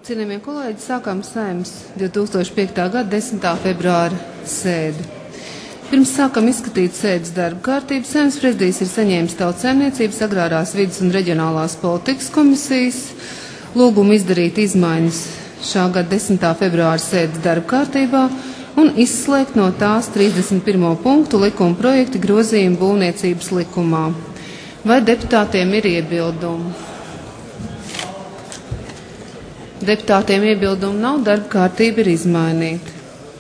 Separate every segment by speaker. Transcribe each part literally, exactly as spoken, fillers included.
Speaker 1: Cienījamie kolēģi, sākām Saeimas divi tūkstoši piektā gada desmitā februāra sēdi. Pirms sākam izskatīt sēdes darba kārtību, Saeimas prezidijs ir saņēmis Tautsaimniecības, Agrārās vides un reģionālās politikas komisijas lūgumu izdarīt izmaiņas šā gada desmitā februāra sēdes darba kārtībā un izslēgt no tās trīsdesmit pirmo punktu likuma projekta grozījumu būvniecības likumā. Vai deputātiem ir iebildumi? Deputātiem iebildumu nav, darba kārtība ir izmainīta.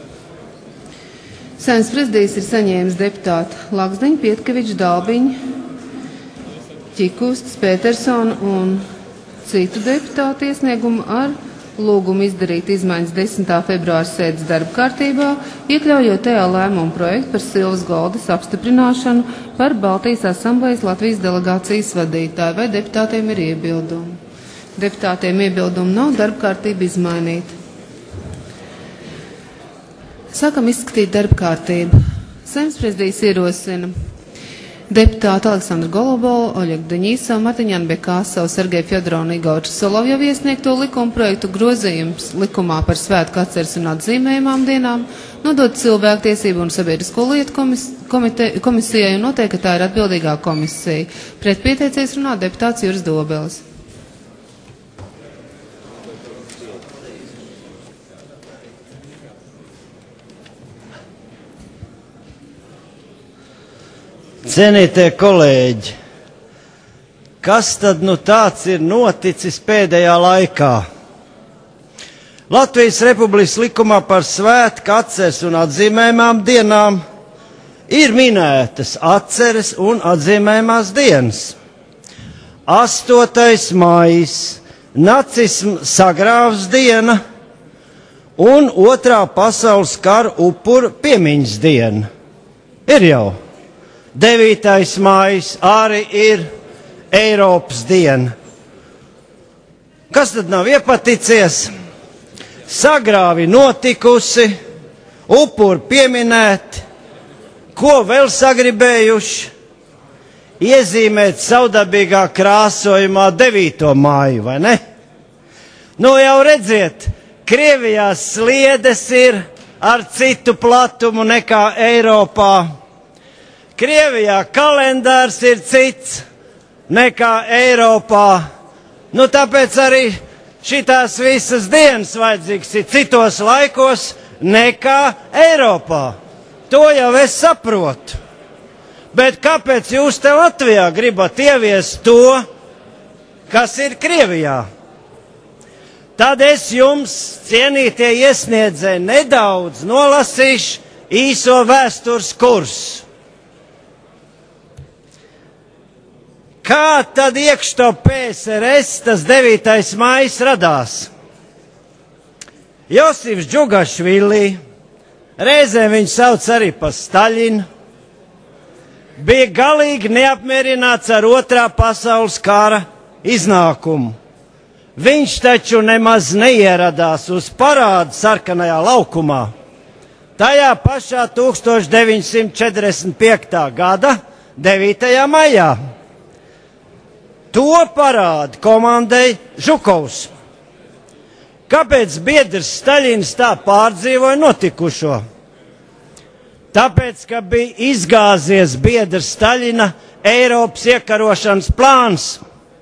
Speaker 1: Saeimas prezidijs ir saņēmis deputātu Laksdiņu, Pietkeviču, Dalbiņu, Ķikustas, Petersonu un citu deputātu iesniegumu ar lūgumu izdarīt izmaiņas desmitā februāra sēdes darba kārtībā, iekļaujot tajā lēmumu projektu par Silvas Goldes apstiprināšanu par Baltijas asamblejas Latvijas delegācijas vadītāju. Vai deputātiem ir iebildumi? Deputātiem iebildumu nav, darba kārtība izmainīta. Sākam izskatīt darba kārtību. Saeimas prezidijs ierosina deputātu Aleksandru Golobovu, Oļegu Daņīsovu, Martiņānu Bekāsovu, Sergeju Fjodorovu un Igoru Solovjovu iesniegto likuma projektu grozījums likumā par svētku atceres un atzīmējumām dienām, nodot cilvēktiesību un sabiedrisko lietu komis, komite, komisijai un noteikti, ka tā ir atbildīgā komisija. Pret pieteicies runā deputāts Juris Dobelis.
Speaker 2: Cienītie kolēģi, kas tad nu tāds ir noticis pēdējā laikā? Latvijas Republikas likumā par svētku atceres un atzīmējumām dienām ir minētas atceres un atzīmējumās dienas. astotais maijs, nacisma sagrāvs diena un otrā pasaules kara upuru piemiņas diena. Ir jau. devītais maijs arī ir Eiropas diena. Kas tad nav iepaticies? Sagrāvi notikusi, upuri pieminēti, ko vēl sagribējuši? Iezīmēt savdabīgā krāsojumā devīto māju, vai ne? Nu jau redziet, Krievijā sliedes ir ar citu platumu nekā Eiropā. Krievijā kalendārs ir cits nekā Eiropā. Nu, tāpēc arī šitās visas dienas vajadzīgas ir citos laikos nekā Eiropā. To jau es saprotu. Bet kāpēc jūs te Latvijā gribat ieviest to, kas ir Krievijā? Tad es jums, cienītie iesniedzēji, nedaudz nolasīšu īso vēstures kursu. Kā tad iekšto P S R S tas devītais maijs radās? Josifs Džugašvili, reizēm viņu sauc arī par Staļinu, bija galīgi neapmierināts ar otrā pasaules kara iznākumu. Viņš taču nemaz neieradās uz parādu sarkanajā laukumā. Tajā pašā tūkstoš deviņsimt četrdesmit piektā gada devītajā maijā. To parāda komandai Žukovs. Kāpēc biedrs Staļins tā pārdzīvoja notikušo? Tāpēc, ka bija izgāzies biedrs Staļina Eiropas iekarošanas plāns.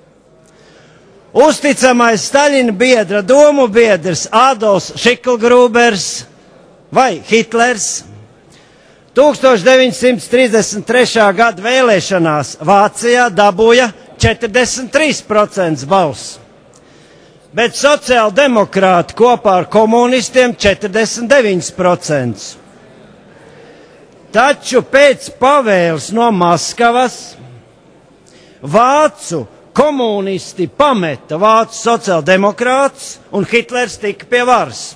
Speaker 2: Uzticamais Staļina biedra domu biedrs Adolfs Šiklgrūbers vai Hitlers tūkstoš deviņsimt trīsdesmit trešā gada vēlēšanās Vācijā dabūja četrdesmit trīs procenti balss, bet sociāldemokrāti kopā ar komunistiem četrdesmit deviņi procenti. Taču pēc pavēles no Maskavas vācu komunisti pameta vācu sociāldemokrātus un Hitlers tika pie varas.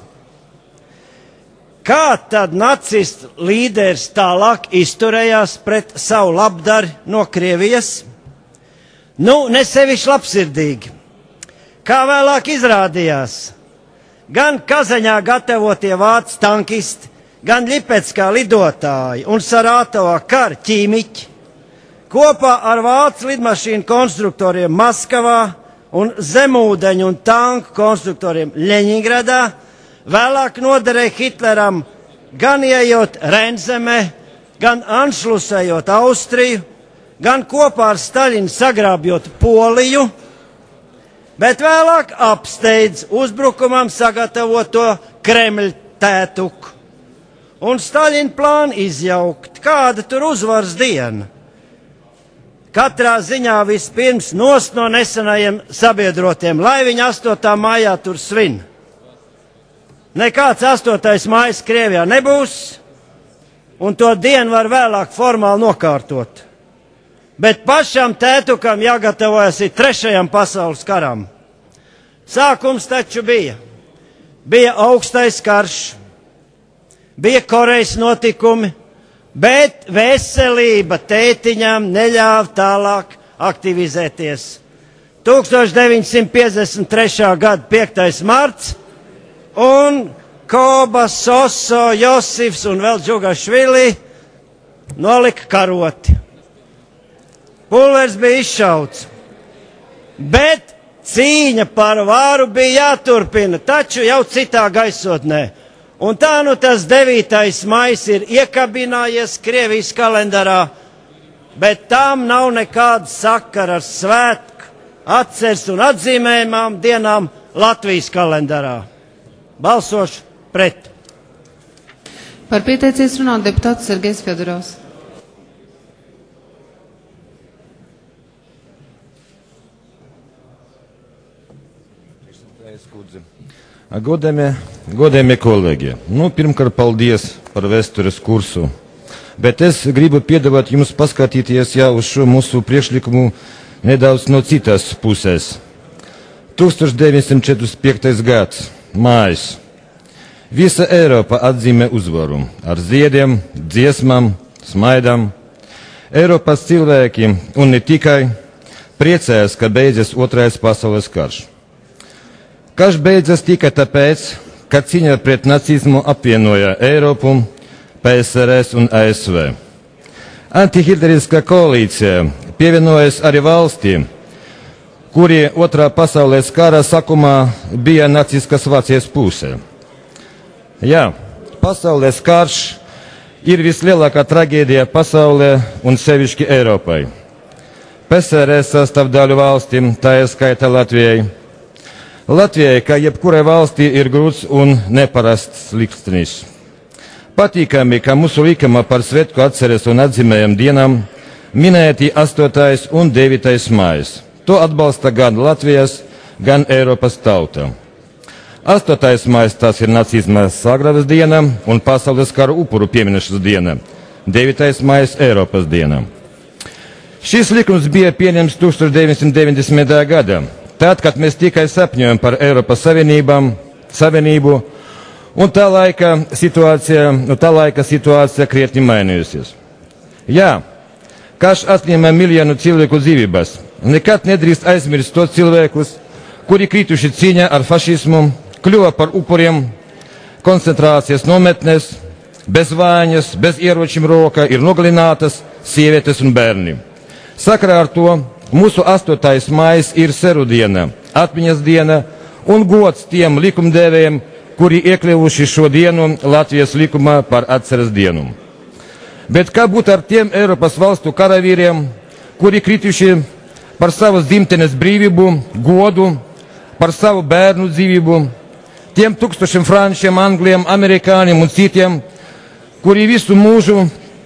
Speaker 2: Kā tad nacistu līderis tālāk izturējās pret savu labdari no Krievijas? Nu, nesevišķi labsirdīgi. Kā vēlāk izrādījās, gan Kazaņā gatavotie vācu tankisti, gan Ļipeckā lidotāji un Sarātovā kara ķīmiķi kopā ar vācu lidmašīnu konstruktoriem Maskavā un zemūdeņu un tanku konstruktoriem Ļeņingradā, vēlāk noderēja Hitleram gan ieejot Reinzemē, gan anšlusējot Austriju, gan kopā ar Staļinu sagrābjot Poliju, bet vēlāk apsteidz uzbrukumam sagatavoto Kremļa tētuku. Un Staļina plānu izjaukt, kāda tur uzvaras diena. Katrā ziņā vispirms nost no nesenajiem sabiedrotiem, lai viņi astotā maijā tur svin. Nekāds astotais maijs Krievijā nebūs, un to dienu var vēlāk formāli nokārtot. Bet pašam tētukam jāgatavojas ir trešajam pasaules karam. Sākums taču bija. Bija augstais karš, bija Korejas notikumi, bet veselība tētiņām neļāva tālāk aktivizēties. tūkstoš deviņsimt piecdesmit trešā gada piektais marts un Koba, Soso, Josifs un vēl Džugašvili nolika karoti. Pulvers bija izšauts, bet cīņa par varu bija jāturpina, taču jau citā gaisotnē. Un tā nu tas devītais maijs ir iekabinājies Krievijas kalendārā, bet tām nav nekāda sakara ar svētku, atceres un atzīmējumām dienām Latvijas kalendārā. Balsošu pret.
Speaker 1: Par pieteicies runāt deputāts Sergejs Fjodorovs.
Speaker 3: Godējamie, godējamie kolēģi, nu, pirmkārt, paldies par vēstures kursu, bet es gribu piedāvāt jums paskatīties jau uz šo mūsu priekšlikumu nedaudz no citas puses. tūkstoš deviņsimt četrdesmit piektais gads, mājas. Visa Eiropa atzīmē uzvaru ar ziediem, dziesmām, smaidām. Eiropas cilvēki, un ne tikai, priecājas, ka beidzies otrais pasaules karš. Karš beidzas tikai tāpēc, ka cīņa pret nacismu apvienoja Eiropu, P S R S un A S V. Antihitleriskā koalīcija pievienojas arī valstīm, kuri otrā pasaules kara sākumā bija naciskas Vācijas pusē. Jā, pasaules karš ir vislielākā traģēdija pasaulē un sevišķi Eiropai. P S R S sastāvdaļu valstīm, tā ir skaita Latvijai. Latvijai, kā jebkurai valstī, ir grūts un neparasts liktenis. Patīkami, ka mūsu likuma par svētku atceres un atzīmējumu dienām minēti astotais un devītais maijs. To atbalsta gan Latvijas, gan Eiropas tauta. astotais maijs tas ir nacisma sagrāves diena un pasaules kara upuru pieminēšanas diena. devītais maijs Eiropas diena. Šis likums bija pieņemts tūkstoš deviņsimt deviņdesmitajā gadā. Tad, kad mēs tikai sapņojam par Eiropas Savienībām, Savienību, un tā laika situācija, nu, tā laika situācija krietni mainījusies. Jā, karš atņēma miljonu cilvēku dzīvības. Nekad nedrīkst aizmirst tos cilvēkus, kuri krituši cīņā ar fašismu, kļuva par upuriem, koncentrācijas nometnes, bez vainas, bez ieročiem roka ir nogalinātas sievietes un bērni. Sakarā ar to mūsu astotais maijs ir seru diena, atmiņas diena un gods tiem likumdevējiem, kuri iekļuvuši šo dienu Latvijas likumā par atceres dienu. Bet kā būt ar tiem Eiropas valstu karavīriem, kuri krituši par savas dzimtenes brīvību, godu, par savu bērnu dzīvību, tiem tūkstošiem frančiem, angliem, amerikāņiem un citiem, kuri visu mūžu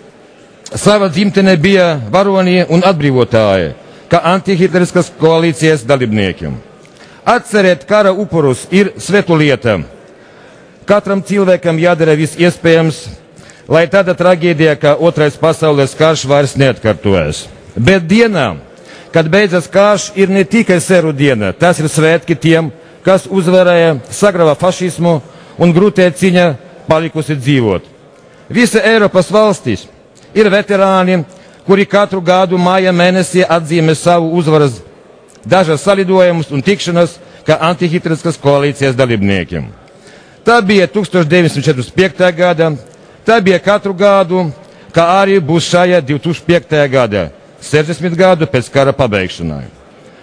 Speaker 3: savā dzimtenē bija varonie un atbrīvotāji, kā antihitleriskas koalīcijas dalībniekiem. Atcerēt kara upurus ir svetu lieta. Katram cilvēkam jādara viss iespējams, lai tāda traģēdija, kā otrais pasaules karš, vairs neatkārtojas. Bet dienā, kad beidzas karš, ir ne tikai seru diena, tas ir svētki tiem, kas uzvarēja, sagrava fašismu un grūtē cīņa palikusi dzīvot. Visa Eiropas valstis ir veterāni, kuri katru gadu māja mēnesī atzīmē savu uzvaras, dažas salidojumus un tikšanas, kā antihitleriskas koalīcijas dalībniekiem. Tā bija tūkstoš deviņsimt četrdesmit piektajā gadā, tā bija katru gadu, kā arī būs šajā divi tūkstoši piektajā gadā, sešdesmit gadu pēc kara pabeigšanai.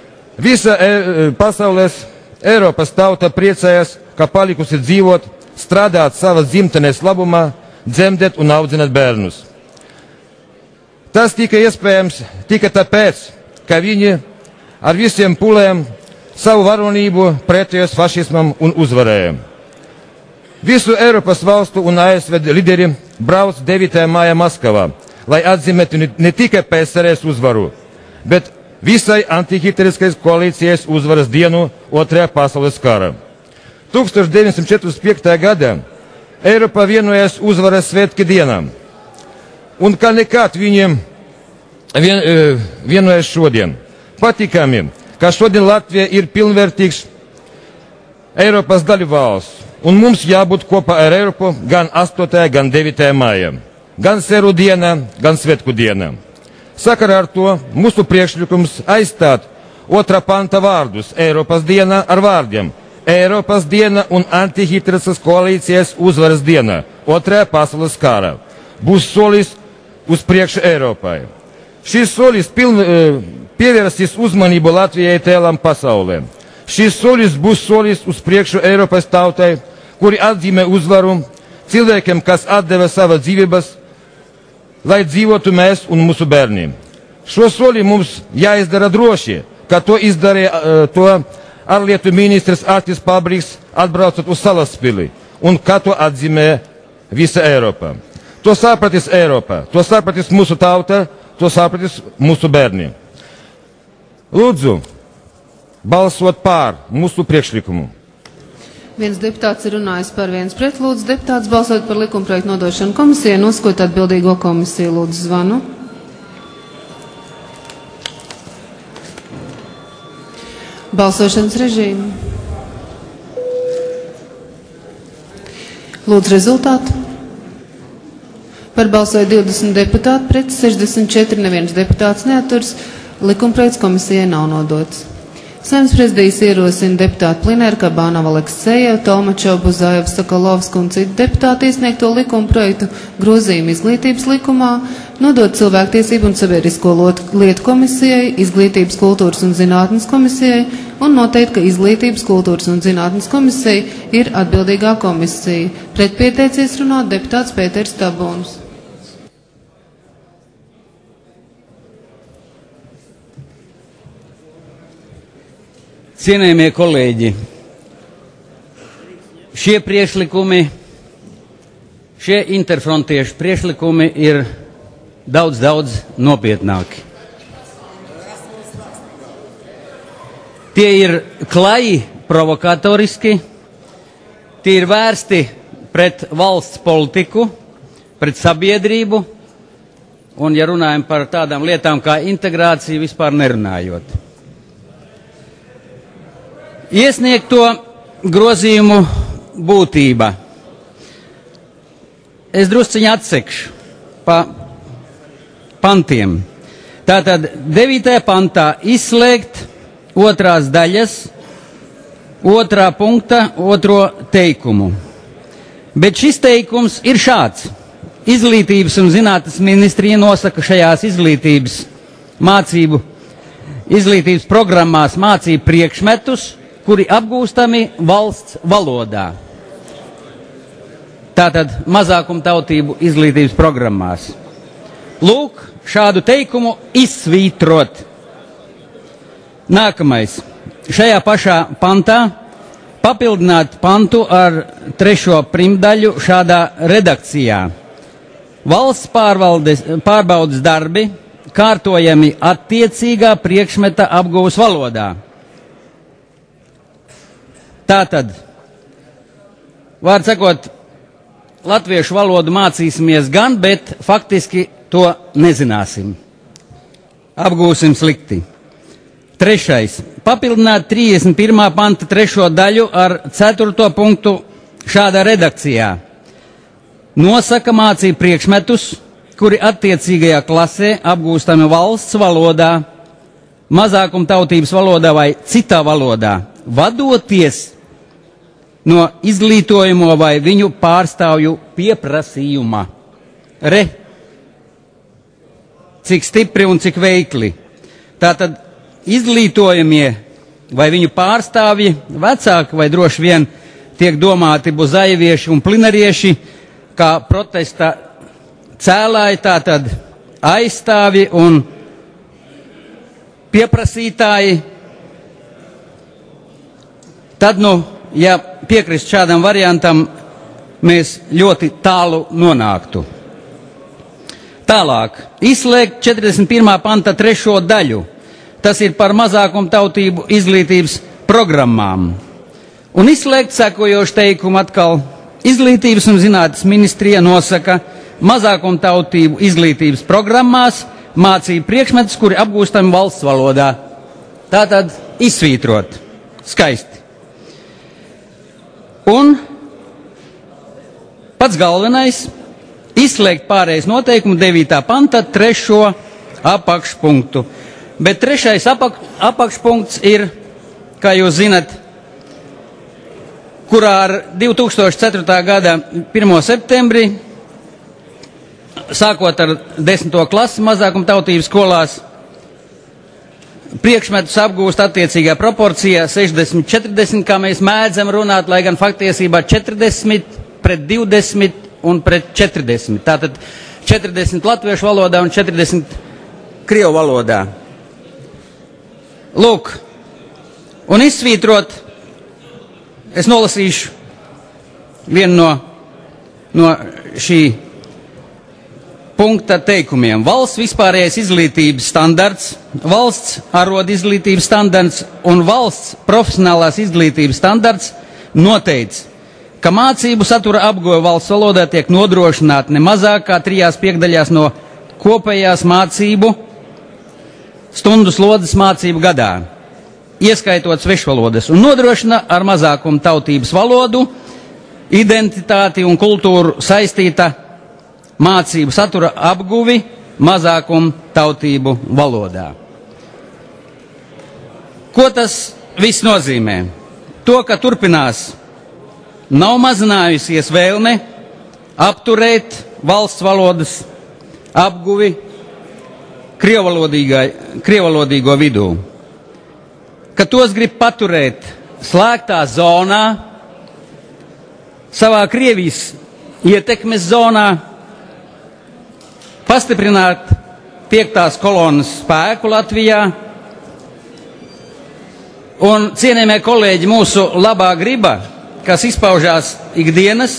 Speaker 3: Visa e, pasaulēs Eiropas tauta priecājas, ka palikusi dzīvot, strādāt savas dzimtenes labumā, dzemdēt un audzināt bērnus. Tas tika iespējams tikai tāpēc, ka viņi ar visiem pūlēm savu varonību pretējos fašismam un uzvarēja. Visu Eiropas valstu un A S V lideri brauc devītajā maijā Maskavā, lai atzīmētu ne tikai P S R S uzvaru, bet visai antihitleriskas koalīcijas uzvaras dienu otrajā pasaules kara. tūkstoš deviņsimt četrdesmit piektajā gadā Eiropa vienojas uzvaras svētki dienām, un kā nekad viņiem vien, vienojas šodien. Patīkami, ka šodien Latvija ir pilnvērtīgs Eiropas dalībvalsts, un mums jābūt kopā ar Eiropu gan astotajā, gan devītajā maijā, gan Seru dienā, gan Svētku dienā. Sakarā ar to mūsu priekšlikums aizstāt otrā panta vārdus Eiropas dienā ar vārdiem Eiropas diena un antihitleriskas koalīcijas uzvaras diena otrajā pasaules karā būs solis uz priekšu Eiropai. Šis solis piln, pievērsīs uzmanību Latvijai tēlam pasaulē. Šis solis būs solis uz priekšu Eiropas tautai, kuri atzīmē uzvaru cilvēkiem, kas atdeva savas dzīvības, lai dzīvotu mēs un mūsu bērni. Šo soli mums jāizdara droši, kā to izdarīja uh, to ārlietu ministrs Artis Pabriks, atbraucot uz Salaspili, un kā to atzīmē visa Eiropa. To sapratīs Eiropa, to sapratīs mūsu tauta, to sapratīs mūsu bērni. Lūdzu, balsot pār mūsu priekšlikumu.
Speaker 1: Viens deputāts ir runājis par viens pret. Lūdzu, deputāts balsot par likumprojektu nodošanu komisijai, nosakot atbildīgo komisiju. Lūdzu, zvanu. Balsošanas režīmu. Lūdzu, rezultātu. Par balsoja divdesmit deputāti, pret sešdesmit četri, neviens deputāts neaturas. Likumprojekts komisijai nav nodots. Saeimas prezidijas ierosina deputātu Plinēru, Kabānovu, Aleksējevu, Tolmačovu, Buzajevu, Sokolovsku un citu deputātu iesniegto likuma projektu grozījumu izglītības likumā, nodot cilvēktiesību un sabiedrisko lietu komisijai, izglītības, kultūras un zinātnes komisijai un noteikt, ka izglītības, kultūras un zinātnes komisija ir atbildīgā komisija. Pretpieteicies runāt deputāts Pēters Tabūns.
Speaker 4: Cienējamie kolēģi, šie priekšlikumi, šie interfrontiešu priekšlikumi ir daudz, daudz nopietnāki. Tie ir klaji, provokatoriski, tie ir vērsti pret valsts politiku, pret sabiedrību, un, ja runājam par tādām lietām kā integrācija, vispār nerunājot. Iesniegto grozījumu būtība. Es drusciņi atsekšu pa pantiem. Tātad devītajā pantā izslēgt otrās daļas, otrā punkta, otro teikumu. Bet šis teikums ir šāds. Izglītības un zinātnes ministrija nosaka šajās izglītības mācību, izglītības programmās mācību priekšmetus, kuri apgūstami valsts valodā. Tātad mazākumtautību izglītības programmās. Lūk, šādu teikumu izsvītrot. Nākamais. Šajā pašā pantā papildināt pantu ar trešo primdaļu šādā redakcijā. Valsts pārvaldes, pārbaudas darbi kārtojami attiecīgā priekšmeta apgūves valodā. Tātad, vārds sakot, latviešu valodu mācīsimies gan, bet faktiski to nezināsim. Apgūsim slikti. Trešais. Papildināt trīsdesmit pirmā panta trešo daļu ar ceturto punktu šādā redakcijā. Nosaka mācību priekšmetus, kuri attiecīgajā klasē apgūstami valsts valodā, mazākumtautības valodā vai citā valodā, vadoties no izglītojamo vai viņu pārstāvju pieprasījuma. Re, cik stipri un cik veikli. Tātad izglītojamie vai viņu pārstāvji, vecāki vai droši vien tiek domāti buzajevieši un plinarieši, kā protesta cēlāji, tātad aizstāvji un pieprasītāji, tad, nu, ja piekrist šādam variantam, mēs ļoti tālu nonāktu. Tālāk, izslēgt četrdesmit pirmā panta trešo daļu. Tas ir par mazākumtautību izglītības programmām. Un izslēgt sekojošu teikumu atkal. Izglītības un zinātnes ministrija nosaka mazākumtautību izglītības programmās mācību priekšmetus, kuri apgūstami valsts valodā. Tātad izsvītrot. Skaisti. Un pats galvenais – izslēgt pārējais noteikumu devītā panta trešo apakšpunktu. Bet trešais apak, apakšpunkts ir, kā jūs zinat, kurā ar divi tūkstoši ceturtā gada pirmo septembri, sākot ar desmito klasi mazākumtautības skolās, priekšmetus apgūst attiecīgā proporcijā sešdesmit četrdesmit, kā mēs mēdzam runāt, lai gan faktiesībā četrdesmit pret divdesmit un pret četrdesmit. Tātad četrdesmit latviešu valodā un četrdesmit krievu valodā. Lūk, un izsvītrot, es nolasīšu vienu no, no šī punkta teikumiem. Valsts vispārējais izglītības standarts, valsts arodu izglītības standarts un valsts profesionālās izglītības standarts noteica, ka mācību satura apguve valsts valodā tiek nodrošināta ne mazāk kā trijās piekdaļās no kopējās mācību stundu slodzes mācību gadā, ieskaitot svešvalodas, un nodrošina ar mazākumu tautības valodu, identitāti un kultūru saistīta mācību satura apguvi mazākumu tautību valodā. Ko tas viss nozīmē? To, ka turpinās nav mazinājusies vēlme apturēt valsts valodas apguvi krievalodīgo vidū, ka tos grib paturēt slēgtā zonā, savā Krievijas ietekmes zonā, pastiprināt piektās kolonas spēku Latvijā, un, cienījamie kolēģi, mūsu labā griba, kas izpaužās ikdienas,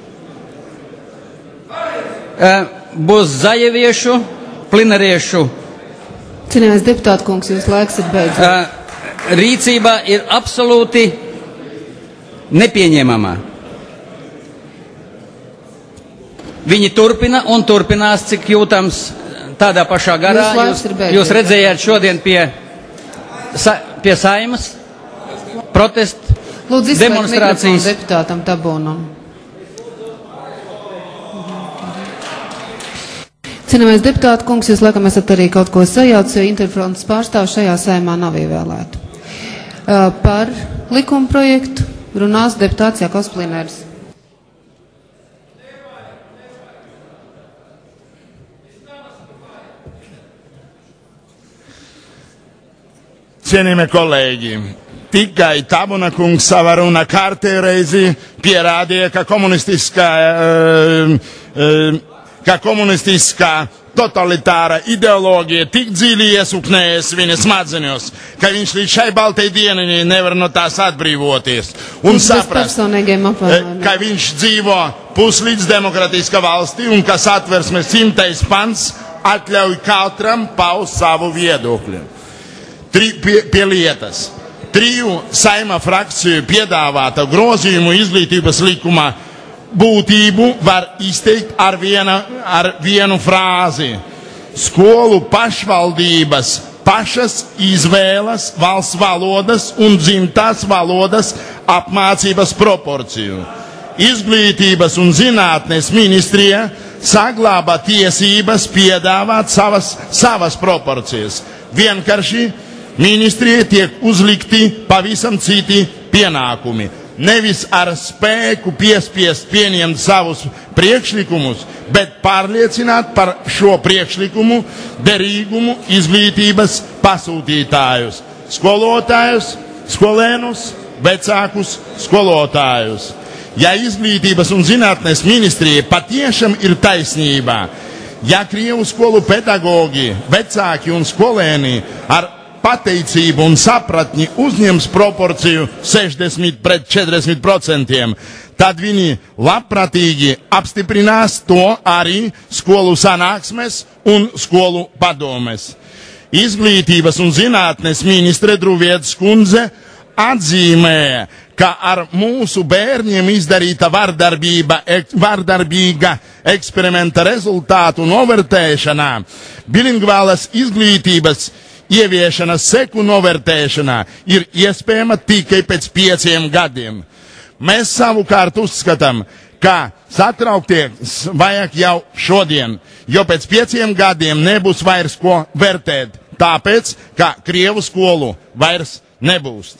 Speaker 4: būs zajeviešu, plinariešu.
Speaker 1: Cienījamais deputāta kungs, jūs laiks ir beidzis.
Speaker 4: Rīcība ir absolūti nepieņemama. Viņi turpina un turpinās, cik jūtams tādā pašā garā. Jūs, jūs redzējāt šodien pie, sa, pie Saimas protestu
Speaker 1: Lūdzu,
Speaker 4: demonstrācijas.
Speaker 1: Deputātam Tabonam. Cienījamais deputāta kungs, jūs laikam esat arī kaut ko sajaucis, jo Interfrontes pārstāvs šajā saimā nav ievēlēta. Uh, par likuma projektu runās deputāts Jākavs Plinērs.
Speaker 5: Cienījamie kolēģi, tikai Tabuna kungs savā runā kārtējo reizi pierādīja, ka komunistiskā uh, uh, ka komunistiskā totalitāra ideoloģija tik dziļi iesuknējas viņa smadzeņos, ka viņš līdz šai baltai dienai nevar no tās atbrīvoties. Un saprast, ka viņš dzīvo puslīdz demokratiskā valstī un ka Satversmes simtais pants atļauj katram paust savu viedokli. Tri, pie, pie lietas. Triju Saima frakciju piedāvāta grozījumu izglītības likumā būtību var izteikt ar, viena, ar vienu frāzi. Skolu pašvaldības pašas izvēlas valsts valodas un dzimtās valodas apmācības proporciju. Izglītības un zinātnes ministrija saglāba tiesības piedāvāt savas, savas proporcijas. Vienkārši ministrijai tiek uzlikti pavisam citi pienākumi. Nevis ar spēku piespiest pieņemt savus priekšlikumus, bet pārliecināt par šo priekšlikumu derīgumu izglītības pasūtītājus, skolotājus, skolēnus, vecākus, skolotājus. Ja izglītības un zinātnes ministrija patiešām ir taisnība, ja Krievu skolu pedagogi, vecāki un skolēni ar pateicību un sapratni uzņems proporciju sešdesmit pret četrdesmit procentiem, tad viņi labprātīgi apstiprinās to arī skolu sanāksmes un skolu padomes. Izglītības un zinātnes ministre Druvietas kundze atzīmēja, ka ar mūsu bērniem izdarīta vardarbība, ek, vardarbīga eksperimenta rezultātu novērtēšanā, bilingvālas izglītības ieviešanas seku novērtēšanā ir iespējama tikai pēc pieciem gadiem. Mēs savukārt uzskatām, ka satraukties vajag jau šodien, jo pēc pieciem gadiem nebūs vairs ko vērtēt, tāpēc, ka Krievu skolu vairs nebūs.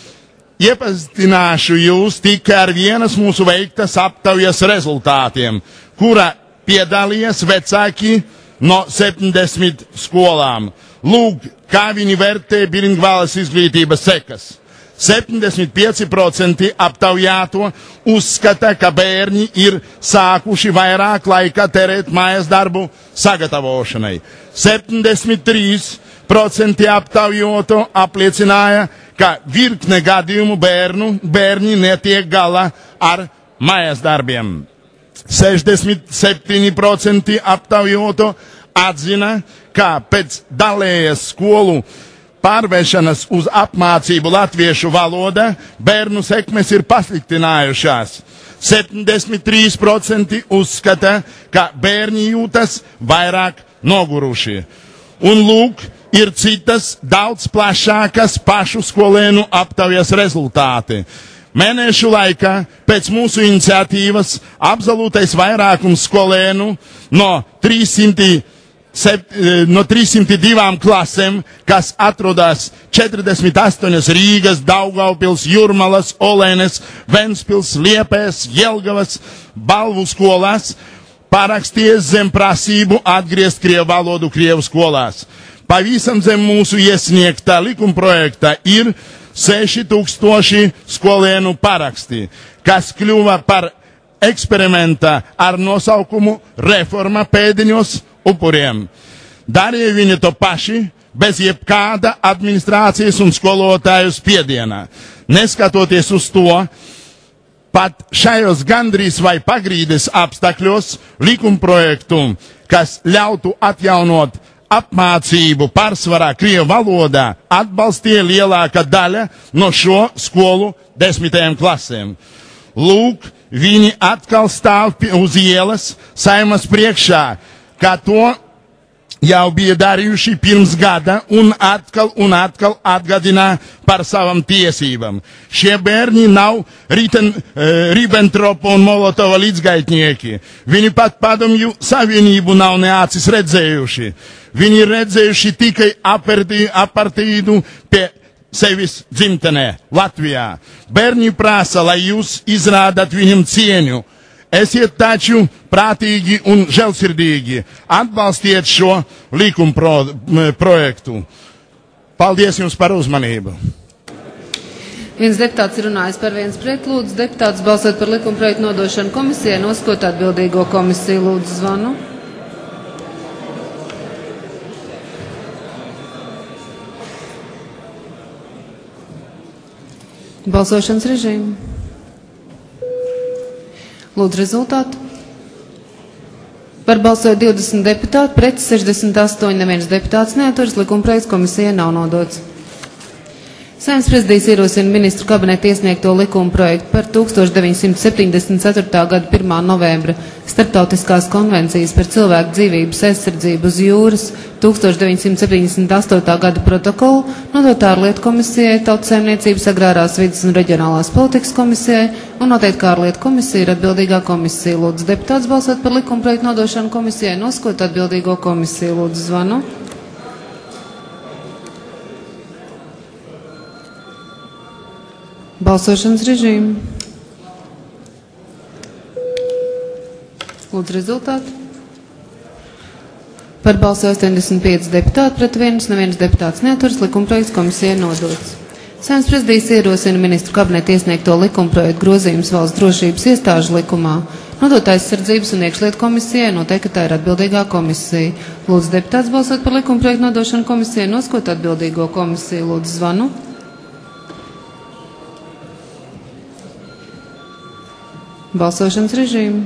Speaker 5: Iepazīstināšu jūs tikai ar vienas mūsu veiktas aptaujas rezultātiem, kura piedalījās vecāki no septiņdesmit skolām. Lūk, kā viņi vērtē bilingvālas izglītības sekas. septiņdesmit pieci procenti aptaujāto uzskata, ka bērni ir sākuši vairāk laika terēt mājas darbu sagatavošanai. septiņdesmit trīs procenti aptaujoto apliecināja, ka virkne gadījumu bērnu, bērni netiek galā ar mājas darbiem. sešdesmit septiņi procenti aptaujoto atzina, ka pēc dalējas skolu pārvēršanas uz apmācību latviešu valoda bērnu sekmes ir pasliktinājušās. septiņdesmit trīs procenti uzskata, ka bērni jūtas vairāk noguruši. Un lūk, ir citas daudz plašākas pašu skolēnu aptaujas rezultāti. Mēnešu laikā pēc mūsu iniciatīvas absolūtais vairākums skolēnu no trīssimti Sept, no trīssimti divām klasēm, kas atrodas četrdesmit astoņas Rīgas, Daugavpils, Jurmalas, Olēnes, Ventspils, Liepēs, Jelgavas, Balvu skolās, parakstījies zem prasību atgriezt krievu valodu krievu skolās. Pavisam zem mūsu iesniegtā likumprojekta ir seši tūkstoši skolēnu paraksti, kas kļuva par eksperimenta ar nosaukumu reforma pēdiņos upuriem. Darīja viņi to paši, bez jebkāda administrācijas un skolotāju spiediena. Neskatoties uz to, pat šajos gandrīz vai pagrīdes apstākļos likumprojektu, kas ļautu atjaunot apmācību pārsvarā krievu valodā, atbalstīja lielāka daļa no šo skolu desmitajām klasēm. Lūk, viņi atkal stāv uz ielas Saeimas priekšā, kā to jau bija darījuši pirms gada un atkal un atkal atgādina par savām tiesībām. Šie bērni nav Riten, uh, Ribbentropa un Molotova līdzgaitnieki. Viņi pat padomju savienību nav neacis redzējuši. Viņi redzējuši tikai apartīdu pie sevis dzimtenē, Latvijā. Bērni prasa, lai jūs izrādat viņam cieņu. Esiet taču prātīgi un žēlsirdīgi. Atbalstiet šo likuma pro, projektu. Paldies jums par uzmanību.
Speaker 1: Viens deputāts ir runājis par viens pret, lūdzu deputāts balsot par likuma projektu nodošanu komisijai, noskot atbildīgo komisiju, lūdzu zvanu. Balsošanas režīmu. Lūdzu rezultātu. Par balsoja divdesmit deputāti, pret sešdesmit astoņi, neviens deputāts neaturas, likumprojekts komisijai nav nodots. Saeimas prezidijs ierosina ministru kabineta iesniegto likuma projektu par tūkstoš deviņsimt septiņdesmit ceturtā gada pirmā novembra Starptautiskās konvencijas par cilvēku dzīvības aizsardzību uz jūras tūkstoš deviņsimt septiņdesmit astotā gada protokolu nodot ārlietu komisijai, Tautsaimniecības, agrārās vides un reģionālās politikas komisijai un noteikt, ka ārlietu komisija ir atbildīgā komisija. Lūdzu deputāts balsot par likuma projektu nodošanu komisijai, noskot atbildīgo komisiju. Lūdzu zvanu. Balsošanas režīmu. Lūdzu rezultātu. Par balsoja astoņdesmit pieci deputāti, pret viens, neviens deputāts neaturas, likumprojekts komisijai nodots. Saeimas prezidijs ierosina ministru kabineta iesniegto likumprojektu grozījumus valsts drošības iestāžu likumā, nodot aizsardzības un iekšlietu komisijai, noteikt, ka tā ir atbildīgā komisija. Lūdzu deputāts balsot par likumprojektu nodošanu komisijai, noskot atbildīgo komisiju. Lūdzu zvanu. Balsošanas režīmu.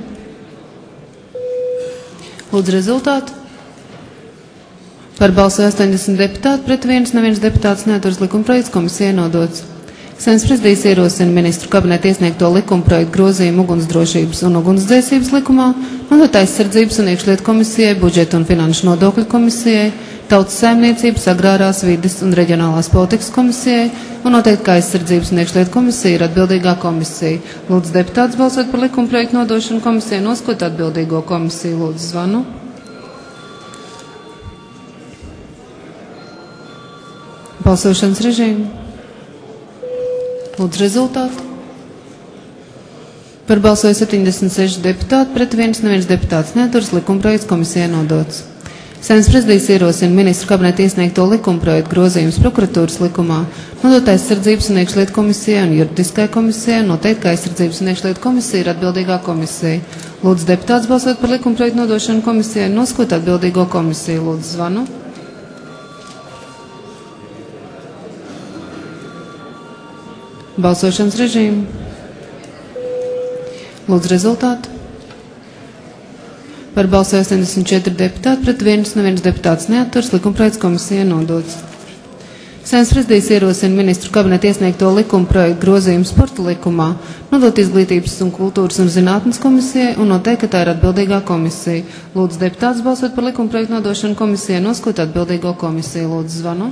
Speaker 1: Lūdzu rezultātu. Par balsoja astoņdesmit deputāti, pret viens neviens deputāts neaturas likumprojekts komisijai nodots. Saeimas prezidijs ierosina ministru kabineta iesniegto likumprojektu grozījumu ugunsdrošības un ugunsdzēsības likumā, nodot aizsardzības un iekšlietu komisijai, budžeta un finanšu nodokļu komisijai, tautas saimniecības, agrārās vides un reģionālās politikas komisijai un noteikt, ka aizsardzības un iekšlietu komisija ir atbildīgā komisija. Lūdzu deputāts balsot par likumprojektu nodošanu komisijai, noskot atbildīgo komisiju. Lūdzu zvanu. Balsošanas režīmu. Lūdzu rezultātu. Par balsoja septiņdesmit seši deputāti, pret viens neviens deputāts neaturas, likumprojekts komisijai nodots. Saeimas prezidijs ierosina ministru kabineta iesniegto likumprojektu grozījumus prokuratūras likumā, nodot aizsardzības un iekšlietu komisijai un juridiskai komisijai, noteikt, ka aizsardzības un iekšlietu komisija ir atbildīgā komisija. Lūdzu deputāts balsot par likumprojektu nodošanu komisijai, noskot atbildīgo komisiju. Lūdzu zvanu. Balsošanas režīmu. Lūdzu rezultātu. Par balsoja astoņdesmit četri deputāti, pret viens neviens deputāts neaturas, likumprojekts komisijai nodots. Saeimas prezidijs ierosina ministru kabineta iesniegto likumprojektu grozījumu sporta likumā, nodot izglītības un kultūras un zinātnes komisijai un noteikt, ka tā ir atbildīgā komisija. Lūdzu deputāts balsot par likumprojektu nodošanu komisijai, noskot atbildīgo komisiju. Lūdzu zvanu.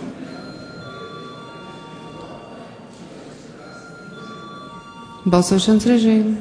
Speaker 1: Balsošanas režīmu.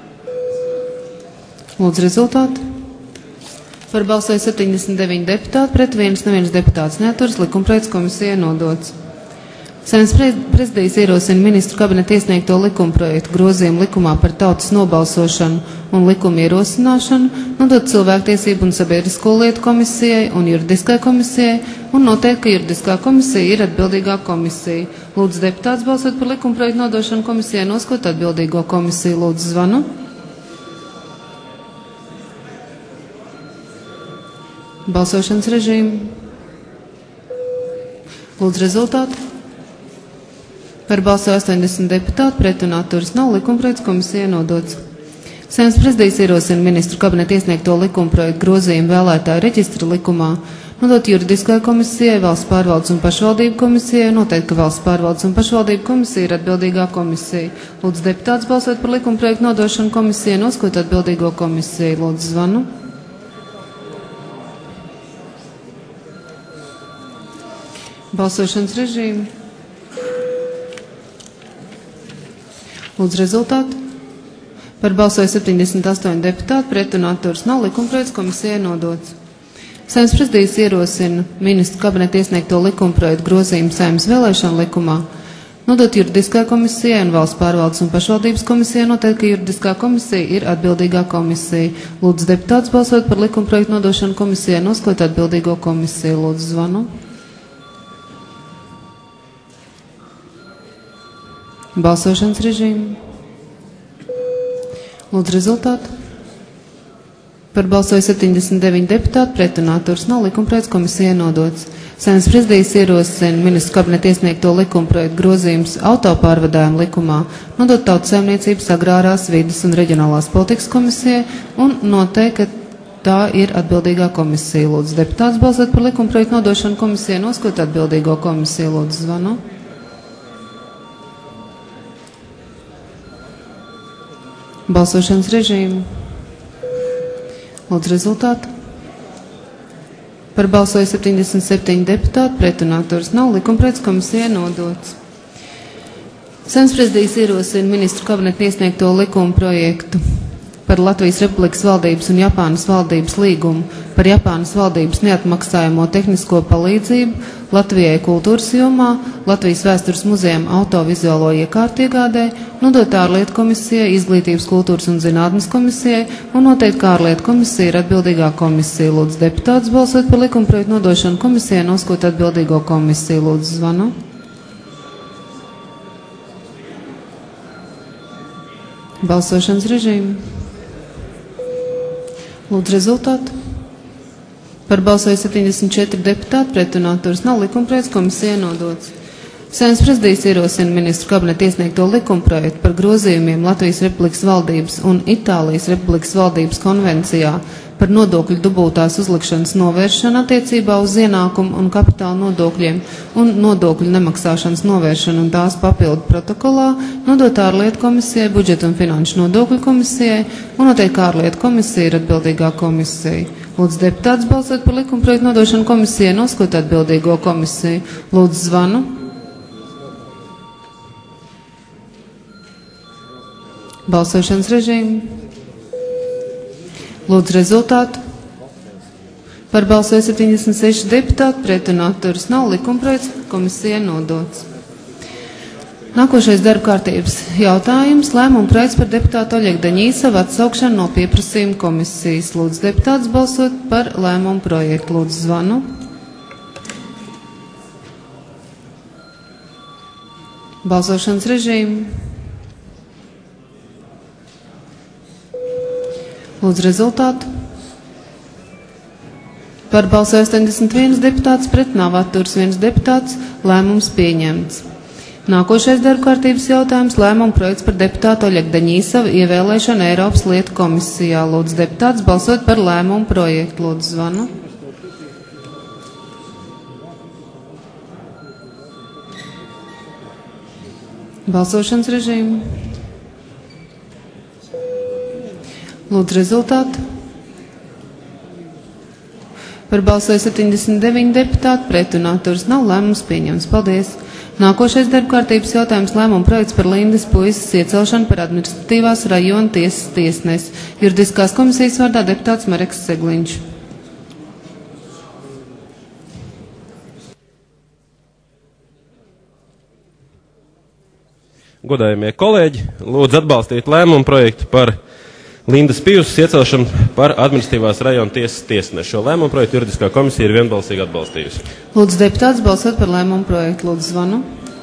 Speaker 1: Lūdzu rezultātu. Par balsoja septiņdesmit deviņi deputāti, pret viens neviens deputāts neaturas, likumprojekts komisijai nodots. Saeimas prezidijs ierosina ministru kabineta iesniegto likumprojektu grozījumu likumā par tautas nobalsošanu un likumu ierosināšanu, nodot cilvēktiesību un sabiedrisko lietu komisijai un juridiskai komisijai un noteikt, ka juridiskā komisija ir atbildīgā komisija. Lūdzu deputāts balsot par likumprojektu nodošanu komisijai, noskot atbildīgo komisiju. Lūdzu zvanu. Balsošanas režīmu. Lūdzu rezultātu. Par balsoja astoņdesmit deputāti, pret un atturas nav, likumprojekts komisijai nodots. Saeimas prezidijs ierosina ministru kabineta iesniegto likumprojektu grozījumu vēlētāju reģistra likumā, nodot juridiskai komisijai, valsts pārvaldes un pašvaldību komisijai, noteikt, ka valsts pārvaldes un pašvaldību komisija ir atbildīgā komisija. Lūdzu deputāts balsot par likumprojektu nodošanu komisijai, noskot atbildīgo komisiju. Lūdzu zvanu. Balsošanas režīmu. Lūdzu rezultātu. Par balsoja septiņdesmit astoņi deputāti, pret un atturas nav, likumprojekts komisijai nodots. Saeimas prezidijs ierosina ministru kabineta iesniegto likumprojektu grozījumu Saeimas vēlēšanu likumā, nodot juridiskai komisijai un valsts pārvaldes un pašvaldības komisijai, noteikt, ka juridiskā komisija ir atbildīgā komisija. Lūdzu deputāts balsot par likumprojektu nodošanu komisijai, noskot atbildīgo komisiju. Lūdzu zvanu. Balsošanas režīmu. Lūdzu rezultātu. Par balsoja septiņdesmit deviņi deputāti, pret un atturas nav, likumprojekts komisijai nodots. Saeimas prezidijs ierosina ministru kabineta iesniegto likumprojektu grozījumus autopārvadājumu likumā, nodot tautas saimniecības, agrārās vides un reģionālās politikas komisijai un noteikt, ka tā ir atbildīgā komisija. Lūdzu deputāts balsot par likumprojektu nodošanu komisijai, noskot atbildīgo komisiju. Lūdzu zvanu. Balsošanas režīmu. Lūdzu rezultātu. Par balsoja septiņdesmit septiņi deputāti, pret un atturas nav, likumprojekts komisijai nodots. Saeimas prezidijs ierosina ministru kabineta iesniegto likuma projektu par Latvijas Republikas valdības un Japānas valdības līgumu par Japānas valdības neatmaksājamo tehnisko palīdzību Latvijai kultūras jomā, Latvijas vēstures muzejam autovizuālo iekārtu iegādē, nodot ārlietu komisijai, izglītības, kultūras un zinātnes komisijai un noteikt, ka ārlietu komisija ir atbildīgā komisija. Lūdzu deputātus balsot par likumprojektu nodošanu komisijai, noskot atbildīgo komisiju. Lūdzu zvanu. Balsošanas režīmu. Lūdzu rezultātu. Par balsoja septiņdesmit četri deputāti, pret un atturas nav, likumprojekts komisijai nodots. Saeimas prezidijs ierosina ministru kabineta iesniegto likumprojektu par grozījumiem Latvijas Republikas valdības un Itālijas Republikas valdības konvencijā par nodokļu dubultās uzlikšanas novēršanu attiecībā uz ienākumu un kapitāla nodokļiem un nodokļu nemaksāšanas novēršanu un tās papildu protokolā, nodot ārlietu komisijai, budžeta un finanšu nodokļu komisijai un noteikti ārlietu komisija ir atbildīgā komisija. Lūdzu deputāts balsot par likumprojektu nodošanu komisijai, noskot atbildīgo komisiju. Lūdzu zvanu. Balsošanas režīmu. Lūdzu rezultātu. Par balsoja septiņdesmit seši deputāti, pret un atturas nav, likumprojekts komisijai nodots. Nākošais darba kārtības jautājums - lēmuma projekts par deputātu Oļegu Daņīsavu atsaukšanu no pieprasījuma komisijas. Lūdzu deputāts balsot par lēmumu projektu. Lūdzu zvanu. Balsošanas režīmu. Lūdzu rezultātu. Par balsoja astoņdesmit viens deputāts, pret nav atturas viens deputāts, lēmums pieņemts. Nākošais darba kārtības jautājums - lēmuma projekts par deputātu Oļegu Daņīsavu ievēlēšanu Eiropas lietu komisijā. Lūdzu deputāts balsot par lēmumu projektu. Lūdzu zvanu. Balsošanas režīmu. Lūdzu rezultātu. Par balsoja septiņdesmit deviņi deputāti, pret un atturas nav, lēmums pieņemts. Paldies! Nākošais darba kārtības jautājums - lēmuma projekts par Lindas puises iecelšanu par administratīvās rajona tiesas tiesnesi. Juridiskās komisijas vārdā deputāts Mareks Segliņš.
Speaker 6: Godājamie kolēģi, lūdzu atbalstīt lēmumu projektu par Lindas Pijusas iecelšanu par administratīvās rajona tiesas tiesnesi. Šo lēmumu projektu juridiskā komisija ir vienbalsīgi atbalstījusi.
Speaker 1: Lūdzu deputāts balsot par lēmumu projektu. Lūdzu zvanu.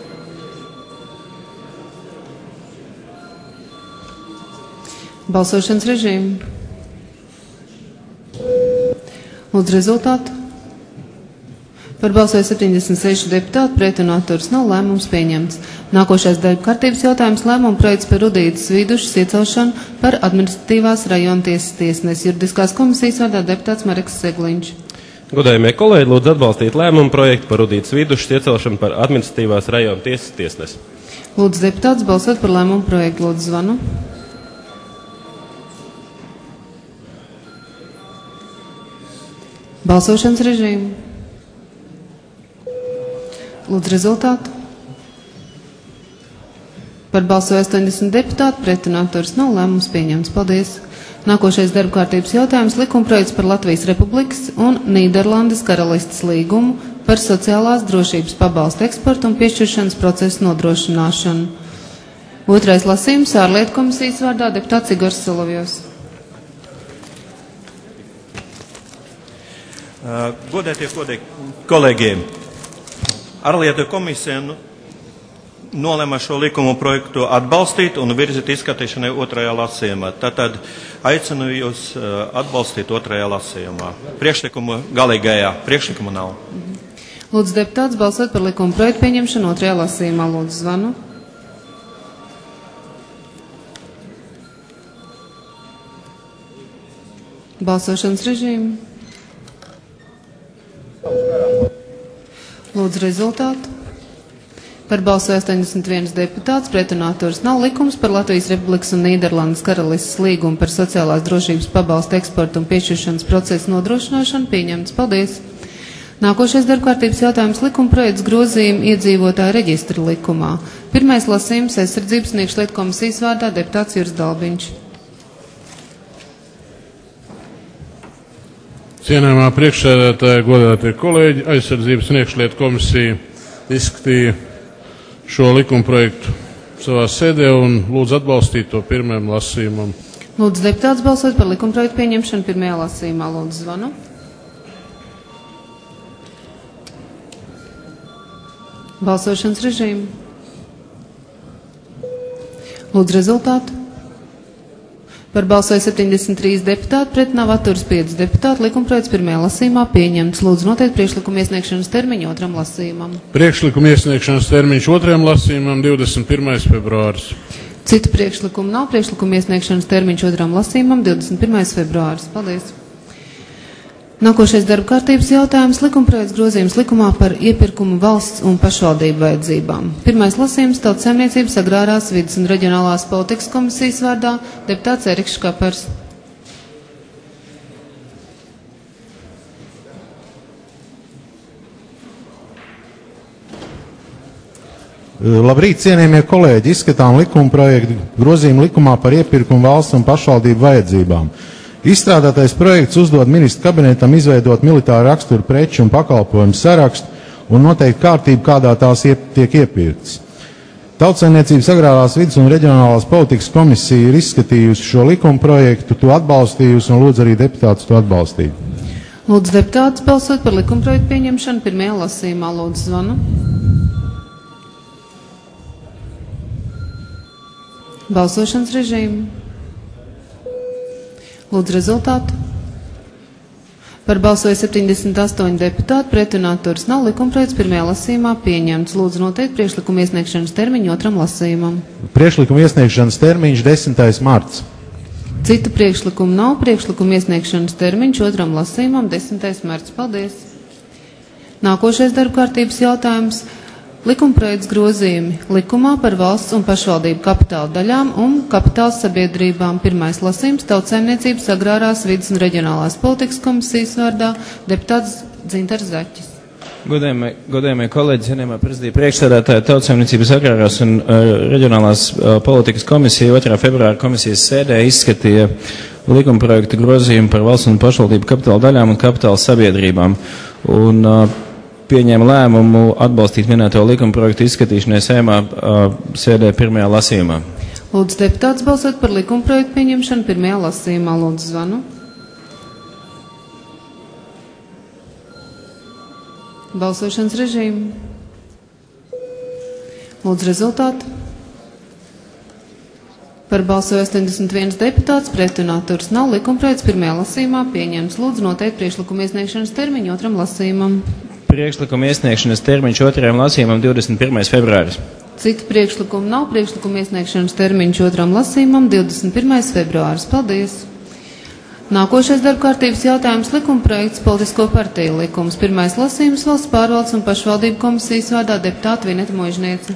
Speaker 1: Balsošanas režīmu. Lūdzu rezultātu. Par balsoja septiņdesmit seši deputāti, pret un atturas nav, lēmums pieņemts. Nākošais darba kārtības jautājums - lēmuma projekts par Rudītas Vidušas iecelšanu par administratīvās rajona tiesas tiesnesi. Juridiskās komisijas vārdā deputāts Mareks Segliņš.
Speaker 6: Godājamie kolēģi, lūdzu atbalstīt lēmumu projektu par Rudītas Vidušas iecelšanu par administratīvās rajona tiesas tiesnesi.
Speaker 1: Lūdzu deputāts balsot par lēmumu projektu. Lūdzu zvanu. Balsošanas režīmu. Lūdzu rezultātu. Par balsoja astoņdesmit deputāti, pret un atturas nav, lēmums pieņemts. Paldies! Nākošais darba kārtības jautājums - likumprojekts par Latvijas Republikas un Nīderlandes karalistes līgumu par sociālās drošības pabalstu eksportu un piešķiršanas procesu nodrošināšanu. Otrais lasījums - ārlietu komisijas vārdā deputāts Igors Solovjovs.
Speaker 7: Uh, Godētie kolēģi, ārlietu komisija nu, nolēma šo likumu projektu atbalstīt un virzīt izskatīšanai otrajā lasījumā. Tātad aicinu jūs uh, atbalstīt otrajā lasījumā. Priekšlikumu galīgajā priekšlikumu nav.
Speaker 1: Lūdzu deputāts balsot par likumu projektu pieņemšanu otrajā lasījumā. Lūdzu zvanu. Balsošanas režīmu. Lūdzu rezultātu. Par balsoja astoņdesmit viens deputāts, pret un atturas nav, likums par Latvijas Republikas un Nīderlandes karalistes līgumu par sociālās drošības pabalstu eksportu un piešķiršanas procesu nodrošināšanu pieņemts. Paldies! Nākošais darbkārtības jautājums - likumprojekts grozījumi iedzīvotāju reģistra likumā. Pirmais lasījums - aizsardzības un iekšlietu komisijas vārdā deputāts Juris Dalbiņš.
Speaker 8: Cienējamā priekšsēdētāja, godātie kolēģi, aizsardzības un iekšlietu komisija izskatīja šo likumprojektu savā sēdē un lūdzu atbalstīt to pirmajam lasījumam.
Speaker 1: Lūdzu deputāts balsot par likumprojektu pieņemšanu pirmajā lasījumā. Lūdzu zvanu. Balsošanas režīmu. Lūdzu rezultātu. Par balsoja septiņdesmit trīs deputāti, pret nav atturas pieci deputāti. Likumprojekts pirmajā lasījumā pieņemts. Lūdzu noteikt priekšlikumu iesniegšanas termiņu otram lasījumam.
Speaker 8: Priekšlikumu iesniegšanas termiņš otrajam lasījumam divdesmit pirmais februāris.
Speaker 1: Citu priekšlikumu nav. Priekšlikumu iesniegšanas termiņš otram lasījumam divdesmit pirmais februāris. Paldies! Nākošais darba kārtības jautājums - likumprojekts grozījums likumā par iepirkumu valsts un pašvaldību vajadzībām. Pirmais lasījums - Tautsaimniecības, agrārās vides un reģionālās politikas komisijas vārdā deputāts Eriks Škapers.
Speaker 9: Labrīt, cienījamie kolēģi! Izskatām likumprojektu grozījumu likumā par iepirkumu valsts un pašvaldību vajadzībām. Izstrādātais projekts uzdod ministru kabinetam izveidot militāru raksturu preču un pakalpojumu sarakstu un noteikt kārtību, kādā tās iep tiek iepirktas. Tautsaimniecības, agrārās vides un reģionālās politikas komisija ir izskatījusi šo likumprojektu, to atbalstījusi un lūdzu arī deputātus to atbalstīt.
Speaker 1: Lūdzu deputātus balsot par likumprojektu pieņemšanu pirmajā lasījumā. Lūdzu zvanu. Balsošanas režīmu. Lūdzu rezultātu. Par balsoja septiņdesmit astoņi deputāti, pret un atturas nav. Likumprojekts pirmajā lasījumā pieņemts. Lūdzu noteikt priekšlikumu iesniegšanas termiņu otram lasījumam.
Speaker 9: Priekšlikumu iesniegšanas termiņš desmitais marts.
Speaker 1: Citu priekšlikumu nav. Priekšlikumu iesniegšanas termiņš otram lasījumam desmitais marts. Paldies! Nākošais darba kārtības jautājums. Likumprojekts grozījumi likumā par valsts un pašvaldību kapitāla daļām un kapitāla sabiedrībām. Pirmais lasījums - Tautsaimniecības, agrārās vides un reģionālās politikas komisijas vārdā deputāts Dzintars Zaķis.
Speaker 10: Godējamie kolēģi, cienījamā prezidija priekšsēdētāja, Tautsaimniecības, agrārās un uh, reģionālās uh, politikas komisija otrā februāra komisijas sēdē izskatīja likumprojektu grozījumu par valsts un pašvaldību kapitāla daļām un kapitāla sabiedrībām. Un, uh, pieņēma lēmumu atbalstīt minēto likumprojektu izskatīšanai Saeimā uh, sēdē pirmajā lasījumā.
Speaker 1: Lūdzu deputāts balsot par likumprojektu pieņemšanu pirmajā lasījumā. Lūdzu zvanu. Balsošanas režīmu. Lūdzu rezultātu. Par balsoja astoņdesmit viens deputāts, pret un atturas nav. Likumprojekts pirmajā lasījumā pieņemts. Lūdzu noteikt priekšlikumu iesniegšanas termiņu otram lasījumam.
Speaker 10: Priekšlikuma iesniegšanas termiņš otrajam lasījumam divdesmit pirmais februāris.
Speaker 1: Citu priekšlikumu nav. Priekšlikuma iesniegšanas termiņš otram lasījumam divdesmit pirmais februāris. Paldies! Nākošais darba kārtības jautājums - likumprojekts politisko partiju likums. Pirmais lasījums - valsts pārvaldes un pašvaldību komisijas vārdā deputāta Vineta Možniece.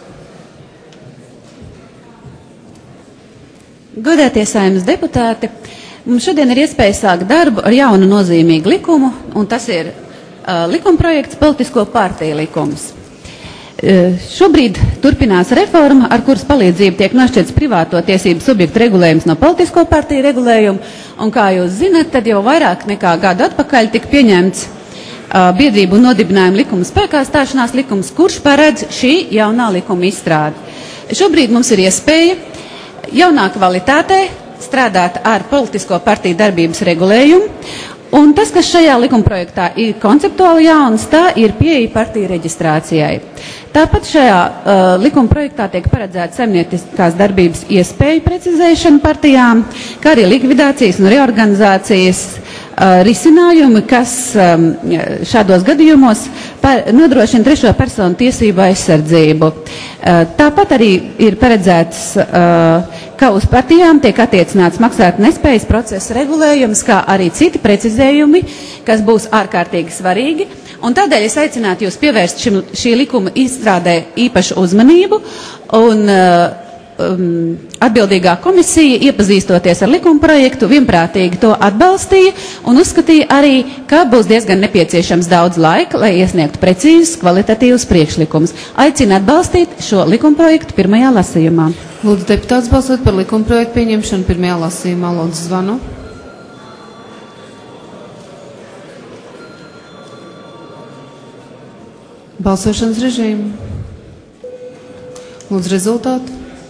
Speaker 11: Godātie Saeimas deputāti, mums šodien ir iespēja sākt darbu ar jaunu nozīmīgu likumu, un tas ir uh, likumprojekts politisko partiju likums. Uh, šobrīd turpinās reforma, ar kuras palīdzību tiek nošķirts privāto tiesību subjektu regulējums no politisko partiju regulējumu, un kā jūs zinat, tad jau vairāk nekā gadu atpakaļ tika pieņemts uh, biedrību un nodibinājumu likuma spēkā stāšanās likums, kurš paredz šī jaunā likuma izstrādi. Šobrīd mums ir iespēja jaunā kvalitātē strādāt ar politisko partiju darbības regulējumu, un tas, kas šajā likumprojektā ir konceptuāli jauns, tā ir pieeja partiju reģistrācijai. Tāpat šajā uh, likumprojektā tiek paredzēta saimnieciskās darbības iespēju precizēšana partijām, kā arī likvidācijas un reorganizācijas uh, risinājumi, kas um, šādos gadījumos par, nodrošina trešo personu tiesību aizsardzību. Uh, tāpat arī ir paredzēts, uh, ka uz partijām tiek attiecināts maksāt nespējas procesa regulējums, kā arī citi precizējumi, kas būs ārkārtīgi svarīgi. Un tādēļ es aicinātu jūs pievērst šim, šī likuma izstrādē īpašu uzmanību, un um, atbildīgā komisija, iepazīstoties ar likuma projektu, vienprātīgi to atbalstīja un uzskatīja arī, ka būs diezgan nepieciešams daudz laika, lai iesniegtu precīzus, kvalitatīvus priekšlikumus. Aicinu atbalstīt šo likuma projektu pirmajā lasījumā.
Speaker 1: Lūdzu deputāts balsot par likuma projektu pieņemšanu pirmajā lasījumā. Lūdzu zvanu. Balsošanas režīmu. Lūdzu rezultātu.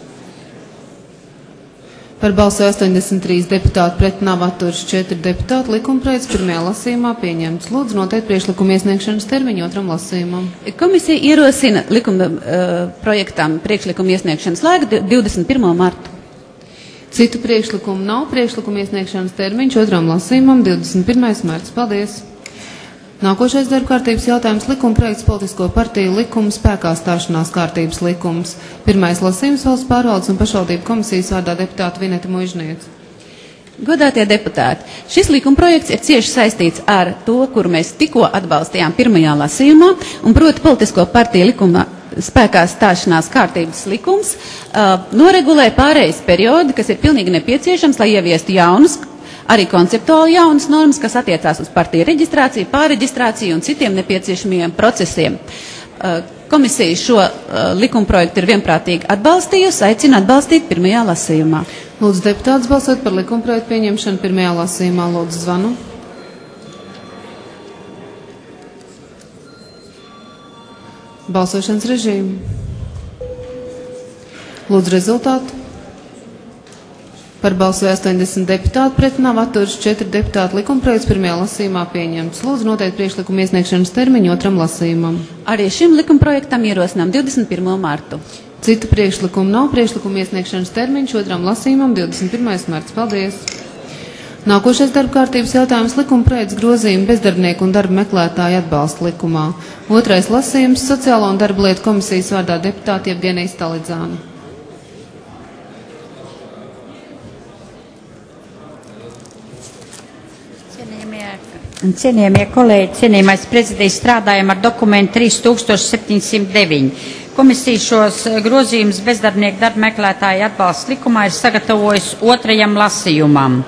Speaker 1: Par balsoja astoņdesmit trīs deputāti, pret nav atturas četri deputāti. Likumprojekts pirmajā lasījumā pieņemts. Lūdzu noteikt priekšlikumu iesniegšanas termiņu otram lasījumam.
Speaker 11: Komisija ierosina likuma uh, projektam priekšlikumu iesniegšanas laiku divdesmit pirmo martu.
Speaker 1: Citu priekšlikumu nav. Priekšlikumu iesniegšanas termiņš otram lasījumam divdesmit pirmais marts. Paldies! Nākošais darbkārtības jautājums likumprojekts politisko partiju likums spēkā stāšanās kārtības likums. Pirmais lasījums valsts pārvaldes un pašvaldību komisijas vārdā deputāta Vineta Muižniece.
Speaker 11: Godātie deputāti, šis likumprojekts ir cieši saistīts ar to, kuru mēs tikko atbalstījām pirmajā lasījumā, un proti politisko partiju likuma spēkā stāšanās kārtības likums uh, noregulē pārejas periodi, kas ir pilnīgi nepieciešams, lai ieviestu jaunus, arī konceptuāli jaunas normas, kas attiecās uz partiju reģistrāciju, pārreģistrāciju un citiem nepieciešamiem procesiem. Uh, komisija šo uh, likumprojektu ir vienprātīgi atbalstījusi, aicina atbalstīt pirmajā lasījumā.
Speaker 1: Lūdzu deputātus balsot par likumprojektu pieņemšanu pirmajā lasījumā. Lūdzu zvanu. Balsošanas režīmu. Lūdzu rezultātu. Par balsoja astoņdesmit deputāti, pret nav atturas četri deputāti. Likumprojekts pirmajā lasījumā pieņemts. Lūdzu noteikt priekšlikumu iesniegšanas termiņu otram lasījumam.
Speaker 11: Arī šim likumprojektam ierosinām divdesmit pirmo martu.
Speaker 1: Citu priekšlikumu nav. Priekšlikumu iesniegšanas termiņš otram lasījumam divdesmit pirmais marts. Paldies! Nākošais darba kārtības jautājums likumprojekts grozījumi bezdarbnieku un darba meklētāju atbalsta likumā. Otrais lasījums Sociālo un darba lietu komisijas vārdā deputāti Jevgenija Stalidzāna.
Speaker 12: Cienījamie kolēģi, cienījamais prezidijs, strādājam ar dokumentu trīs tūkstoši septiņsimt deviņi. Komisija šos grozījumus bezdarbnieku darba meklētāju atbalsta likumā ir sagatavojusi otrajam lasījumam.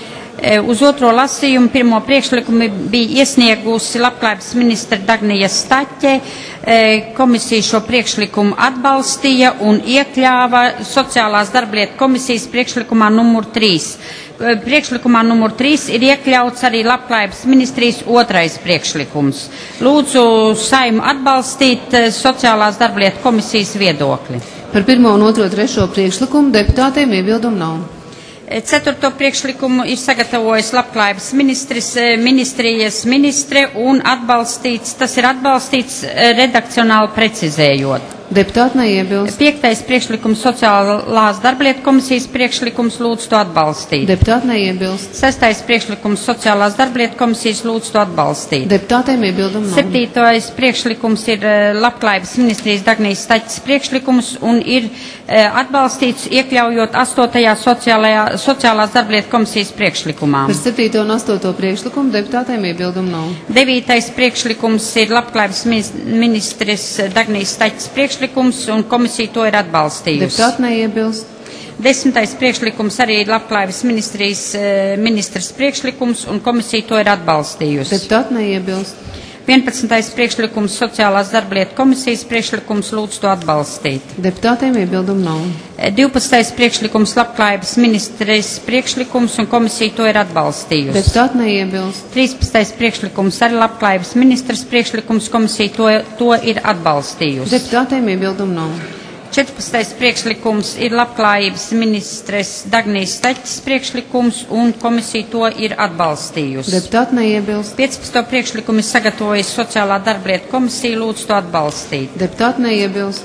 Speaker 12: Uz otro lasījumu pirmo priekšlikumu bija iesniegusi Labklājības ministra Dagnija Staķe. Komisija šo priekšlikumu atbalstīja un iekļāva Sociālās darblietu komisijas priekšlikumā numur trīs. Priekšlikumā numur trīs ir iekļauts arī Labklājības ministrijas otrais priekšlikums. Lūdzu Saimu atbalstīt Sociālās darblietu komisijas viedokli.
Speaker 1: Par pirmo un otro trešo priekšlikumu deputātiem iebildumu nav.
Speaker 12: Ceturto priekšlikumu ir sagatavojis Labklājības ministris, ministrijas ministre un atbalstīts, tas ir atbalstīts redakcionāli precizējot.
Speaker 1: Deputāti neiebilst.
Speaker 12: Piektais priekšlikums Sociālās darblietu komisijas priekšlikums, lūdzu to atbalstīt.
Speaker 1: Deputāti neiebilst.
Speaker 12: Sestais priekšlikums Sociālās darblietu komisijas, lūdzu to atbalstīt.
Speaker 1: Deputātiem iebildumu nav.
Speaker 12: Septītais priekšlikums ir Labklājības ministrijas Dagnijas Staķes priekšlikums un ir atbalstīts iekļaujot astotajā sociālajā, Sociālās darblietu komisijas priekšlikumā.
Speaker 1: Par septīto un astoto priekšlikumu deputātiem iebildumu nav.
Speaker 12: Devītais priekšlikums ir Labklājības ministres Dagnijas Staķes priekšlikums un komisija to ir atbalstījusi.
Speaker 1: Deputāti neiebilst.
Speaker 12: Desmitais priekšlikums arī ir Labklājības ministrijas ministras priekšlikums un komisija to ir atbalstījusi.
Speaker 1: Deputāti neiebilst.
Speaker 12: vienpadsmitais priekšlikums Sociālās darblietu komisijas priekšlikums, lūdzu to atbalstīt.
Speaker 1: Deputātiem iebildumu nav.
Speaker 12: divpadsmitais priekšlikums Labklājības ministrijas priekšlikums un komisija to ir atbalstījusi.
Speaker 1: Deputāti neiebilst.
Speaker 12: trīspadsmitais priekšlikums arī Labklājības ministras priekšlikums, komisija to, to ir atbalstījusi.
Speaker 1: Deputātiem iebildumu nav.
Speaker 12: četrpadsmitais priekšlikums ir Labklājības ministres Dagnijas Staķes priekšlikums un komisija to ir atbalstījusi.
Speaker 1: Deputāti neiebilst.
Speaker 12: piecpadsmito priekšlikumu ir sagatavojusi Sociālā darblietu komisija, lūdzu to atbalstīt.
Speaker 1: Deputāti neiebilst.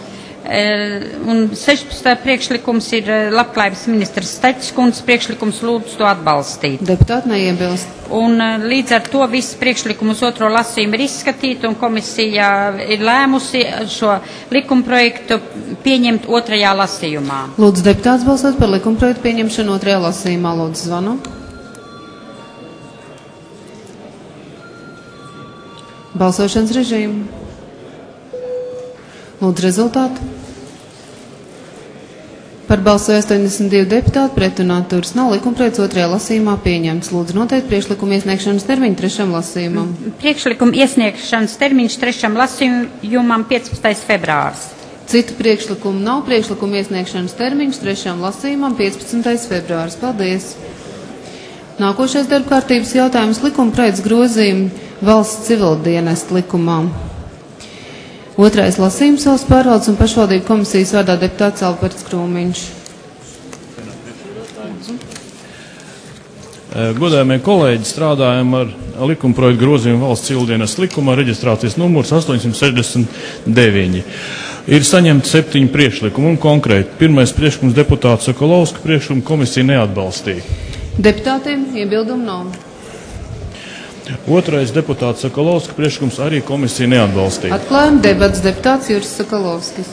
Speaker 12: Un sešpadsmitais priekšlikums ir Labklājības ministras Staķes kundzes priekšlikums, lūdzu to atbalstīt.
Speaker 1: Deputāti neiebilst.
Speaker 12: Un līdz ar to visi priekšlikumi uz otro lasījumu ir izskatīti un komisija ir lēmusi šo likumprojektu pieņemt otrajā lasījumā.
Speaker 1: Lūdzu deputāts balsot par likumprojektu pieņemšanu otrajā lasījumā. Lūdzu zvanu. Balsošanas režīmu. Lūdzu rezultātu. Par balsoja astoņdesmit divi deputāti, pret un atturas nav. Likumprojekts otrajā lasījumā pieņemts. Lūdzu noteikt priekšlikumu iesniegšanas termiņu trešam lasījumam.
Speaker 12: Priekšlikumu iesniegšanas termiņš trešam lasījumam piecpadsmitais februārs.
Speaker 1: Citu priekšlikumu nav. Priekšlikumu iesniegšanas termiņš trešam lasījumam piecpadsmitais februārs. Paldies! Nākošais darbkārtības jautājums likumprojekts grozījumi valsts civildienestu likumā. Otrais lasījums valsts pārvaldes un pašvaldību komisijas vārdā deputāts Alberts Krūmiņš.
Speaker 13: Godājamie kolēģi, strādājam ar likumprojektu grozījumu valsts civildienestu likumā, reģistrācijas numurs astoņsimt sešdesmit deviņi. Ir saņemti septiņi priekšlikumi un konkrēti. Pirmais priekšlikums deputāta Sokolovska priekšlikumu komisija neatbalstīja.
Speaker 1: Deputātiem iebildumu nav.
Speaker 13: Otrais deputāta Sokolovska priekšlikums arī komisija neatbalstīja.
Speaker 1: Atklājam debats deputāts Juris Sokolovskis.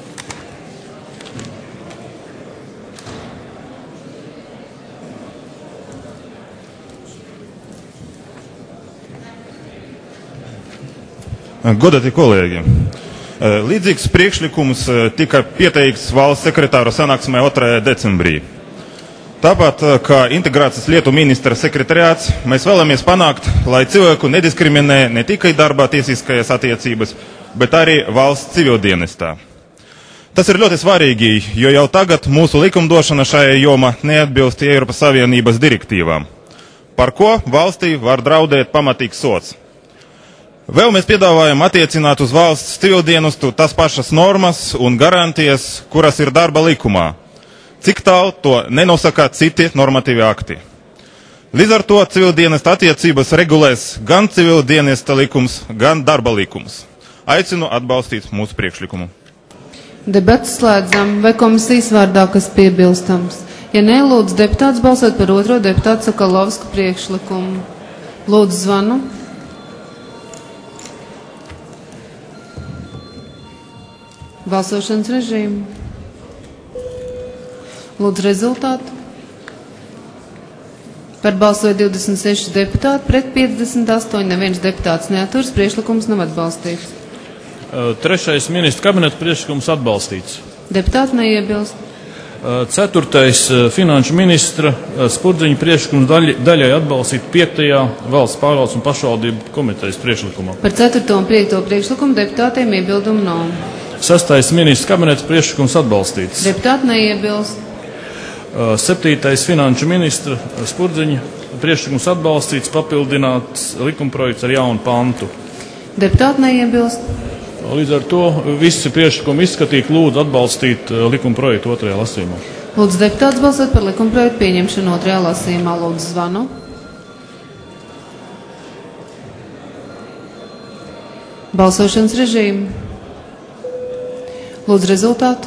Speaker 3: Godātie kolēģi, līdzīgs priekšlikums tika pieteikts valsts sekretāra sanāksmē otrajā decembrī. Tāpat kā integrācijas lietu ministra sekretariāts, mēs vēlamies panākt, lai cilvēku nediskriminē ne tikai darbā tiesiskajās attiecības, bet arī valsts civildienestā. Tas ir ļoti svarīgi, jo jau tagad mūsu likumdošana šajā jomā neatbilst Eiropas Savienības direktīvām, par ko valstī var draudēt pamatīgs sods. Vēl mēs piedāvājam attiecināt uz valsts civildienestu tas pašas normas un garantijas, kuras ir darba likumā, cik tālu to nenosaka citi normatīvi akti. Līdz ar to civildienesta attiecības regulēs gan civildienesta likums, gan darba likums. Aicinu atbalstīt mūsu priekšlikumu.
Speaker 1: Debats slēdzam. Vai komisijas vārdā kas piebilstams? Ja nē, lūdzu deputāts balsot par otro deputātu Sokolovska priekšlikumu. Lūdzu zvanu. Balsošanas režīmu. Lūdzu rezultātu. Par balsoja divdesmit seši deputāti, pret piecdesmit astoņi, neviens deputāts neaturas, priekšlikums nav atbalstīts.
Speaker 13: Trešais ministra kabineta priekšlikums atbalstīts.
Speaker 1: Deputāti neiebilst.
Speaker 13: Ceturtais finanšu ministra Spurdziņa priekšlikums daļai, daļai atbalstīt piektajā valsts pārvaldes un pašvaldību komitejas priekšlikumā.
Speaker 1: Par ceturto un piekto priekšlikumu deputātiem iebildumu nav.
Speaker 13: Sastais ministra kabineta priekšlikums atbalstīts.
Speaker 1: Deputāti neiebilst.
Speaker 13: Septītais finanšu ministra Spurdziņa priekšlikums atbalstīts, papildināts likumprojekts ar jaunu pantu.
Speaker 1: Deputāti neiebilst.
Speaker 13: Līdz ar to visi priekšlikumi izskatīt, lūdzu atbalstīt likumprojektu otrajā lasījumā.
Speaker 1: Lūdzu deputāts balsot par likumprojektu pieņemšanu otrajā lasījumā. Lūdzu zvanu. Balsošanas režīmu. Lūdzu rezultātu.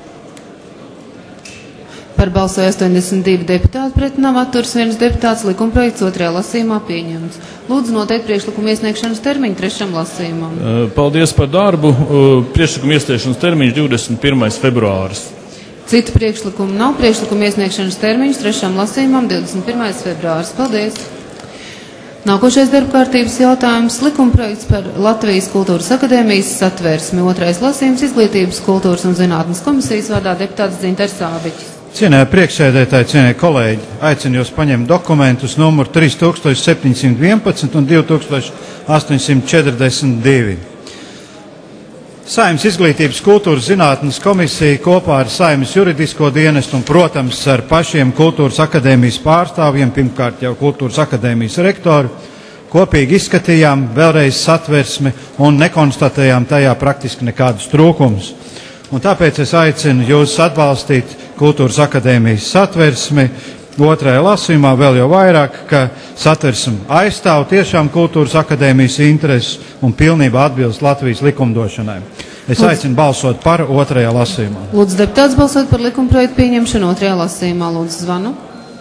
Speaker 1: Par balsoja astoņdesmit divi deputāti, pret nav atturas viens deputāts, likumprojekts otrajā lasījumā pieņemts. Lūdzu noteikt priekšlikumu iesniegšanas termiņu trešam lasījumam.
Speaker 13: Paldies par darbu. Priekšlikumu iesniegšanas termiņš divdesmit pirmais februāris.
Speaker 1: Citu priekšlikumu nav. Priekšlikumu iesniegšanas termiņš trešam lasījumam divdesmit pirmais februāris. Paldies. Nākošais darbkārtības jautājums – likumprojekts par Latvijas Kultūras akadēmijas satversmi. Otrais lasījums – Izglītības, kultūras un zinātnes komisijas vārdā deputāts Dzinters Ābiķis.
Speaker 14: Cienējamie priekšsēdētāji, cienējamie kolēģi, aicinu jūs paņemt dokumentus numur trīs tūkstoši septiņsimt vienpadsmit un divi tūkstoši astoņsimt četrdesmit divi. Saeimas Izglītības, kultūras zinātnes komisija kopā ar Saeimas juridisko dienestu un, protams, ar pašiem Kultūras akadēmijas pārstāvjiem, pirmkārt jau Kultūras akadēmijas rektoru, kopīgi izskatījām vēlreiz satversmi un nekonstatējām tajā praktiski nekādus trūkumus. Un tāpēc es aicinu jūs atbalstīt Kultūras akadēmijas satversmi otrajā lasījumā vēl jau vairāk, ka satversme aizstāv tiešām Kultūras akadēmijas intereses un pilnībā atbilst Latvijas likumdošanai. Es aicinu balsot par otrajā lasījumā.
Speaker 1: Lūdzu deputāts balsot par likumprojektu pieņemšanu otrajā lasījumā. Lūdzu zvanu.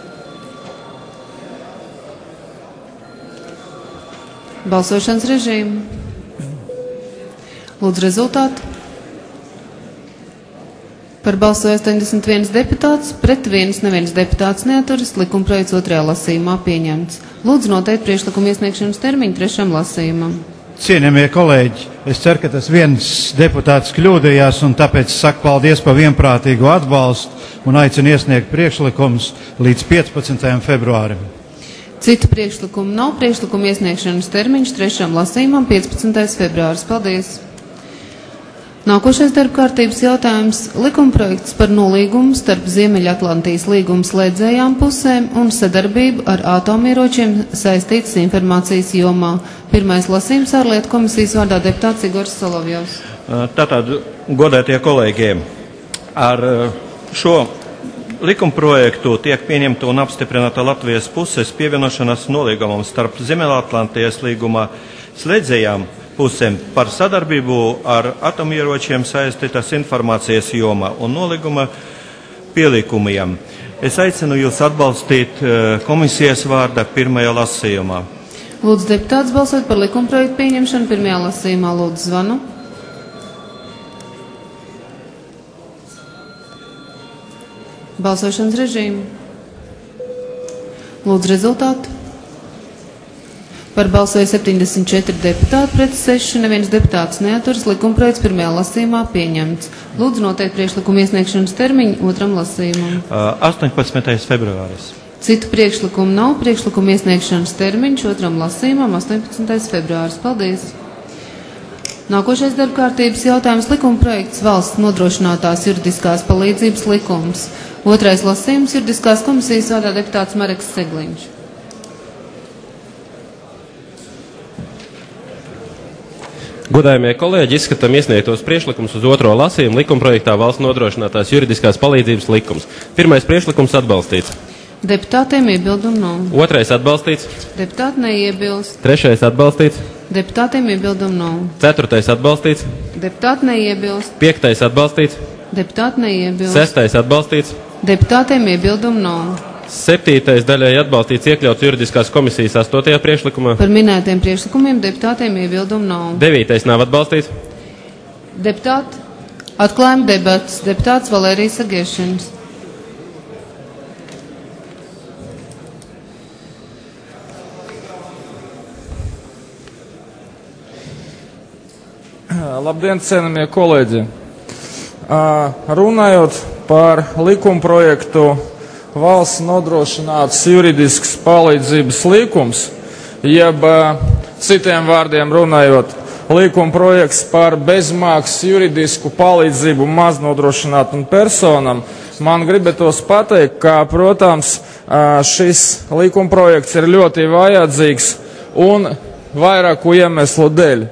Speaker 1: Balsošanas režīmu. Lūdzu rezultātu. Par balsoja astoņdesmit viens deputāts, pret viens neviens deputāts neaturas, likumprojekts otrajā lasījumā pieņemts. Lūdzu noteikt priekšlikumu iesniegšanas termiņu trešam lasījumam.
Speaker 14: Cienījamie kolēģi, es ceru, ka tas viens deputāts kļūdījās un tāpēc saku paldies par vienprātīgu atbalstu un aicinu iesniegt priekšlikumus līdz piecpadsmitajam februārim.
Speaker 1: Citu priekšlikumu nav. Priekšlikumu iesniegšanas termiņš trešam lasījumam piecpadsmitais februāris. Paldies! Nākošais darbkārtības jautājums – likumprojekts par nolīgumu starp Ziemeļatlantijas līguma slēdzējām pusēm un sadarbību ar atomieročiem saistītas informācijas jomā. Pirmais lasījums ārlietu komisijas vārdā deputāts Igors Solovjovs.
Speaker 7: Tātad, godētie kolēģi, ar šo likumprojektu tiek pieņemta un apstiprināta Latvijas puses pievienošanās nolīgumam starp Ziemeļatlantijas līguma slēdzējām pusēm par sadarbību ar atomieročiem saistītās informācijas jomā un nolīguma pielikumiem. Es aicinu jūs atbalstīt komisijas vārda pirmajā lasījumā.
Speaker 1: Lūdzu, deputāts balsot par likumprojektu pieņemšanu pirmajā lasījumā. Lūdzu, zvanu. Balsošanas režīmu. Lūdzu, rezultātu. Par balsoja septiņdesmit četri deputāti pret seši, neviens deputāts neaturas, likumprojekts pirmajā lasījumā pieņemts. Lūdzu, noteikt priekšlikumu iesniegšanas termiņu otram lasījumam.
Speaker 7: astoņpadsmitais februāris.
Speaker 1: Citu priekšlikumu nav. Priekšlikumu iesniegšanas termiņš otram lasījumam astoņpadsmitais februāris. Paldies! Nākošais darbkārtības jautājums likumprojekts valsts nodrošinātās juridiskās palīdzības likums. Otrais lasījums juridiskās komisijas vārdā deputāts Mareks Segliņš.
Speaker 6: Godājumie kolēģi, izskatām iesniegtos priekšlikumus uz otro lasījumu likumprojektā valsts nodrošinātās juridiskās palīdzības likums. Pirmais priekšlikums atbalstīts.
Speaker 1: Deputātiem iebildumu nav.
Speaker 6: Otrais atbalstīts.
Speaker 1: Deputāti neiebilst.
Speaker 6: Trešais atbalstīts.
Speaker 1: Deputātiem iebildumu nav.
Speaker 6: Ceturtais atbalstīts.
Speaker 1: Deputāti neiebilst.
Speaker 6: Piektais atbalstīts.
Speaker 1: Deputāti neiebilst.
Speaker 6: Sestais atbalstīts.
Speaker 1: Deputātiem iebildumu nav.
Speaker 6: Septītais daļai atbalstīts iekļauts juridiskās komisijas astotajā priekšlikumā.
Speaker 1: Par minētiem priekšlikumiem deputātiem iebildumu nav.
Speaker 6: Devītais nav atbalstīts.
Speaker 1: Deputāti, atklājam debatas. Deputāts Valērijas Agiešiņš.
Speaker 15: Labdien, cienījamie kolēģi! Runājot par likumprojektu valsts nodrošināts juridisks palīdzības likums, jeb citiem vārdiem runājot, likumprojekts par bezmaksas juridisku palīdzību maznodrošinātam personam, man gribētos pateikt, ka, protams, šis likumprojekts ir ļoti vajadzīgs un vairāku iemeslu dēļ.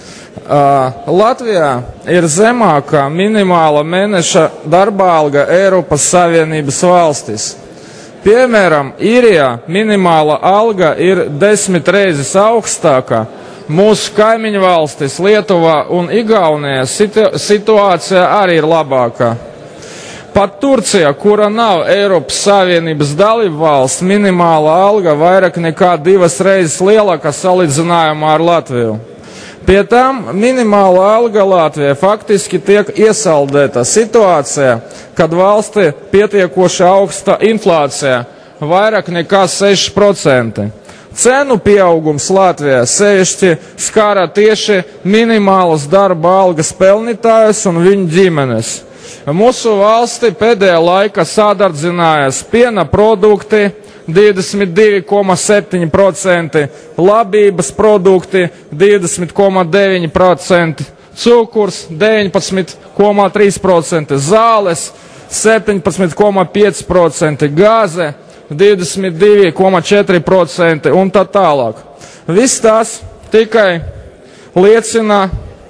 Speaker 15: Latvijā ir zemākā minimāla mēneša darba alga Eiropas Savienības valstis. Piemēram, Īrijā minimāla alga ir desmit reizes augstākā. Mūsu kaimiņu valstis Lietuvā un Igaunijā situācija arī ir labākā. Pat Turcija, kura nav Eiropas Savienības dalība valsts, minimāla alga vairāk nekā divas reizes lielāka salīdzinājumā ar Latviju. Pie tam minimāla alga Latvijā faktiski tiek iesaldēta situācijā, kad valstī pietiekoši augsta inflācija, vairāk nekā seši procenti. Cenu pieaugums Latvijā sevišķi skara tieši minimālas darba algas pelnītājus un viņu ģimenes. Mūsu valsti pēdējā laikā sadardzinājas piena produkti, divdesmit divi komats septiņi procenti, labības produkti divdesmit komats deviņi procenti, cukurs deviņpadsmit komats trīs procenti, zāles septiņpadsmit komats pieci procenti, gāze divdesmit divi komats četri procenti un tā tālāk. Viss tas tikai liecina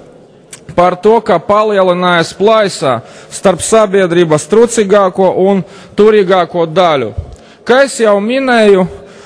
Speaker 15: par to, ka palielinājās plaisā starp sabiedrības trūcīgāko un turīgāko daļu. Kā es jau minēju,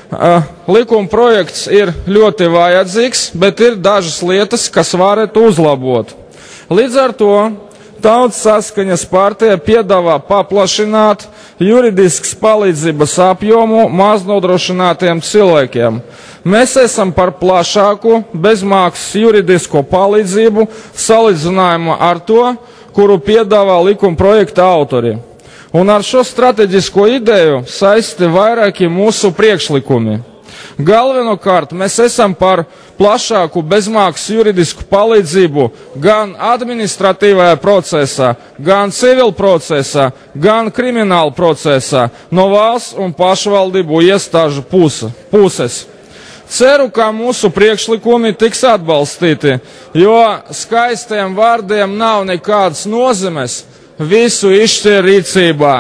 Speaker 15: likuma projekts ir ļoti vajadzīgs, bet ir dažas lietas, kas varētu uzlabot. Līdz ar to Tautas saskaņas partija piedāvā paplašināt juridiskas palīdzības apjomu maznodrošinātiem cilvēkiem. Mēs esam par plašāku bezmaksas juridisko palīdzību salīdzinājumā ar to, kuru piedāvā likuma projekta autori. Un ar šo strateģisko ideju saistīti vairāki mūsu priekšlikumi. Galvenokārt mēs esam par plašāku bezmaksas juridisku palīdzību gan administratīvajā procesā, gan civil procesā, gan krimināla procesā no valsts un pašvaldību iestāžu puse, puses. Ceru, ka mūsu priekšlikumi tiks atbalstīti, jo skaistiem vārdiem nav nekādas nozīmes. Visu izšķir rīcībā.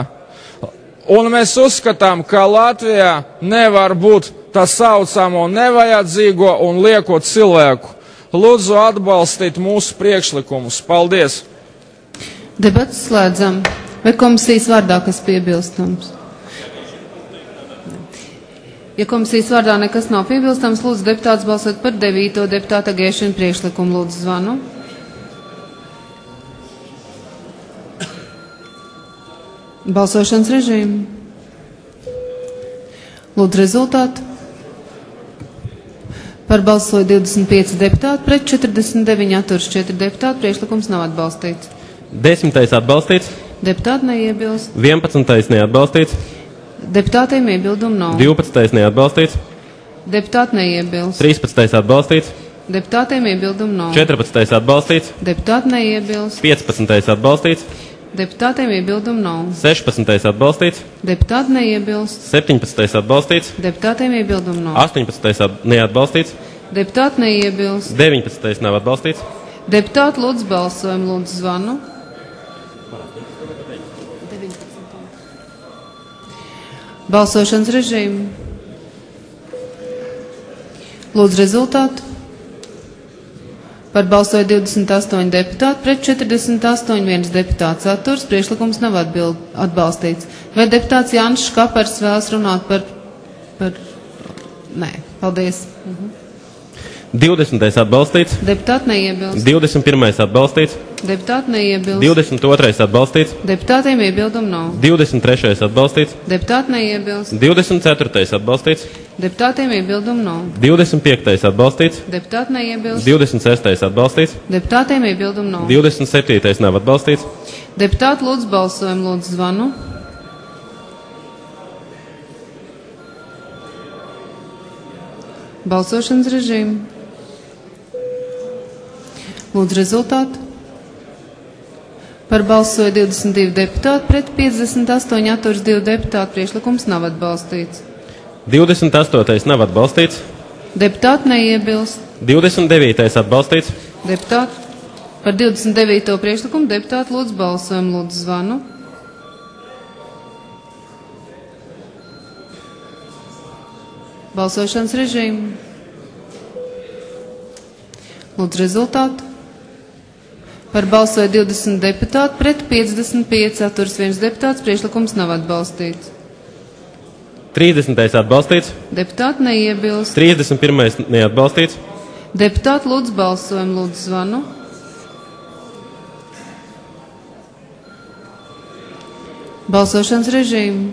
Speaker 15: Un mēs uzskatām, ka Latvijā nevar būt tā saucamo nevajadzīgo un lieko cilvēku. Lūdzu atbalstīt mūsu priekšlikumus. Paldies!
Speaker 1: Debats slēdzam. Vai komisijas vārdā kas piebilstams? Ja komisijas vārdā nekas nav piebilstams, lūdzu deputāts balsot par devīto deputāta Gēšina priekšlikumu. Lūdzu zvanu. Balsošanas režīmu. Lūdzu rezultātu. Par balsoja divdesmit pieci deputāti, pret četrdesmit deviņi atturas četri deputāti. Priekšlikums nav atbalstīts.
Speaker 6: Desmitais atbalstīts.
Speaker 1: Deputāti neiebilst.
Speaker 6: Vienpadsmitais neatbalstīts.
Speaker 1: Deputātiem iebildumu nav.
Speaker 6: Divpadsmitais neatbalstīts.
Speaker 1: Deputāti neiebilst.
Speaker 6: Trīspadsmitais atbalstīts.
Speaker 1: Deputātiem iebildumu nav.
Speaker 6: Četrpadsmitais atbalstīts.
Speaker 1: Deputāti neiebilst.
Speaker 6: Piecpadsmitais atbalstīts.
Speaker 1: Deputātiem iebildumu nav.
Speaker 6: Sešpadsmitais atbalstīts.
Speaker 1: Deputāti neiebilst.
Speaker 6: Septiņpadsmitais atbalstīts.
Speaker 1: Deputātiem iebildumu nav.
Speaker 6: Astoņpadsmitais neatbalstīts.
Speaker 1: Deputāti neiebilst.
Speaker 6: Deviņpadsmitais nav atbalstīts.
Speaker 1: Deputāti lūdzu balsojumu, lūdzu zvanu. Balsošanas režīmu. Lūdzu rezultātu. Par balsoja divdesmit astoņi deputāti, pret četrdesmit astoņi, viens deputāts atturs, priekšlikums nav atbild, atbalstīts. Vai deputāts Jānis Škapars vēlas runāt par... par... Nē, paldies. Mhm.
Speaker 6: divdesmitais atbalstīts.
Speaker 1: Deputāti neiebilst.
Speaker 6: divdesmit pirmais atbalstīts.
Speaker 1: Deputāti neiebilst.
Speaker 6: divdesmit otrais atbalstīts.
Speaker 1: Deputātiem iebildumu nav.
Speaker 6: divdesmit trešais atbalstīts.
Speaker 1: Deputāti neiebilst.
Speaker 6: divdesmit ceturtais atbalstīts.
Speaker 1: Deputātiem iebildumu nav.
Speaker 6: divdesmit piektais atbalstīts.
Speaker 1: Deputāti neiebilst.
Speaker 6: divdesmit sestais atbalstīts.
Speaker 1: Deputātiem iebildumu nav.
Speaker 6: divdesmit septītais nav atbalstīts.
Speaker 1: Deputāti lūdzu balsojumu, lūdzu zvanu. Balsošanas režīmu. Lūdzu rezultātu. Par balsoja divdesmit divi deputāti, pret piecdesmit astoņi atturas divi deputāti. Priekšlikums nav atbalstīts.
Speaker 6: divdesmit astotais nav atbalstīts.
Speaker 1: Deputāti neiebilst.
Speaker 6: divdesmit devītais atbalstīts.
Speaker 1: Deputāti. Par divdesmit devīto priekšlikumu deputāti lūdzu balsojumu, lūdzu zvanu. Balsošanas režīmu. Lūdzu rezultātu. Par balsoja divdesmit deputāti, pret piecdesmit pieci atturas viens deputāts. Priekšlikums nav atbalstīts.
Speaker 6: trīsdesmitais atbalstīts.
Speaker 1: Deputāti neiebilst.
Speaker 6: trīsdesmit pirmais neatbalstīts.
Speaker 1: Deputāti lūdzu balsojumu, lūdzu zvanu. Balsošanas režīmu.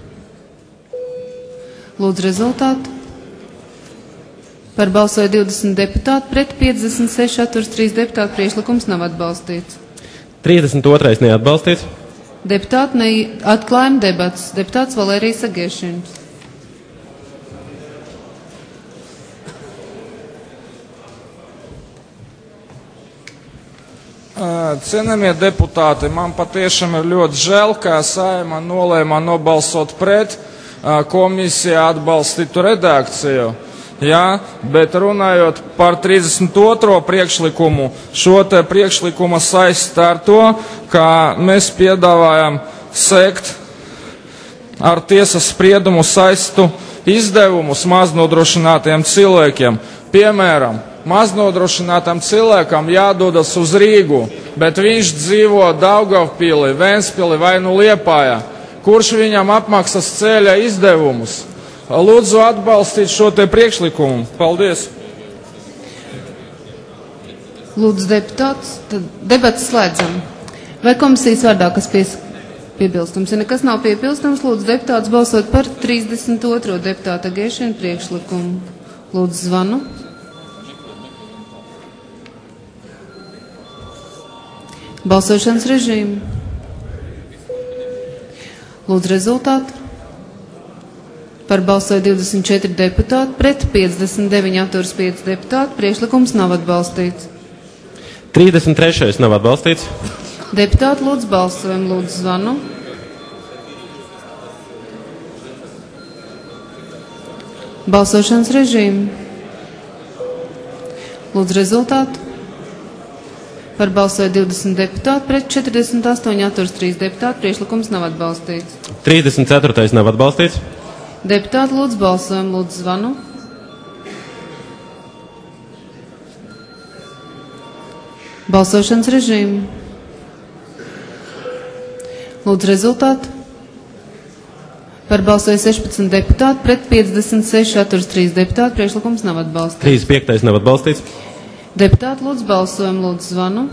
Speaker 1: Lūdzu rezultātu. Par balsoja divdesmit deputāti, pret piecdesmit seši atturas trīs deputāti. Priekšlikums nav atbalstīts.
Speaker 6: trīsdesmit otrais neatbalstīts.
Speaker 1: Deputāti ne... atklājuma debats. Deputāts Valērijas Agēšins.
Speaker 15: Cienījamie deputāti, man patiešām ir ļoti žēl, ka Saeima nolēma nobalsot pret komisijā atbalstītu redakciju. Jā, bet runājot par trīsdesmit otro priekšlikumu, šo te priekšlikumu saist ar to, ka mēs piedāvājam sekt ar tiesas spriedumu saistu izdevumus maznodrošinātiem cilvēkiem. Piemēram, maznodrošinātam cilvēkam jādodas uz Rīgu, bet viņš dzīvo Daugavpilī, Ventspilī vai nu Liepājā. Kurš viņam apmaksas ceļa izdevumus? Lūdzu atbalstīt šo te priekšlikumu. Paldies.
Speaker 1: Lūdzu deputāts, tad debats slēdzam. Vai komisijas vārdā kas pies, piebilstams? Ja nekas nav piebilstams, lūdzu deputāts balsot par trīsdesmit otro deputāta Gēšina priekšlikumu. Lūdzu zvanu. Balsošanas režīmu. Lūdzu rezultātu. Par balsoja divdesmit četri deputāti, pret piecdesmit deviņi atturas pieci deputāti. Priekšlikums nav atbalstīts.
Speaker 6: trīsdesmit trešais nav atbalstīts.
Speaker 1: Deputāti lūdzu balsojumu, lūdzu zvanu. Balsošanas režīmu. Lūdzu rezultātu. Par balsoja divdesmit deputāti, pret četrdesmit astoņi atturas trīs deputāti. Priekšlikums nav atbalstīts.
Speaker 6: trīsdesmit ceturtais nav atbalstīts.
Speaker 1: Deputāti lūdzu balsojumu, lūdzu zvanu. Balsošanas režīmu. Lūdzu rezultātu. Par Par balsoja sešpadsmit deputāti, pret piecdesmit seši, atturas trīs deputāti. Priekšlikums nav atbalstīts.
Speaker 6: trīsdesmit piektais nav atbalstīts.
Speaker 1: Deputāti, lūdzu balsojumu, lūdzu zvanu.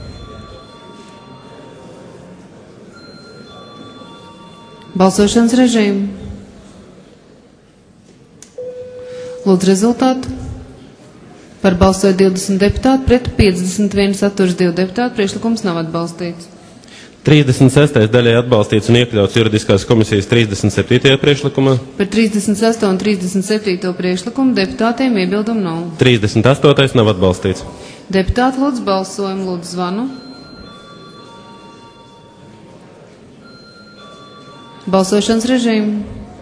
Speaker 1: Balsošanas režīmu. Lūdzu rezultātu. Par balsoja divdesmit deputāti, pret piecdesmit viens, atturas divi deputāti. Priekšlikums nav atbalstīts.
Speaker 6: trīsdesmit sestais daļai atbalstīts un iekļauts juridiskās komisijas trīsdesmit septītajā priekšlikumā.
Speaker 1: Par trīsdesmit sesto un trīsdesmit septīto priekšlikumu deputātiem iebildumu nav.
Speaker 6: trīsdesmit astotais nav atbalstīts.
Speaker 1: Deputāti, lūdzu balsojumu, lūdzu zvanu. Balsošanas režīmu.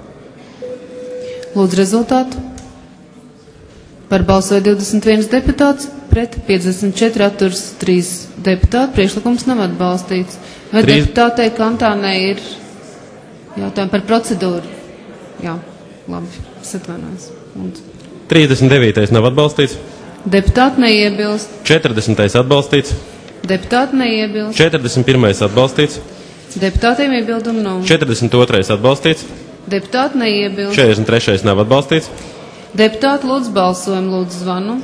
Speaker 1: Lūdzu rezultātu. Par balsoja divdesmit viens deputāts, pret piecdesmit četri, atturas trīs deputāti. Priekšlikums nav atbalstīts. Vai Trīs... deputātei Kantānei ir jautājumi par procedūru? Jā, labi, es atvainojos.
Speaker 6: trīsdesmit devītais nav atbalstīts.
Speaker 1: Deputāti neiebilst.
Speaker 6: četrdesmitais atbalstīts.
Speaker 1: Deputāti neiebilst.
Speaker 6: četrdesmit pirmais atbalstīts.
Speaker 1: Deputātiem iebildumu nav.
Speaker 6: četrdesmit otrais atbalstīts.
Speaker 1: Deputāti neiebilst.
Speaker 6: četrdesmit trešais nav atbalstīts.
Speaker 1: Deputāti, lūdzu balsojumu, lūdzu zvanu.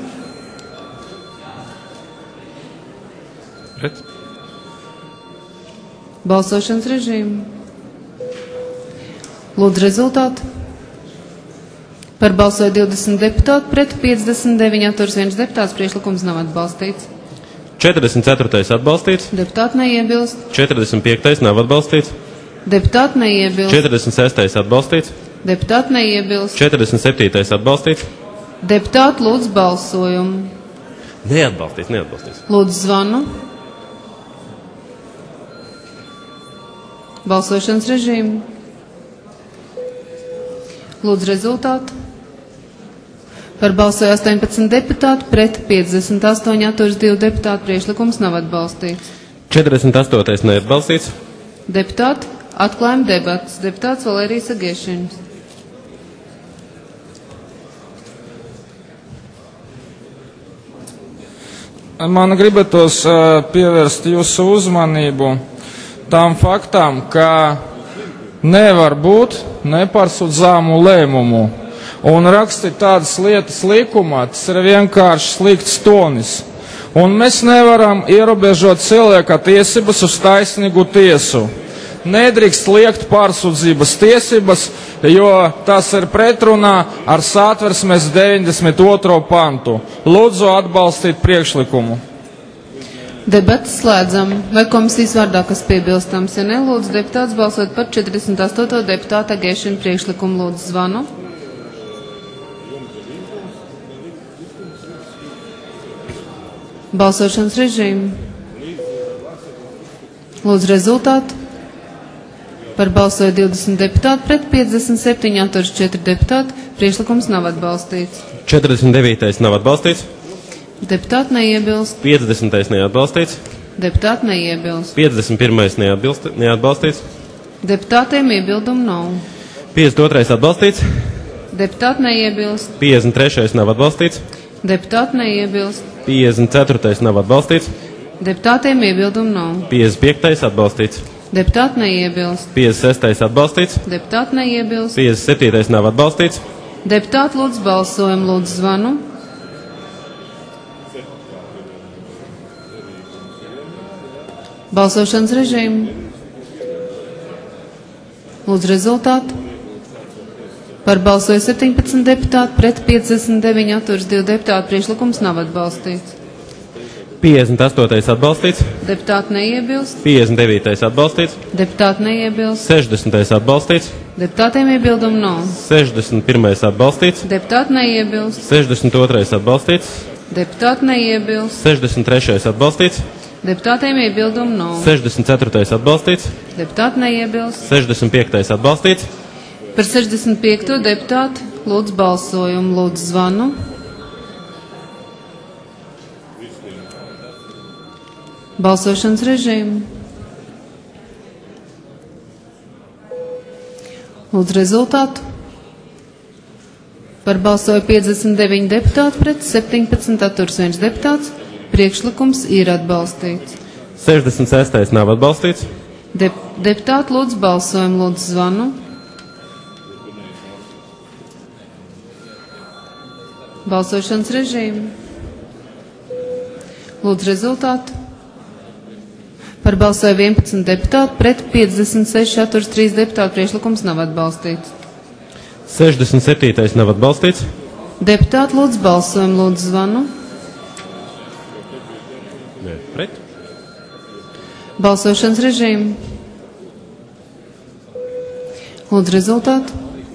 Speaker 6: Pret.
Speaker 1: Balsošanas režīmu. Lūdzu rezultātu. Par balsoja divdesmit deputāti, pret piecdesmit deviņi, atturas viens deputāts. Priekšlikums nav atbalstīts.
Speaker 6: četrdesmit ceturtais atbalstīts.
Speaker 1: Deputāti neiebilst.
Speaker 6: četrdesmit piektais nav atbalstīts.
Speaker 1: Deputāti neiebilst.
Speaker 6: četrdesmit sestais atbalstīts.
Speaker 1: Deputāti neiebilst.
Speaker 6: četrdesmit septītais atbalstīts.
Speaker 1: Deputāti, lūdzu balsojumu.
Speaker 6: Neatbalstīts, neatbalstīts.
Speaker 1: Lūdzu zvanu. Balsošanas režīmu. Lūdzu rezultātu. Par balsoja astoņpadsmit deputāti, pret piecdesmit astoņi, atturas divi deputāti. Priekšlikums nav atbalstīts.
Speaker 6: četrdesmit astotais neatbalstīts.
Speaker 1: Deputāti, atklājam debatas. Deputāts Valērijas Agiešiņš.
Speaker 15: Man gribētos uh, pievērst jūsu uzmanību tām faktām, ka nevar būt neparsūdzāmu lēmumu. Un rakstīt tādas lietas likumā, tas ir vienkārši slikts tonis. Un mēs nevaram ierobežot cilvēka tiesības uz taisnīgu tiesu. Nedrīkst liekt pārsūdzības tiesības, jo tas ir pretrunā ar Satversmes deviņdesmit otro pantu. Lūdzu atbalstīt priekšlikumu.
Speaker 1: Debatas slēdzam. Vai komisijas vārdā kas piebilstams? Ja nelūdzu deputāts balsot par četrdesmit astoto deputāta Agēšana priekšlikumu, lūdzu zvanu. Balsošanas režīmu. Lūdzu rezultātu. Par balsoja divdesmit deputāti, pret piecdesmit septiņi, atturas četri deputāti. Priekšlikums nav atbalstīts.
Speaker 6: četrdesmit devītais nav atbalstīts.
Speaker 1: Deputāti neiebilst.
Speaker 6: piecdesmitais neatbalstīts.
Speaker 1: Deputāti neiebilst.
Speaker 6: piecdesmit pirmais neatbilst, neatbalstīts.
Speaker 1: Deputātiem iebildumu nav.
Speaker 6: piecdesmit otrais atbalstīts.
Speaker 1: Deputāti neiebilst.
Speaker 6: piecdesmit trešais nav atbalstīts.
Speaker 1: Deputāti neiebilst.
Speaker 6: piecdesmit ceturtais nav atbalstīts.
Speaker 1: Deputātiem iebildumu nav.
Speaker 6: piecdesmit piektais atbalstīts.
Speaker 1: Deputāti neiebilst.
Speaker 6: piecdesmit sestais atbalstīts.
Speaker 1: Deputāti neiebilst.
Speaker 6: piecdesmit septītais nav atbalstīts.
Speaker 1: Deputāti, lūdzu balsojumu, lūdzu zvanu. Balsošanas režīmu. Lūdzu rezultātu. Par balsoja septiņpadsmit deputāti, pret piecdesmit deviņi, atturas divi deputāti. Priekšlikums nav atbalstīts.
Speaker 6: piecdesmit astotais atbalstīts.
Speaker 1: Deputāti neiebilst.
Speaker 6: piecdesmit devītais atbalstīts.
Speaker 1: Deputāti neiebilst.
Speaker 6: sešdesmitais atbalstīts.
Speaker 1: Deputātiem iebildumu nav.
Speaker 6: sešdesmit pirmais atbalstīts.
Speaker 1: Deputāti neiebilst.
Speaker 6: sešdesmit otrais atbalstīts.
Speaker 1: Deputāti neiebilst.
Speaker 6: sešdesmit trešais atbalstīts.
Speaker 1: Deputātiem iebildumu nav.
Speaker 6: sešdesmit ceturtais atbalstīts.
Speaker 1: Deputāti neiebilst.
Speaker 6: sešdesmit piektais atbalstīts.
Speaker 1: Par sešdesmit piekto deputātu lūdzu balsojumu, lūdzu zvanu. Balsošanas režīmu. Lūdzu rezultātu. Par balsoju piecdesmit deviņi deputāti, pret septiņpadsmit, atturas viens deputāts. Priekšlikums ir atbalstīts.
Speaker 6: sešdesmit sestais nav atbalstīts.
Speaker 1: De deputāti lūdzu balsojumu, lūdzu zvanu. Balsošanas režīmu. Lūdzu rezultātu. Par balsoja vienpadsmit deputāti, pret piecdesmit seši, atturas trīs deputāti, priekšlikums nav atbalstīts.
Speaker 6: sešdesmit septītais nav atbalstīts.
Speaker 1: Deputāti, lūdzu balsojumu, lūdzu zvanu.
Speaker 6: Nē, pret.
Speaker 1: Balsošanas režīmu. Lūdzu rezultātu.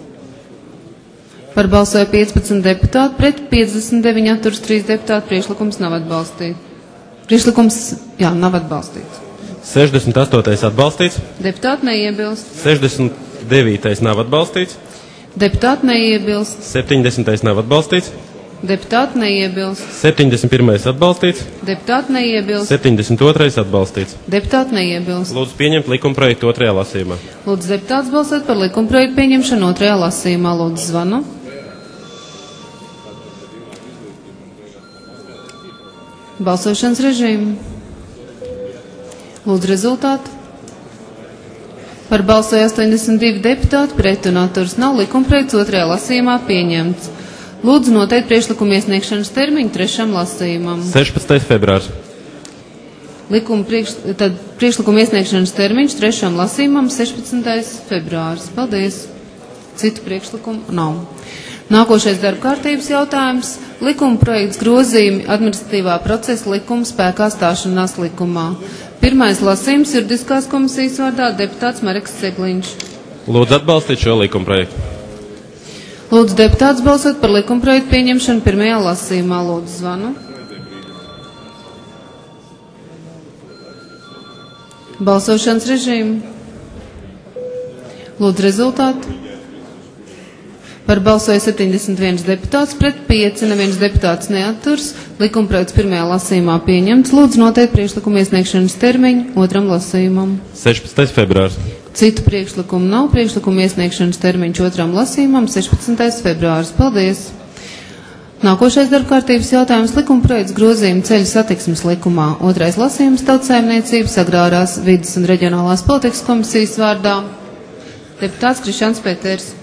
Speaker 1: Par balsoja piecpadsmit deputāti, pret piecdesmit deviņi, atturas trīs deputāti, priekšlikums nav atbalstīts. Priekšlikums, jā, nav atbalstīts.
Speaker 6: sešdesmit astotais atbalstīts.
Speaker 1: Deputāti neiebilst.
Speaker 6: sešdesmit devītais nav atbalstīts.
Speaker 1: Deputāti neiebilst.
Speaker 6: septiņdesmitais nav atbalstīts.
Speaker 1: Deputāti neiebilst.
Speaker 6: septiņdesmit pirmais atbalstīts.
Speaker 1: Deputāti neiebilst.
Speaker 6: septiņdesmit otrais atbalstīts.
Speaker 1: Deputāti neiebilst.
Speaker 6: Lūdzu pieņemt likumprojektu otrajā lasījumā.
Speaker 1: Lūdzu deputāts balsot par likumprojektu pieņemšanu otrajā lasījumā. Lūdzu zvanu. Balsošanas režīmu. Lūdzu rezultātu. Par balsoja astoņdesmit divi deputāti, pret un atturas nav, likumprojekts otrajā lasījumā pieņemts. Lūdzu noteikt priekšlikumu iesniegšanas termiņu trešam lasījumam.
Speaker 6: sešpadsmitais februārs.
Speaker 1: Likuma priekš, tad priekšlikuma iesniegšanas termiņš trešam lasījumam sešpadsmitais februārs. Paldies. Citu priekšlikumu nav. Nākošais darba kārtības jautājums – likuma projekts grozījumi administratīvā procesa likuma spēkā stāšanās likumā. Pirmais lasījums juridiskās komisijas vārdā deputāts Mareks Cegliņš.
Speaker 6: Lūdzu atbalstīt šo likumprojektu.
Speaker 1: Lūdzu deputāts balsot par likumprojektu pieņemšanu pirmajā lasījumā. Lūdzu zvanu. Balsošanas režīmu. Lūdzu rezultātu. Par balsoja septiņdesmit viens deputāts, pret pieci, neviens deputāts neatturs. Likumprojekts pirmajā lasījumā pieņemts. Lūdzu noteikt priekšlikumu iesniegšanas termiņu otram lasījumam.
Speaker 6: sešpadsmitais februārs.
Speaker 1: Citu priekšlikumu nav. Priekšlikumu iesniegšanas termiņš otram lasījumam sešpadsmitais februārs. Paldies! Nākošais darbkārtības jautājums – likumprojekts grozījumi ceļu satiksmes likumā. Otrais lasījums – Tautsaimniecības, agrārās, vides un reģionālās politikas komisijas vārdā. Deputāts Krišjāns Peters.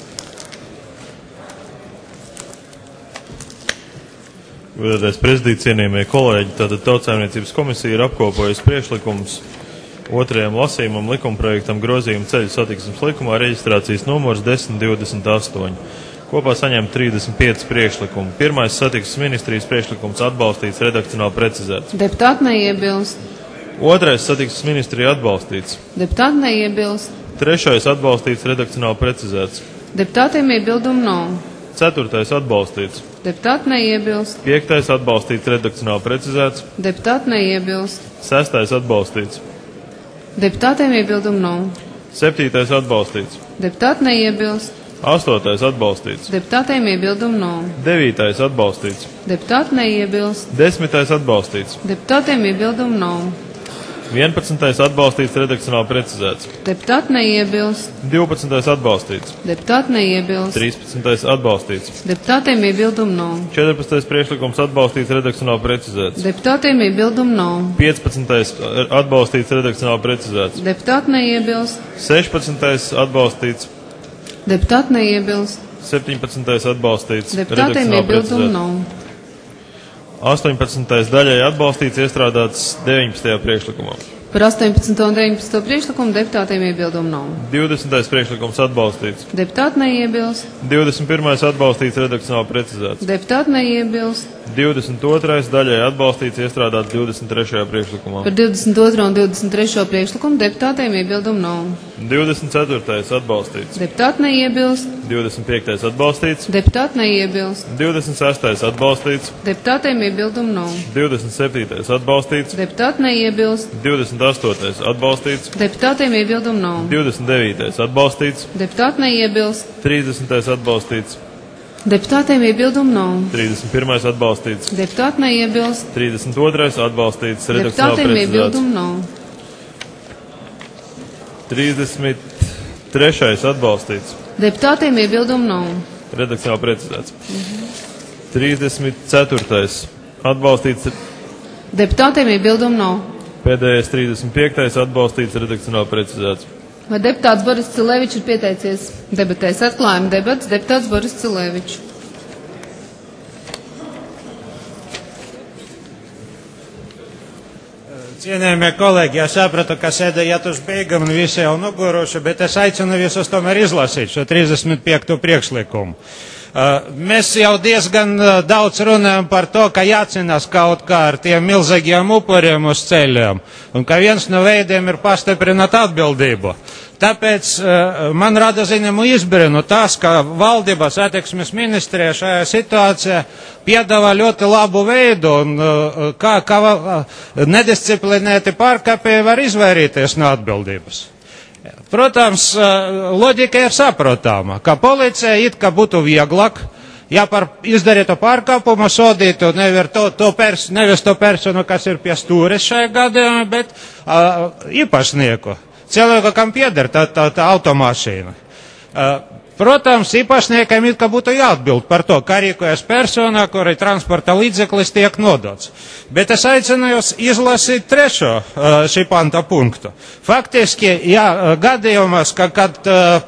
Speaker 16: Godātais prezidents, cienījamie kolēģi, tātad Tautsaimniecības komisija ir apkopojusi priekšlikums otrajam lasījumam likumprojektam grozījumu ceļu satiksmes likumā reģistrācijas numurs desmit divdesmit astoņi. Kopā saņemt trīsdesmit pieci priekšlikumi. Pirmais satiksmes ministrijas priekšlikums atbalstīts, redakcionāli precizēts.
Speaker 1: Deputāti neiebilst.
Speaker 16: Otrais satiksmes ministrija atbalstīts.
Speaker 1: Deputāti neiebilst.
Speaker 16: Trešais atbalstīts, redakcionāli precizēts.
Speaker 1: Deputātiem iebildumu nav.
Speaker 16: Ceturtais atbalstīts.
Speaker 1: Deputāti neiebilst.
Speaker 16: Piektais atbalstīts, redakcionāli precizēts.
Speaker 1: Deputāti neiebilst.
Speaker 16: Sestais atbalstīts.
Speaker 1: Deputātiem iebildumu nav.
Speaker 16: Septītais atbalstīts.
Speaker 1: Deputāti neiebilst.
Speaker 16: Astotais atbalstīts.
Speaker 1: Deputātiem iebildumu nav.
Speaker 16: Devītais atbalstīts.
Speaker 1: Deputāti neiebilst.
Speaker 16: Desmitais atbalstīts.
Speaker 1: Deputātiem iebildumu nav.
Speaker 16: Vienpadsmitais atbalstīts, redakcionāli precizēts.
Speaker 1: Deputāti neiebilst.
Speaker 16: Divpadsmitais atbalstīts.
Speaker 1: Deputāti neiebilst.
Speaker 16: Trīspadsmitais atbalstīts.
Speaker 1: Deputātiem iebildumu nav.
Speaker 16: Četrpadsmitais priekšlikums atbalstīts, redakcionāli precizēts.
Speaker 1: Deputātiem iebildumu nav.
Speaker 16: Piecpadsmitais atbalstīts, redakcionāli precizēts.
Speaker 1: Deputāti neiebilst.
Speaker 16: Sešpadsmitais atbalstīts.
Speaker 1: Deputāti neiebilst.
Speaker 16: Septiņpadsmitais atbalstīts.
Speaker 1: Deputātiem iebildumu nav.
Speaker 16: astoņpadsmitais daļai atbalstīts, iestrādāts deviņpadsmitajā priekšlikumā.
Speaker 1: Par astoņpadsmito un deviņpadsmito priekšlikumu deputātiem iebildumu nav.
Speaker 16: divdesmitais priekšlikums atbalstīts.
Speaker 1: Deputāti neiebilst.
Speaker 16: divdesmit pirmais atbalstīts, redakcionāli precizēts.
Speaker 1: Deputāti neiebilst.
Speaker 16: divdesmit otrais daļai atbalstīts, iestrādāts divdesmit trešajā priekšlikumā.
Speaker 1: Par divdesmit otro un divdesmit trešo priekšlikumu deputātiem iebildumu nav.
Speaker 16: divdesmit ceturtais atbalstīts.
Speaker 1: Deputāti neiebilst.
Speaker 16: divdesmit piektais atbalstīts.
Speaker 1: Deputāti neiebilst.
Speaker 16: divdesmit sestais atbalstīts.
Speaker 1: Deputātiem iebildumu nav.
Speaker 16: divdesmit septītais atbalstīts.
Speaker 1: Deputāti neiebilst.
Speaker 16: divdesmit astotais atbalstīts.
Speaker 1: Deputātiem iebildumu nav.
Speaker 16: divdesmit devītais atbalstīts.
Speaker 1: Deputāti neiebilst.
Speaker 16: trīsdesmitais atbalstīts.
Speaker 1: Deputātiem iebildumu nav.
Speaker 16: trīsdesmit pirmais atbalstīts.
Speaker 1: Deputāti neiebilst.
Speaker 16: trīsdesmit otrais atbalstīts.
Speaker 1: Deputātiem iebildumu nav.
Speaker 16: trīsdesmit trešais atbalstīts.
Speaker 1: Deputātiem iebildumu nav.
Speaker 16: Redakcionāli precizēts. trīsdesmit ceturtais atbalstīts.
Speaker 1: Deputātiem iebildumu nav.
Speaker 16: Pēdējais trīsdesmit piektais atbalstīts, redakcionāli precizēts.
Speaker 1: Vai deputāts Boris Cilevičs ir pieteicies debatēs? Atklājam debats, deputāts Boris Cilevičs.
Speaker 17: Cienējamie kolēģi, ja sapratu, ka sēde iet uz beigām un visi jau noguruši, bet es aicinu visus tomēr izlasīt šo trīsdesmit piekto priekšlikumu. Uh, mēs jau diezgan uh, daudz runājam par to, ka jācinās kaut kā ar tiem milzīgiem upuriem uz ceļiem, un ka viens no veidiem ir pastiprināt atbildību. Tāpēc uh, man rada zināmu izbrīnu tas, ka valdības attieksmes ministrija šajā situācijā piedāvā ļoti labu veidu, un uh, kā, kā uh, nedisciplinēti pārkāpēji var izvairīties no atbildības. Protams, loģika ir saprotama, ka policija it kā būtu vieglāk, ja par izdarītu pārkāpumu sodītu nevis to, to, pers, nevis to personu, kas ir pie stūres šajā gadījumā, bet uh, īpašnieku, cilvēku, kam pieder tā, tā, tā automašīna. Uh, Protams, īpašniekam it kā būtu jāatbild par to, kā rīkojas personā, kurai transporta līdzeklis tiek nodots. Bet es aicinu jūs izlasīt trešo šī panta punktu. Faktiski, ja gadījumos, ka, kad uh,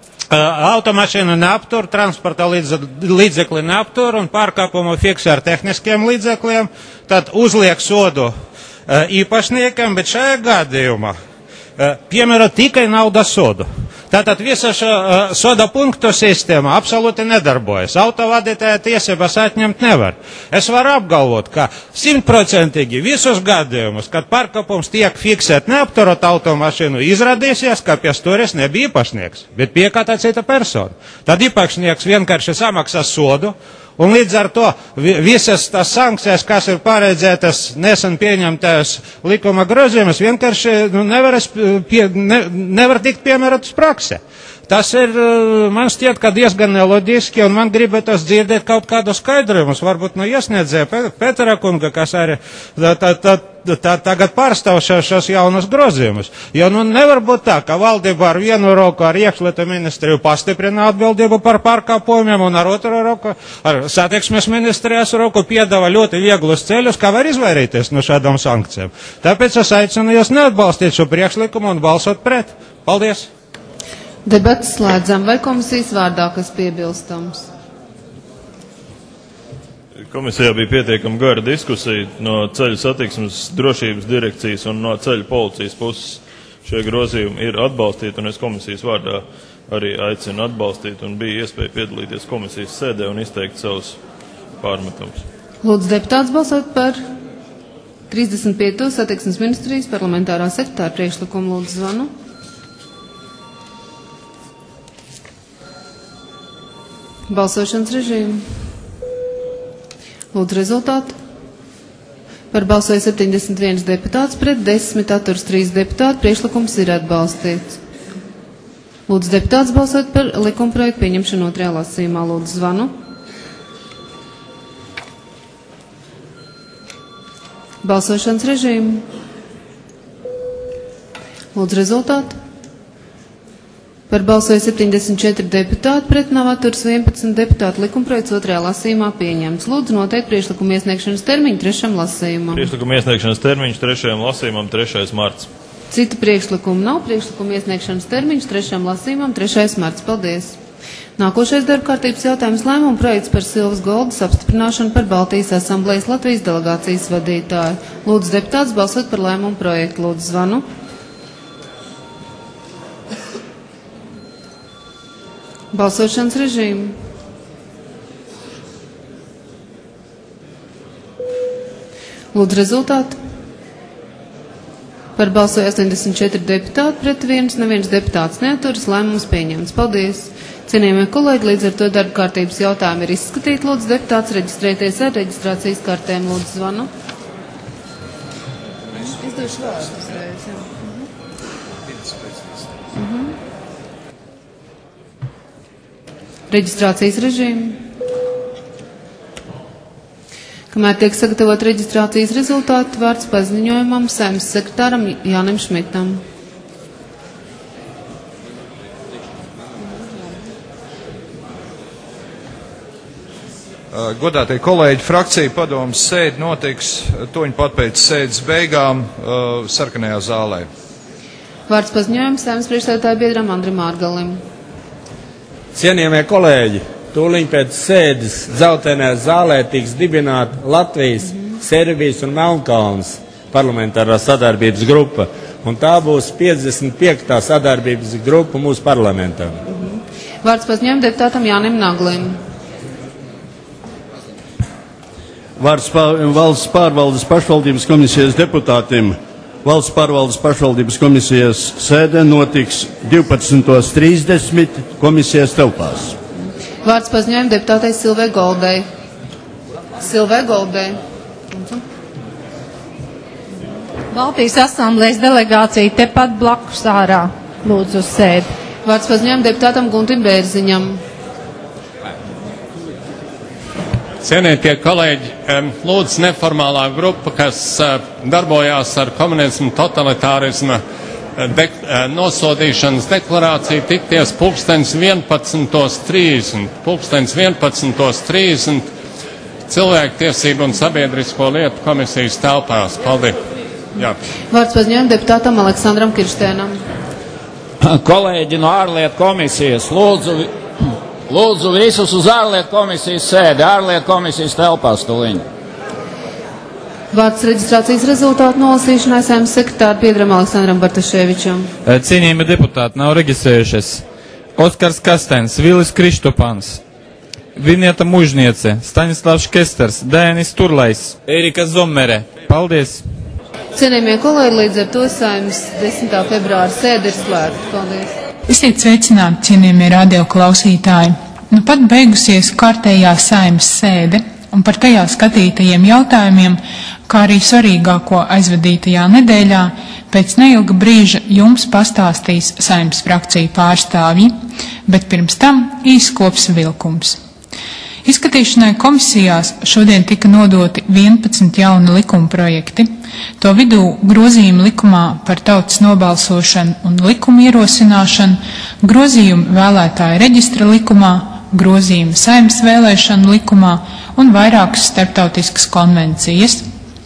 Speaker 17: automašīnu neaptur, transporta līdzekli neaptur un pārkāpumu fiksē ar tehniskiem līdzekļiem, tad uzliek sodu uh, īpašniekam, bet šajā gadījumā uh, piemēra tikai naudas sodu. Tātad visa šo uh, soda punktu sistēma absolūti nedarbojas. Autovadītāja tiesības atņemt nevar. Es varu apgalvot, ka simtprocentīgi visus gadījumus, kad pārkāpums tiek fiksēt neapturot automašīnu, izrādīsies, ka pie stūres nebija īpašnieks, bet bija kāda cita persona. Tad īpašnieks vienkārši samaksās sodu, un līdz ar to visas tās sankcijas, kas ir paredzētas nesen pieņemtajos likuma grozījumus, vienkārši nu, nevar, pie, ne, nevar tikt piemērotas praksē. Tas ir, man šķiet, ka diezgan neloģiski, un man gribētos dzirdēt kaut kādu skaidrojumus, varbūt no iesniedzēja Pētera kunga, kas arī tā, tā, tā, tā, tagad pārstāv šos jaunus grozījumus. Jo nu nevar būt tā, ka valdība ar vienu roku ar iekšlietu ministriju pastiprina atbildību par pārkāpumiem, un ar otru roku, ar satiksmes ministrijas roku piedāvā ļoti vieglus ceļus, kā var izvairīties no šādām sankcijām. Tāpēc es aicinu jūs neatbalstīt šo priekšlikumu un balsot pret. Paldies!
Speaker 1: Debates slēdzam. Vai komisijas vārdā kas piebilstams?
Speaker 16: Komisijā bija pietiekami gara diskusija no ceļu satiksmes drošības direkcijas un no ceļu policijas puses. Šie grozījumi ir atbalstīti, un es komisijas vārdā arī aicinu atbalstīt, un bija iespēja piedalīties komisijas sēdē un izteikt savus pārmetumus.
Speaker 1: Lūdzu, deputāts balsot par trīsdesmit piekto satiksmes ministrijas parlamentārā sekretāra priekšlikumu. Lūdzu, zvanu. Balsošanas režīmu. Lūdzu rezultātu. Par balsoja septiņdesmit viens deputāts, pret desmit atturas trīs deputāti. Priekšlikums ir atbalstīts. Lūdzu deputāts balsot par likumprojektu pieņemšanu otrajā lasījumā. Lūdzu zvanu. Balsošanas režīmu. Lūdzu rezultātu. Par balsoja septiņdesmit četri deputāti, pret nav atturas vienpadsmit deputāti. Likumprojekts otrajā lasījumā pieņemts. Lūdzu noteikt priekšlikumu iesniegšanas termiņu trešajam lasījumam.
Speaker 16: Priekšlikumu iesniegšanas termiņš trešajam lasījumam trešais marts.
Speaker 1: Citu priekšlikumu nav. Priekšlikumu iesniegšanas termiņš trešajam lasījumam trešais marts. Paldies. Nākošais darba kārtības jautājums lēmuma projekts par Silvas Goldas apstiprināšanu par Baltijas asamblejas Latvijas delegācijas vadītāju. Lūdzu deputāts balsot par lēmumu projektu. Lūdzu zvanu. Balsošanas režīmu. Lūdzu rezultātu. Par balsoja astoņdesmit četri deputāti, pret viens, neviens deputāts neaturas, lēmums pieņemts. Paldies. Cienījamie kolēģi, līdz ar to darba kārtības jautājumi ir izskatīti. Lūdzu deputāts reģistrēties ar reģistrācijas kartēm. Lūdzu zvanu. Es došu vārdu uzreiz, jā. Mhm. Reģistrācijas režīmu. Kamēr tiek sagatavot reģistrācijas rezultāti, vārds paziņojumam Saeimas sekretāram Jānim Šmitam.
Speaker 18: Godātie kolēģi, frakcija padomas sēde notiks tuņi pat pēc sēdes beigām sarkanajā zālē.
Speaker 1: Vārds paziņojums Saeimas priekšsēdētāja biedram Andrim Ārgalim.
Speaker 19: Cienījamie kolēģi, tūliņ pēc sēdes dzeltenajā zālē tiks dibināta Latvijas, Serbijas un Melnkalnes parlamentārā sadarbības grupa. Un tā būs piecdesmit piektā sadarbības grupa mūsu parlamentā.
Speaker 1: Vārds paziņojuma deputātam Jānim Naglim.
Speaker 20: Vārds pār, valsts pārvaldes pašvaldības komisijas deputātiem. Valsts pārvaldes pašvaldības komisijas sēde notiks divpadsmit trīsdesmit komisijas telpās.
Speaker 1: Vārds paziņojuma deputātei Silvai Goldei. Silvai Goldei.
Speaker 21: Baltijas asamblējas delegācija tepat blakus ārā. Lūdzu uz sēdi.
Speaker 1: Vārds paziņojuma deputātam Guntim Bērziņam.
Speaker 22: Cienītie kolēģi, lūdzu neformālā grupa, kas darbojās ar komunismu totalitārisma dek nosodīšanas deklarāciju, tikties pulkstens vienpadsmit trīsdesmit. Pulkstens vienpadsmit trīsdesmit cilvēktiesību un sabiedrisko lietu komisijas telpās. Paldies. Jā.
Speaker 1: Vārds paziņojuma deputātam Aleksandram Kirštēnam.
Speaker 23: Kolēģi no ārlietu komisijas, lūdzu, lūdzu visus uz ārlietu komisijas sēdi, ārlietu komisijas telpās tuliņ.
Speaker 1: Vārds reģistrācijas rezultātu nolasīšanai Saeimas sekretāra Piedram Aleksandram Bartaševičam.
Speaker 24: Cienījami deputāti nav reģistrējušies. Oskars Kastens, Vilis Krištopans, Vinieta Mužniece, Staņislavs Kesters, Dēnis Turlais, Erika Zomere. Paldies!
Speaker 1: Cienījamie kolēģi, līdz ar to Saeimas desmitā februāra sēde ir slēgta. Paldies!
Speaker 25: Esiet sveicināti, cienījamie radio klausītāji. Nu pat beigusies kārtējā Saeimas sēde un par tajā skatītajiem jautājumiem, kā arī svarīgāko aizvadītajā nedēļā, pēc neilga brīža jums pastāstīs Saeimas frakciju pārstāvji, bet pirms tam īsts kopsavilkums. Izskatīšanai komisijās šodien tika nodoti vienpadsmit jauni likuma projekti, to vidū grozījumi likumā par tautas nobalsošanu un likumu ierosināšanu, grozījumi vēlētāju reģistra likumā, grozījumi Saeimas vēlēšanu likumā un vairākas starptautiskas konvencijas.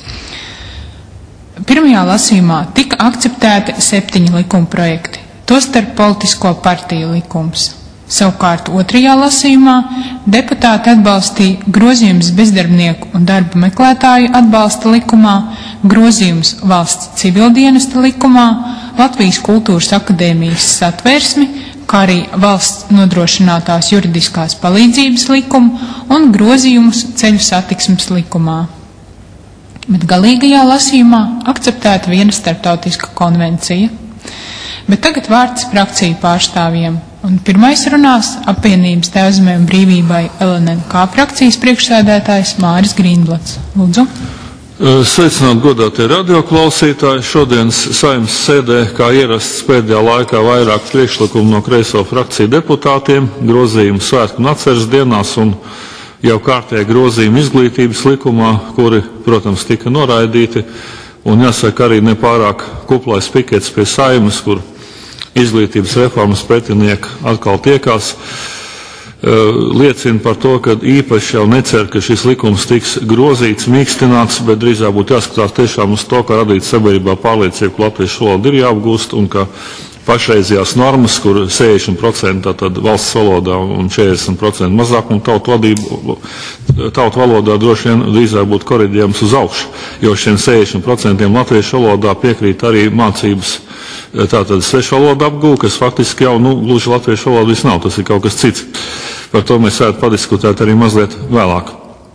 Speaker 25: Pirmajā lasījumā tika akceptēti septiņi likuma projekti, tostarp politisko partiju likums. Savukārt otrajā lasījumā deputāti atbalstīja grozījums bezdarbnieku un darba meklētāju atbalsta likumā, grozījums valsts civildienesta likumā, Latvijas kultūras akadēmijas satversmi, kā arī valsts nodrošinātās juridiskās palīdzības likumu un grozījumus ceļu satiksmes likumā. Bet galīgajā lasījumā akceptēta viena starptautiska konvencija. Bet tagad vārds frakciju pārstāvjiem. Un pirmais runās apvienības Tēvzemē un brīvībai L N N K frakcijas priekšsēdētājs Māris Grīnblads. Lūdzu.
Speaker 26: Sveicināt godātie radioklausītāji. Šodienas Saeimas sēdē, kā ierasts pēdējā laikā, vairāk priekšlikumu no kreiso frakciju deputātiem, grozījumu svētku un atceres dienās un jau kārtēji grozījumi izglītības likumā, kuri, protams, tika noraidīti. Un jāsaka arī nepārāk kuplais pikets pie Saeimas, kur izglītības reformas pretinieki atkal tiekās, liecina par to, ka īpaši jau necer, ka šis likums tiks grozīts, mīkstināts, bet drīzāk būtu jāskatās tiešām uz to, kā radīt sabiedrībā pārliecību, ka latviešu valoda ir jāapgūst un ka pašreizējās normas, kur sešdesmit procenti tad valsts valodā un četrdesmit procenti mazāk, un tautu vadību, tautu valodā droši vien drīzāk būtu koriģējams uz augšu, jo šiem sešdesmit procentiem latviešu valodā piekrīt arī mācības tātad svešu valodu apgūvu, kas faktiski jau, nu, gluži latviešu valoda viss nav, tas ir kaut kas cits. Par to mēs varētu padiskutēt arī mazliet vēlāk.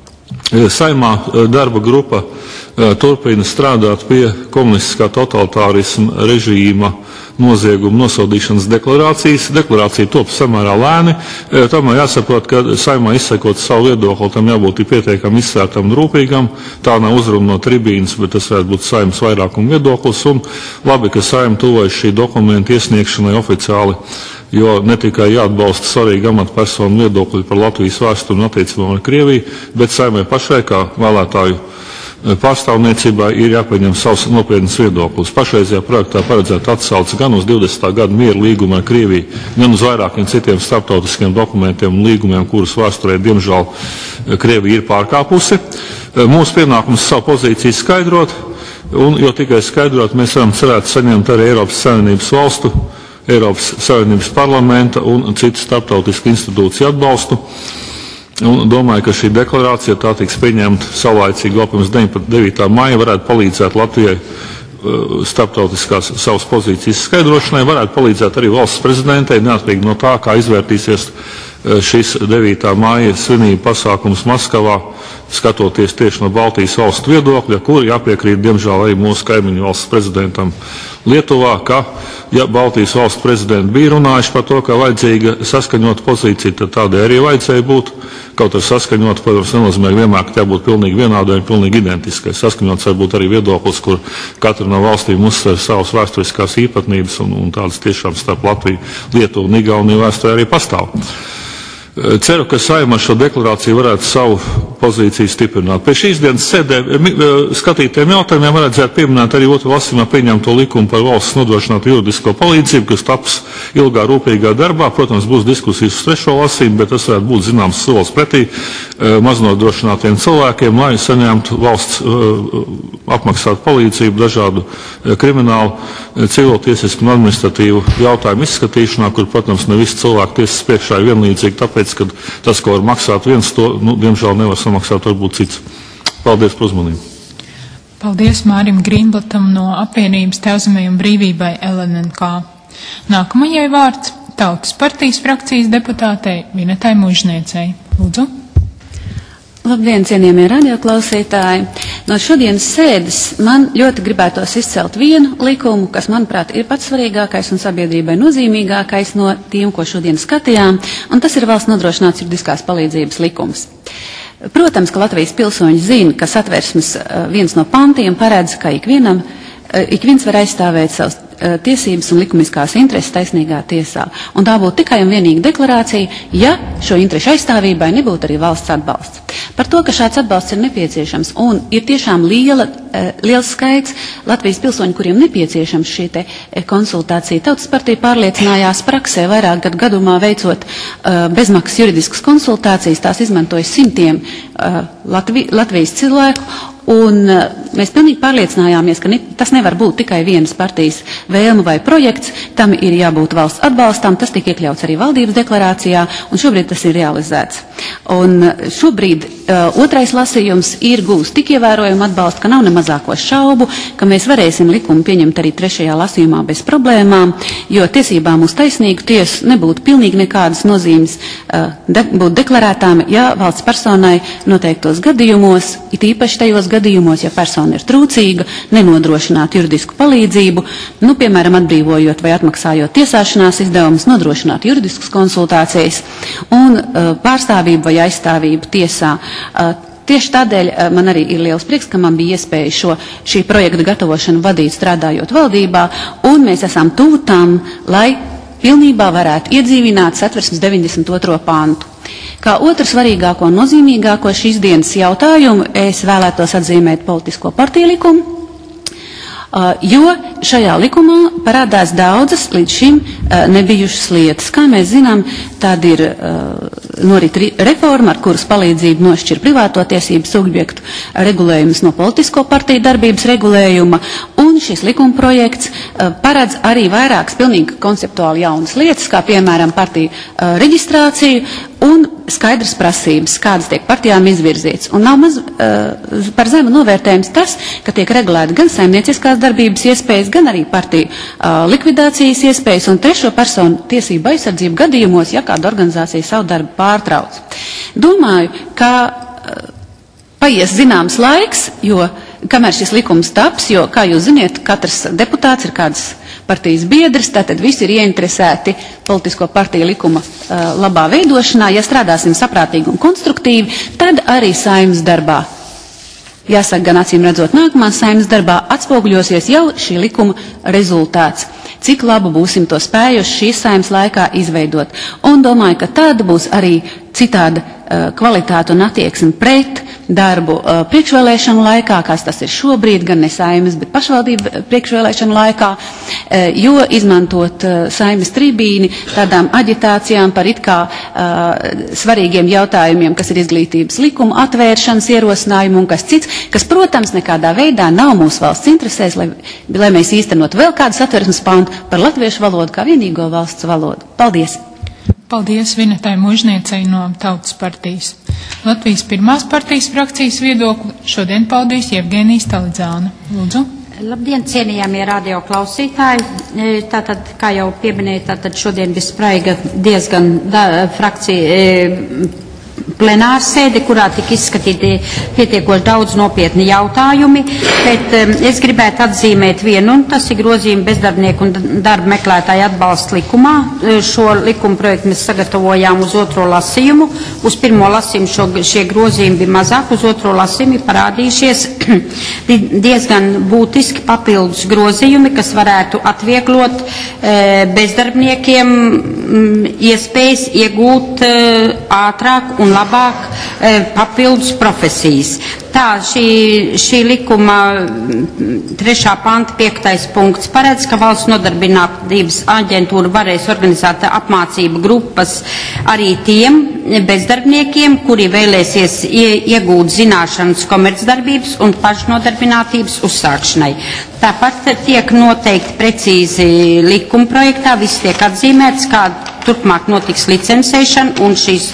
Speaker 26: Saimā darba grupa turpina strādāt pie komunistiskā totalitārisma režīma nozieguma nosodīšanas deklarācijas. Deklarācija top samērā lēni. Tomēr jāsaprot, ka Saimā izsakot savu viedokli, tam jābūt pietiekami izsvērtam un rūpīgam. Tā nav uzruna no tribīnas, bet tas varētu būt Saimas vairākuma viedoklis. Un labi, ka Saima tuvojas šī dokumenta iesniegšanai oficiāli, jo ne tikai jāatbalsta svarīgi amatpersonu viedokļi par Latvijas vēsturi un attiecībām ar Krieviju, bet Saimai pašai kā vēlētāju pārstāvniecībā ir jāpieņem savs nopietnas viedoklis. Pašreizajā projektā paredzēta atsauce gan uz divdesmitā gada mieru līgumu ar Krieviju, gan uz vairākiem citiem starptautiskiem dokumentiem un līgumiem, kurus vēsturē, diemžēl, Krievija ir pārkāpusi. Mūsu pienākums savu pozīciju skaidrot, un jo tikai skaidrot, mēs varam cerēt saņemt arī Eiropas Savienības valstu, Eiropas Savienības parlamenta un citu starptautisku institūciju atbalstu. Un domāju, ka šī deklarācija, tā tiks pieņemta saulaicīgi vēl pirms devītā maija, varētu palīdzēt Latvijai starptautiskās savas pozīcijas skaidrošanai, varētu palīdzēt arī valsts prezidentei, neatkarīgi no tā, kā izvērtīsies šis devītā maija svinību pasākums Maskavā, skatoties tieši no Baltijas valstu viedokļa, kur jāpiekrīt, diemžēl, arī mūsu kaimiņu valsts prezidentam Lietuvā, ka, ja Baltijas valstu prezidenti bija runājuši par to, ka vajadzīga saskaņot pozīcija, tad tādai arī vajadzēja būt. Kaut ar saskaņot, protams, nenozīmē vienmēr, ka jābūt pilnīgi vienādai un pilnīgi identiskai. Saskaņots var būt arī viedoklis, kur katra no valstīm uzsver savas vēsturiskās īpatnības, un, un tādas tiešām starp Latviju, Lietuvu un Igauniju vēsturē arī pastāv. Ceru, ka Saeima šo deklarāciju varētu savu pozīciju stiprināt. Pie šīs dienas sēdē skatītiem jautājumiem vajadzētu pieminēt arī otru lasījumā pieņemto likumu par valsts nodrošinātu juridisko palīdzību, kas taps ilgā rūpīgā darbā. Protams, būs diskusijas uz trešo lasījumu, bet tas varētu būt zināms solis pretī maznodrošinātiem cilvēkiem, lai saņemtu valsts apmaksātu palīdzību dažādu kriminālu, civiltiesisku un administratīvu jautājumu izskatīšanā, kur, protams, ne visi cilvēki tiesas priekšā ir vienlīdzīgi, tāpēc, ka tas, ko var maksāt viens, to, nu, diemžēl nevar samaksāt varbūt cits. Paldies par uzmanību.
Speaker 25: Paldies Mārim Grīnblatam no apvienības Tēvzemei un brīvībai L N N K. Nākamajai vārds Tautas partijas frakcijas deputātei Vinetai Mužniecei. Lūdzu.
Speaker 11: Labdien, cienījamie radioklausītāji! No šodienas sēdes man ļoti gribētos izcelt vienu likumu, kas, manuprāt, ir pats svarīgākais un sabiedrībai nozīmīgākais no tiem, ko šodien skatījām, un tas ir valsts nodrošināts juridiskās palīdzības likums. Protams, ka Latvijas pilsoņi zina, ka Satversmes viens no pantiem paredz, ka ikvienam, ik viens var aizstāvēt savus tiesības un likumiskās intereses taisnīgā tiesā. Un tā būtu tikai un vienīgi deklarācija, ja šo interešu aizstāvībai nebūtu arī valsts atbalsts. Par to, ka šāds atbalsts ir nepieciešams un ir tiešām liela, liels skaits Latvijas pilsoņu, kuriem nepieciešams šī te konsultācija. Tautas partija pārliecinājās praksē vairāk gadu gadumā veicot bezmaksas juridiskas konsultācijas, tās izmantoja simtiem Latvi, Latvijas cilvēku. Un mēs pilnīgi pārliecinājāmies, ka ne, tas nevar būt tikai vienas partijas vēlme vai projekts, tam ir jābūt valsts atbalstam, tas tika iekļauts arī valdības deklarācijā, un šobrīd tas ir realizēts. Un šobrīd uh, otrais lasījums ir gūs tik ievērojumu atbalstu, ka nav ne mazāko šaubu, ka mēs varēsim likumu pieņemt arī trešajā lasījumā bez problēmām, jo tiesībām uz taisnīgu tiesu nebūtu pilnīgi nekādas nozīmes uh, de, būt deklarētām, ja valsts personai noteiktos gadījumos, it īpaši tajos gadījumos, ja persona ir trūcīga, nenodrošināt juridisku palīdzību, nu, piemēram, atbrīvojot vai atmaksājot tiesāšanās izdevumus, nodrošināt juridiskas konsultācijas un uh, pārstāvību vai aizstāvību tiesā. Uh, tieši tādēļ uh, man arī ir liels prieks, ka man bija iespēja šo, šī projekta gatavošanu vadīt strādājot valdībā, un mēs esam tuvu tam, lai pilnībā varētu iedzīvināt Satversmes deviņdesmit otro pantu. Kā otru svarīgāko un nozīmīgāko šīs dienas jautājumu es vēlētos atzīmēt politisko partiju likumu, jo šajā likumā parādās daudzas līdz šim nebijušas lietas. Kā mēs zinām, tad ir norit reforma, ar kuras palīdzību nošķir privāto tiesību subjektu regulējumus no politisko partiju darbības regulējuma, un šis likuma projekts paredz arī vairākas pilnīgi konceptuāli jaunas lietas, kā piemēram partiju reģistrāciju un skaidras prasības, kādas tiek partijām izvirzīts. Un nav maz uh, par zemu novērtējums tas, ka tiek regulēta gan saimnieciskās darbības iespējas, gan arī partiju uh, likvidācijas iespējas un trešo personu tiesību aizsardzību gadījumos, ja kāda organizācija savu darbu pārtrauc. Domāju, ka uh, paies zināms laiks, jo kamēr šis likums taps, jo, kā jūs ziniet, katrs deputāts ir kāds partijas biedrs, tātad visi ir ieinteresēti politisko partiju likuma uh, labā veidošanā. Ja strādāsim saprātīgi un konstruktīvi, tad arī Saeimas darbā, jāsaka gan acīm redzot nākamās Saeimas darbā, atspoguļosies jau šī likuma rezultāts. Cik labu būsim to spējuši šīs Saeimas laikā izveidot. Un domāju, ka tāda būs arī citāda uh, kvalitāte un attieksme pret darbu uh, priekšvēlēšanu laikā, kas tas ir šobrīd, gan ne Saeimas, bet pašvaldību priekšvēlēšanu laikā, uh, jo izmantot uh, Saeimas tribīni tādām aģitācijām par it kā uh, svarīgiem jautājumiem, kas ir izglītības likuma atvēršanas ierosinājumu un kas cits, kas, protams, nekādā veidā nav mūsu valsts interesēs, lai, lai mēs īstenot vēl kādu Satversmes pantu par latviešu valodu kā vienīgo valsts valodu. Paldies!
Speaker 25: Paldies Vinetai Mužniecei no Tautas partijas. Latvijas pirmās partijas frakcijas viedokli šodien paudīs Jevgenijs Talidzāne. Lūdzu.
Speaker 12: Labdien, cienījamie radio klausītāji. Tātad, kā jau pieminēja, tātad šodien vispraiga diezgan da, frakcija plenārsēde, kurā tika izskatīti pietiekoši daudz nopietni jautājumi, bet um, es gribētu atzīmēt vienu, un tas ir grozījumi bezdarbnieku un darba meklētāju atbalsta likumā. Šo likuma projektu mēs sagatavojām uz otro lasījumu. Uz pirmo lasījumu šo, šie grozījumi bija mazāk, uz otro lasījumu parādījušies diezgan būtiski papildus grozījumi, kas varētu atvieglot e, bezdarbniekiem m, iespējas iegūt e, ātrāk un labāk e, papildus profesijas. Tā šī, šī likuma trešā panta piektais punkts paredz, ka valsts nodarbinātības aģentūra varēs organizēt apmācību grupas arī tiem bezdarbniekiem, kuri vēlēsies ie, iegūt zināšanas komercdarbības un pašnodarbinātības uzsākšanai. Tāpat tiek noteikti precīzi likuma projektā, viss tiek atzīmēts, kā turpmāk notiks licencēšana un, šīs,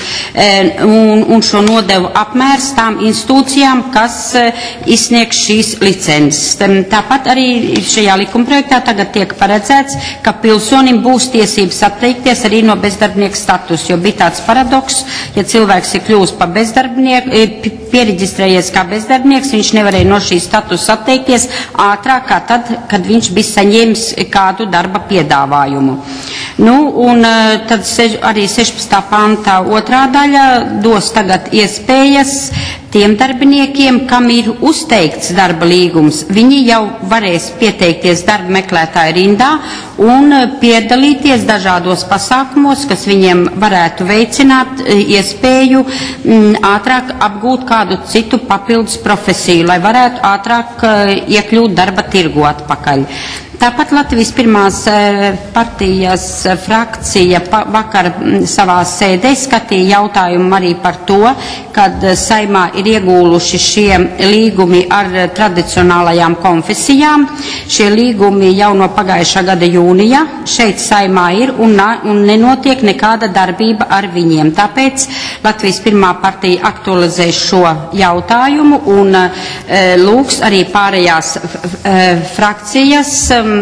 Speaker 12: un, un šo nodevu apmērs tām institūcijām, kas izsniegs šīs licences. Tāpat arī šajā likumprojektā tagad tiek paredzēts, ka pilsonim būs tiesības atteikties arī no bezdarbnieka status, jo bija tāds paradoks, ja cilvēks ir kļūst par bezdarbnieku, piereģistrējies kā bezdarbnieks, viņš nevarēja no šī statusa atteikties ātrāk kā tad, kad viņš bija saņēmis kādu darba piedāvājumu. Nu, un tad sež, arī sešpadsmitā pantā otrā daļa dos tagad iespējas tiem darbiniekiem, kam ir uzteikts darba līgums. Viņi jau varēs pieteikties darba meklētāju rindā un piedalīties dažādos pasākumos, kas viņiem varētu veicināt iespēju m, ātrāk apgūt kādu citu papildus profesiju, lai varētu ātrāk iekļūt darba tirgu atpakaļ. Tāpat Latvijas pirmās partijas frakcija vakar savā sēdē skatīja jautājumu arī par to, kad Saimā ir iegūluši šie līgumi ar tradicionālajām konfesijām. Šie līgumi jau no pagājušā gada jūnija šeit Saimā ir un, un nenotiek nekāda darbība ar viņiem. Tāpēc Latvijas pirmā partija aktualizē šo jautājumu un e, lūgs arī pārējās e, frakcijas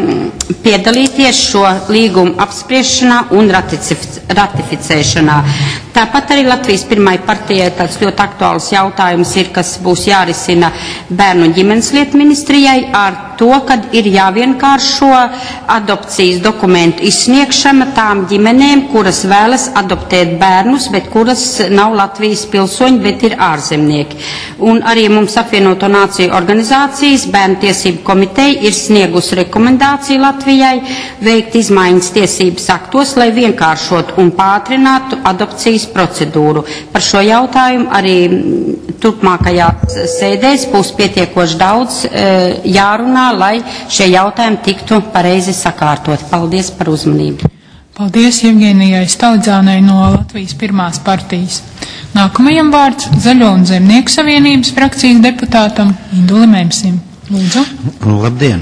Speaker 12: piedalīties šo līgumu apspriešanā un ratificēšanā. Tāpat arī Latvijas pirmai partijai tāds ļoti aktuāls jautājums ir, kas būs jārisina Bērnu un ģimenes lietu ministrijai ar to, kad ir jāvienkāršo adopcijas dokumentu izsniegšana tām ģimenēm, kuras vēlas adoptēt bērnus, bet kuras nav Latvijas pilsoņi, bet ir ārzemnieki. Un arī mums apvienoto nāciju organizācijas Bērnu tiesību komiteja ir sniegusi rekomendāciju Latvijai veikt izmaiņas tiesības aktos, lai vienkāršotu un pātrinātu adopcijas procedūru. Par šo jautājumu arī turpmākajās sēdēs būs pietiekoši daudz e, jārunā, lai šie jautājumi tiktu pareizi sakārtot. Paldies par uzmanību.
Speaker 25: Paldies Jevgenijai Stalidzānei no Latvijas pirmās partijas. Nākamajam vārds Zaļo un Zemnieku savienības frakcijas deputātam Indulim Emsim. Lūdzu.
Speaker 2: Labdien!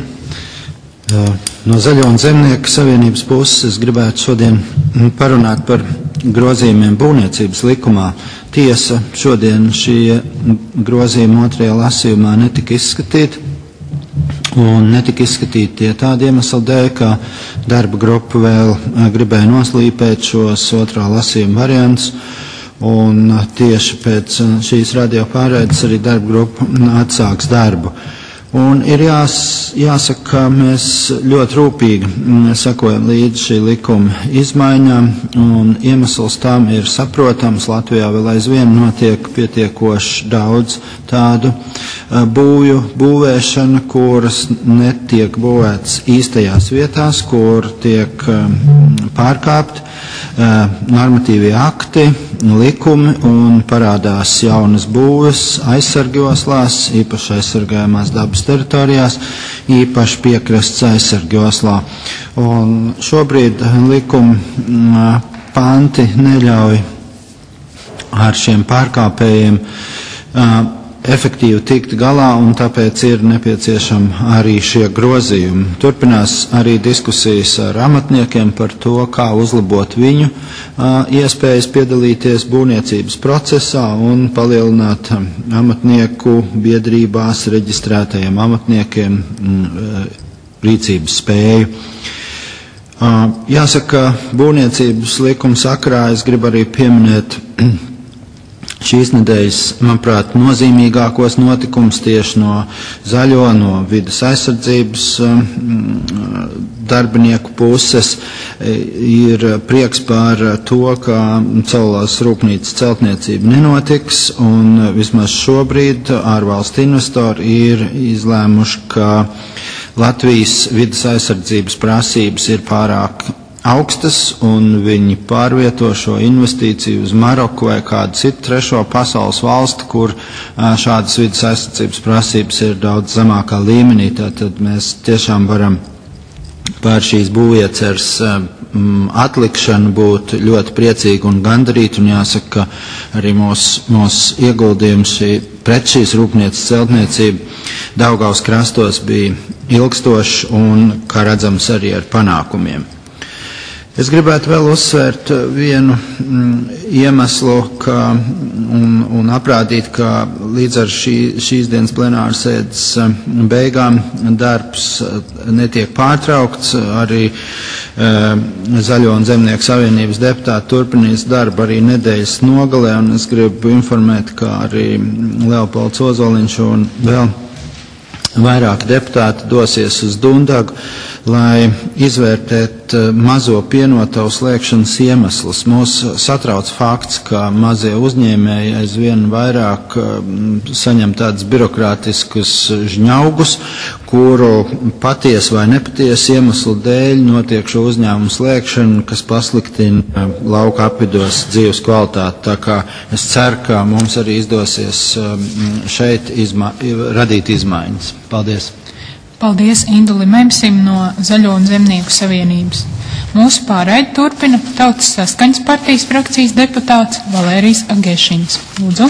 Speaker 2: No Zaļo un Zemnieku savienības puses es gribētu šodien parunāt par grozījumiem būvniecības likumā. Tiesa, šodien šie grozījumi otrajā lasījumā netika izskatīti, un netika izskatīti tie tādi iemesli dēļ, ka darba grupa vēl gribēja noslīpēt šos otrā lasījuma variantus, un tieši pēc šīs radio pārraides arī darba grupa atsāks darbu. Un ir jās, jāsaka, ka mēs ļoti rūpīgi sekojam līdz šī likuma izmaiņām, un iemesls tam ir saprotams. Latvijā vēl aizvien notiek pietiekoši daudz tādu būvju būvēšana, kuras netiek būvētas īstajās vietās, kur tiek pārkāpt normatīvie akti, likumi un parādās jaunas būves aizsargjoslās, īpaši aizsargājumās dabas teritorijās, īpaši piekrasts aizsargjoslā. Un šobrīd likuma panti neļauj ar šiem pārkāpējiem efektīvi tikt galā, un tāpēc ir nepieciešami arī šie grozījumi. Turpinās arī diskusijas ar amatniekiem par to, kā uzlabot viņu iespējas piedalīties būvniecības procesā un palielināt amatnieku biedrībās reģistrētajiem amatniekiem rīcības spēju. Jāsaka, būvniecības likuma sakarā es gribu arī pieminēt šīs nedēļas, manuprāt, nozīmīgākos notikums tieši no zaļo, no vides aizsardzības darbinieku puses. Ir prieks par to, ka celulozes rūpnīcas celtniecība nenotiks, un vismaz šobrīd ārvalstu investori ir izlēmuši, ka Latvijas vides aizsardzības prasības ir pārāk augstas, un viņi pārvieto šo investīciju uz Maroku vai kādu citu trešo pasaules valstu, kur šādas vides aizsardzības prasības ir daudz zemākā līmenī. Tātad mēs tiešām varam par šīs būvietas atlikšanu būt ļoti priecīgi un gandarīti, un jāsaka, ka arī mūsu mūs ieguldījums šī, pret šīs rūpnieces celtniecību Daugavas krastos bija ilgstošs un, kā redzams, arī ar panākumiem. Es gribētu vēl uzsvērt vienu mm, iemeslu ka, un, un aprādīt, ka līdz ar šī, šīs dienas plenāras sēdes beigām darbs netiek pārtraukts. Arī e, Zaļo un Zemnieku savienības deputāti turpinās darbu arī nedēļas nogalē, un es gribu informēt, ka arī Leopolds Ozoliņš un vēl vairāk deputāti dosies uz Dundagu, lai izvērtētu mazo pienotavu slēgšanas iemeslus. Mūs satrauc fakts, ka mazie uzņēmēji aizvien vairāk saņem tādus birokrātiskus žņaugus, kuru paties vai nepaties iemeslu dēļ notiek šo uzņēmumu slēgšanu, kas pasliktina lauka apvidos dzīves kvalitāti. Tā kā es ceru, ka mums arī izdosies šeit izma radīt izmaiņas. Paldies!
Speaker 25: Paldies Induli Memsim no Zaļo un Zemnieku savienības. Mūsu pārraidi turpina Tautas saskaņas partijas frakcijas deputāts Valērijs Agešins. Lūdzu.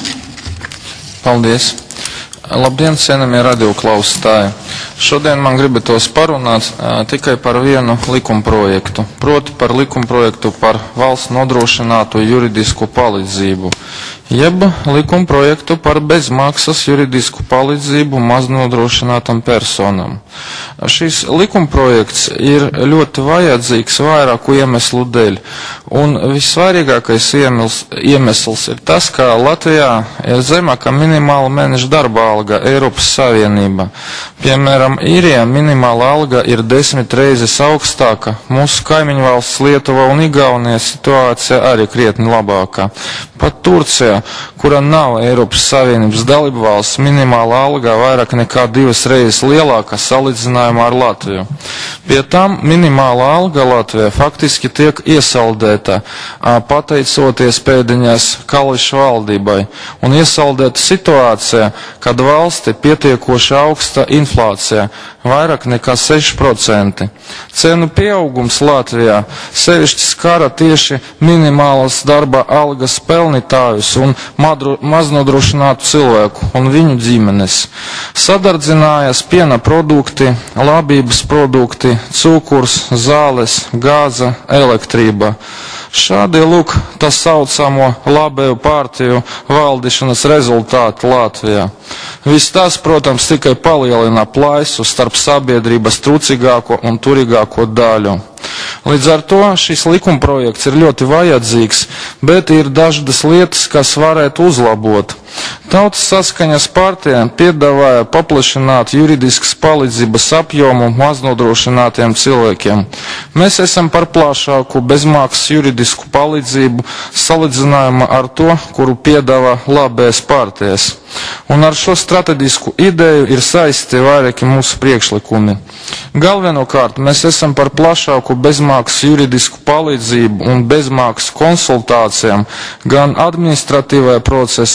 Speaker 3: Paldies. Labdien, cienījamie radioklausītāji. Šodien man gribatos parunāt uh, tikai par vienu likumprojektu, proti par likumprojektu par valsts nodrošināto juridisku palīdzību, jeb likumprojektu par bezmaksas juridisku palīdzību maznodrošinātam personam. Šis likumprojekts ir ļoti vajadzīgs vairāku iemeslu dēļ, un vissvarīgākais iemesls, iemesls ir tas, ka Latvijā ir zemāka minimāla mēneša darba alga Eiropas Savienībā. Piemēram, Īrijā minimāla alga ir desmit reizes augstāka, mūsu kaimiņu valsts Lietuva un Igaunija situācija arī krietni labākā. Pat Turcijā, kura nav Eiropas Savienības dalība valsts, minimāla alga vairāk nekā divas reizes lielāka salīdzinājumā ar Latviju. Pie tam minimāla alga Latvijā faktiski tiek iesaldēta, pateicoties pēdiņās Kališa valdībai, un iesaldēta situācija, kad valsti pietiekoši augsta inflācija, vairāk nekā seši procenti. Cenu pieaugums Latvijā sevišķi skara tieši minimālas darba algas pelnītājus un madru, maznodrošinātu cilvēku un viņu ģimenes. Sadardzinājās piena produkti, labības produkti, cukurs, zāles, gāza, elektrība. Šādi lūk tā saucamo labēju partiju valdīšanas rezultāti Latvijā. Viss tas, protams, tikai palielina plaisu starp sabiedrības trūcīgāko un turīgāko daļu. Līdz ar to šis likumprojekts ir ļoti vajadzīgs, bet ir dažas lietas, kas varētu uzlabot. Tautas saskaņas partija piedāvāja paplašināt juridiskas palīdzības apjomu maznodrošinātiem cilvēkiem. Mēs esam par plašāku bezmaksas juridisku palīdzību salīdzinājumā ar to, kuru piedāvā labējas partijas. Un ar šo strateģisku ideju ir saistīti vairāki mūsu priekšlikumi. Galvenokārt mēs esam par plašāku bezmaksas juridisku palīdzību un bezmaksas konsultācijām gan administratīvajā procesā, gan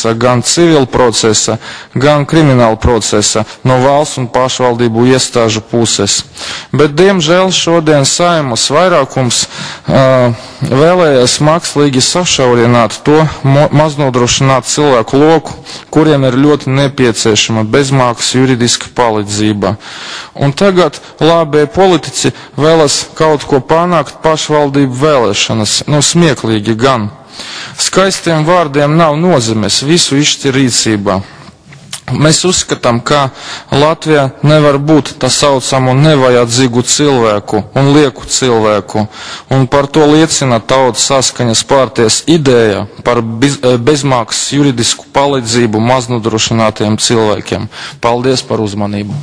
Speaker 3: civila procesa, gan krimināla procesa no valsts un pašvaldību iestāžu puses. Bet, diemžēl, šodien Saeimas vairākums uh, vēlējies mākslīgi sašaurināt to maznodrošināt cilvēku loku, kuriem ir ļoti nepieciešama bezmaksas juridiska palīdzība. Un tagad labie politiķi vēlas kaut ko panākt pašvaldību vēlēšanas, nu smieklīgi gan. Skaistiem vārdiem nav nozīmes, visu izšķir rīcībā. Mēs uzskatām, ka Latvijā nevar būt tā saucamo nevajadzīgu cilvēku un lieku cilvēku, un par to liecina Tautas saskaņas partijas ideja par bez, bezmaksas juridisku palīdzību maznodrošinātiem cilvēkiem. Paldies par uzmanību.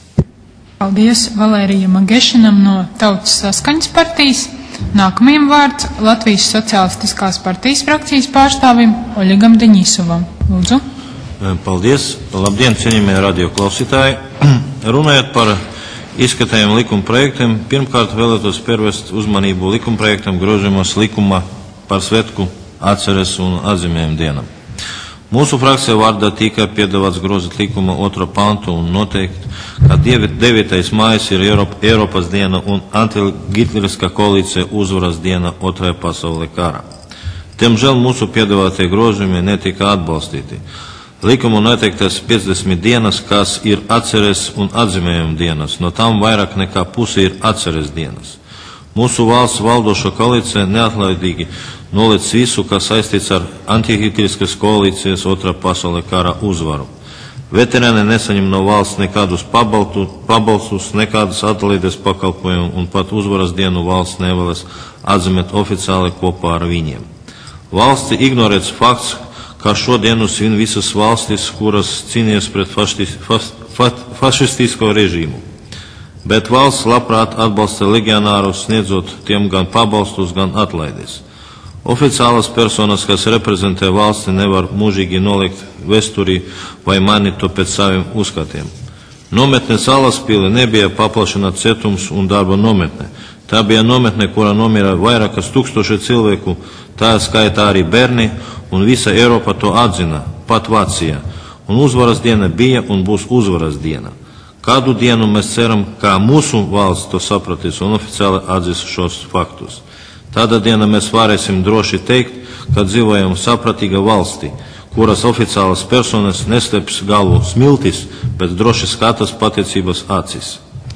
Speaker 25: Paldies Valērijam Magešinam no Tautas saskaņas partijas. Nākamajam vārds Latvijas Sociālistiskās partijas frakcijas pārstāvim Oļegam Deņisovam. Lūdzu.
Speaker 4: Paldies. Labdien, cienījamie radioklausītāji. Runājot par izskatējiem likuma projektiem, pirmkārt vēlētos pievērst uzmanību likuma projektam grozījumos likuma par svētku atceres un atzīmējumu dienām. Mūsu frakcija vārdā tika piedāvāts grozīt likuma otro pantu un noteikt, ka devītais mājas ir Eiropa, Eiropas diena un antihitleriskā koalīcija uzvaras diena otrajā pasaulē karā. Diemžēl mūsu piedāvātie grozījumi netika atbalstīti. Likumu noteiktas piecdesmit dienas, kas ir atceres un atzīmējuma dienas, no tām vairāk nekā pusi ir atceres dienas. Mūsu valsts valdošo koalīcija neatlaidīgi noliec visu, kas saistīts ar antihitleriskas koalīcijas otrā pasaulē kara uzvaru. Veterāni nesaņem no valsts nekādus pabaltu, pabalstus, nekādas atlaides pakalpojumu un pat uzvaras dienu valsts nevēlas atzīmēt oficiāli kopā ar viņiem. Valsti ignorēts fakts, ka šodienu svin visas valstis, kuras cīnījās pret fašis, fas, fa, fašistisko režīmu. Bet valsts labprāt atbalsta legionārus, sniedzot tiem gan pabalstus, gan atlaides. Oficiālas personas, kas reprezentē valsti, nevar mūžīgi nolikt vēsturī vai mainīt to pēc saviem uzskatiem. Nometne Salaspili nebija paplašināts cietums un darba nometne. Tā bija nometne, kurā nomira vairākas tūkstoši cilvēku, tā skaitā arī bērni, un visa Eiropa to atzina, pat Vācija. Un uzvaras diena bija un būs uzvaras diena. Kādu dienu mēs ceram, ka mūsu valsts to sapratīs un oficiāli atzīs šos faktus. Tādā dienā mēs varēsim droši teikt, ka dzīvojam sapratīga valstī, kuras oficiālas personas neslēps galvu smiltis, bet droši skatās patiecības acīs.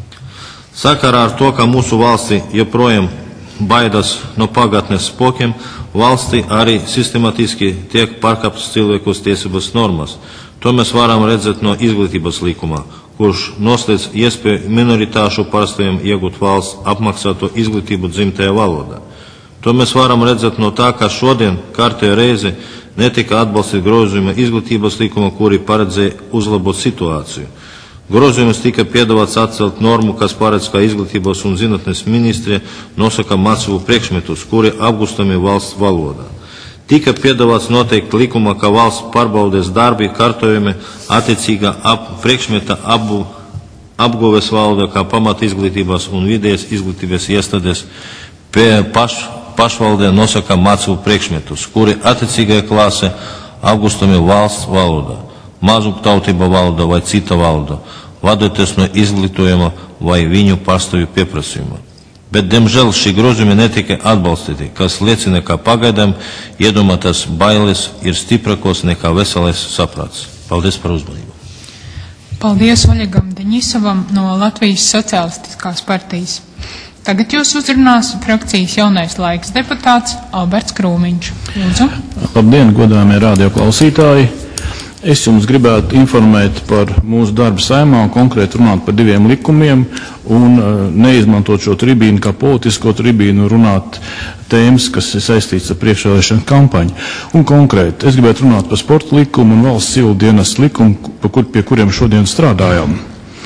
Speaker 4: Sakarā ar to, ka mūsu valstī joprojām baidās no pagātnes spokiem, valstī arī sistematiski tiek pārkāptas cilvēkus tiesības normas. To mēs varam redzēt no izglītības likumā, kurš noslēdz iespēju minoritāšu pārstāvjiem iegūt valsts apmaksāto izglītību dzimtajā valodā. To mēs varam redzēt no tā, ka šodien kārtējo reizi netika atbalstīt grozījuma izglītības likuma, kuri paredzēja uzlabot situāciju. Grozījums tika piedāvāts atcelt normu, kas paredz, ka izglītības un zinātnes ministrija nosaka mācību priekšmetus, kuri apgūstami valsts valodā. Tika piedāvāts noteikt likumā, ka valsts pārbaudes darbi kārtojumi attiecīgā ap, priekšmeta apbu, apguves valodā kā pamata izglītības un vidējas izglītības iestādes pie paš, pašvaldē nosaka mācību priekšmetus, kuri attiecīgajā klasē apgūstami valsts valodā, mazumtautība valoda vai cita valoda, vadoties no izglītojuma vai viņu pārstāvju pieprasījuma. Bet, diemžēl, šī grozījumi netika atbalstīti, kas liecina, ka pagaidām iedomātās bailes ir stiprākos nekā veselais saprāts. Paldies par uzmanību.
Speaker 25: Paldies Oļegam Deņisovam no Latvijas Sociālistiskās partijas. Tagad jūs uzrunās frakcijas jaunais laiks deputāts Alberts Krūmiņš. Lūdzu.
Speaker 5: Labdien, godājamie radioklausītāji! Es jums gribētu informēt par mūsu darbu Saeimā un konkrēti runāt par diviem likumiem un uh, neizmantot šo tribīnu kā politisko tribīnu, runāt tēmas, kas ir saistīts ar priekšvēlēšanu kampaņu. Un konkrēti, es gribētu runāt par sporta likumu un valsts civilu dienas likumu, kur, pie kuriem šodien strādājām.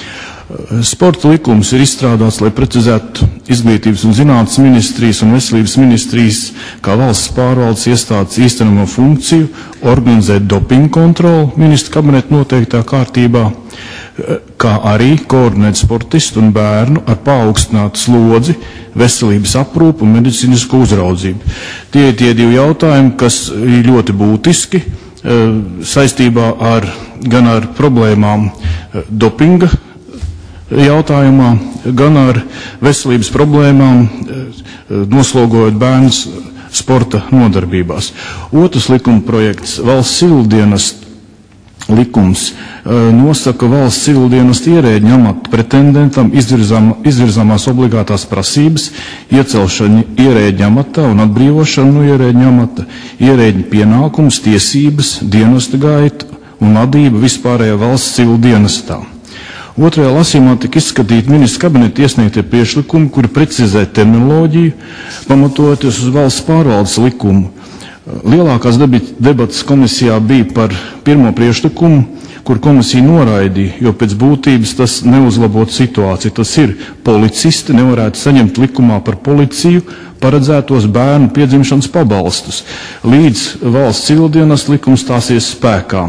Speaker 5: Sporta likums ir izstrādāts, lai precizētu izglītības un zinātnes ministrijas un veselības ministrijas kā valsts pārvaldes iestādes īstenamo funkciju, organizēt dopingu kontroli ministru kabineta noteiktā kārtībā, kā arī koordinēt sportistu un bērnu ar paaugstinātu slodzi, veselības aprūpu un medicīnisku uzraudzību. Tie ir tie divi jautājumi, kas ir ļoti būtiski, saistībā ar, gan ar problēmām dopinga jautājumā, gan ar veselības problēmām, noslogojot bērnus sporta nodarbībās. Otrs likuma projekts, valsts civildienas likums, nosaka valsts civildienas ierēģņa amata pretendentam izvirzām, izvirzāmās obligātās prasības, iecelšanu ierēģņa amatā un atbrīvošanu no ierēģņa amata, ierēģņa pienākums, tiesības, dienesta gaita un vadība vispārējā valsts civildienestā. Otrajā lasījumā tika izskatīti ministra kabineta iesniegtie priekšlikumi, kuri precizē terminoloģiju, pamatoties uz valsts pārvaldes likumu. Lielākās debatas komisijā bija par pirmo priekšlikumu, kur komisija noraidīja, jo pēc būtības tas neuzlabot situāciju. Tas ir, policisti nevarētu saņemt likumā par policiju paredzētos bērnu piedzimšanas pabalstus, līdz valsts civildienas likums stāsies spēkā.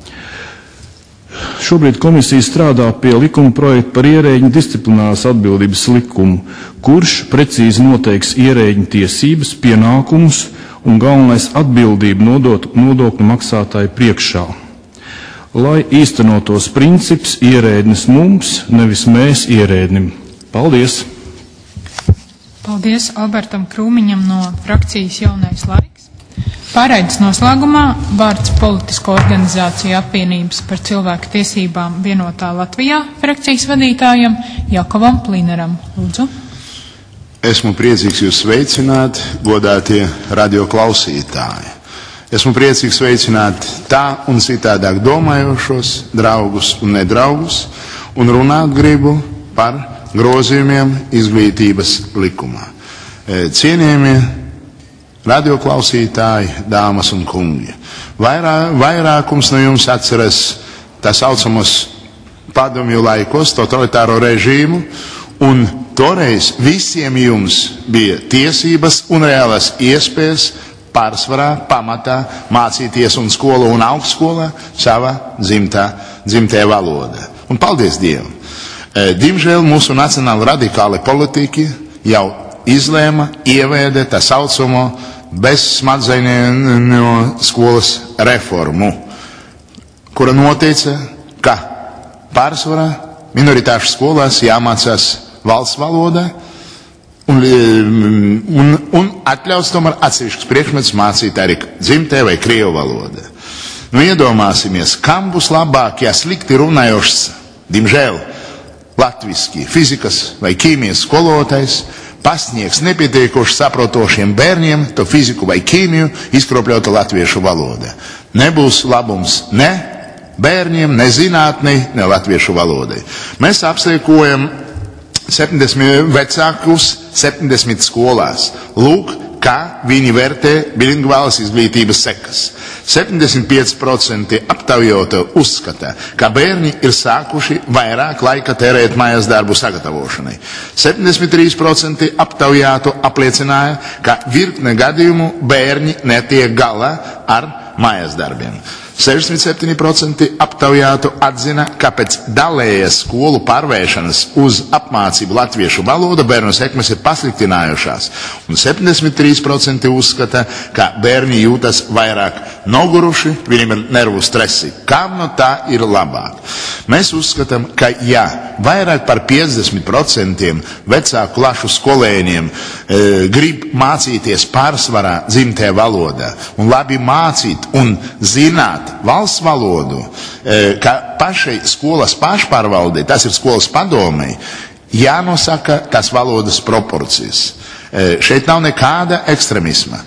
Speaker 5: Šobrīd komisija strādā pie likuma projekta par ierēģņu disciplinārās atbildības likumu, kurš precīzi noteiks ierēģņu tiesības, pienākumus un galvenais atbildību nodot, nodokļu maksātāju priekšā. Lai īstenotos princips ierēdnis mums, nevis mēs ierēdnim. Paldies!
Speaker 25: Paldies Albertam Krūmiņam no frakcijas Jaunais laiks. Pārraides noslēgumā vārds Politisko organizāciju apvienības par cilvēku tiesībām vienotā Latvijā frakcijas vadītājam Jakovam Plīneram. Lūdzu.
Speaker 7: Esmu priecīgs jūs sveicināt, godātie radioklausītāji. Esmu priecīgs sveicināt tā un citādāk domājošos, draugus un nedraugus, un runāt gribu par grozījumiem izglītības likumā. Cienījamie radioklausītāji, dāmas un kungi, Vairā, vairākums no jums atceras tā saucamos padomju laikos, totalitāro režīmu, un toreiz visiem jums bija tiesības un reālas iespējas pārsvarā, pamatā mācīties un skolu un augstskolā savā dzimtā, dzimtajā valodā. Un paldies Dievam! Diemžēl mūsu nacionāli radikāli politiķi jau izlēma ievēdē tā saucamo bezsmadzeņu skolas reformu, kura noteica, ka pārsvarā minoritāšu skolās jāmācās valsts valodā un, un, un atļauts tomēr atsevišķus priekšmetus mācīt arī dzimtē vai krievu valodā. Nu, iedomāsimies, kam būs labāk, ja slikti runājošs, diemžēl, latviski, fizikas vai ķīmijas skolotājs pasniegs nepietiekoši saprotošiem bērniem to fiziku vai ķīmiju izkropļota latviešu valoda. Nebūs labums ne bērniem, ne zinātnei, ne latviešu valodai. Mēs apseikojam septiņdesmit vecākus septiņdesmit skolās. Lūk, kā viņi vērtē bilingvālas izglītības sekas. septiņdesmit pieci procenti aptaujoto uzskata, ka bērni ir sākuši vairāk laika tērēt mājas darbu sagatavošanai. septiņdesmit trīs procenti aptaujāto apliecināja, ka virkne gadījumu bērni netiek galā ar mājas darbiem. sešdesmit septiņi procenti aptaujātu atzina, ka pēc dalējas skolu pārvēršanas uz apmācību latviešu valoda bērnu sekmes ir pasliktinājušās, un septiņdesmit trīs procenti uzskata, ka bērni jūtas vairāk noguruši, viņiem ir nervu stresi. Kam no tā ir labāk? Mēs uzskatām, ka ja vairāk par piecdesmit procentiem vecāku klašu skolēniem e, grib mācīties pārsvarā dzimtajā valodā un labi mācīt un zināt valsts valodu, ka pašai skolas pašpārvaldē, tas ir skolas padomei, jānosaka tās valodas proporcijas. Šeit nav nekāda ekstremisma.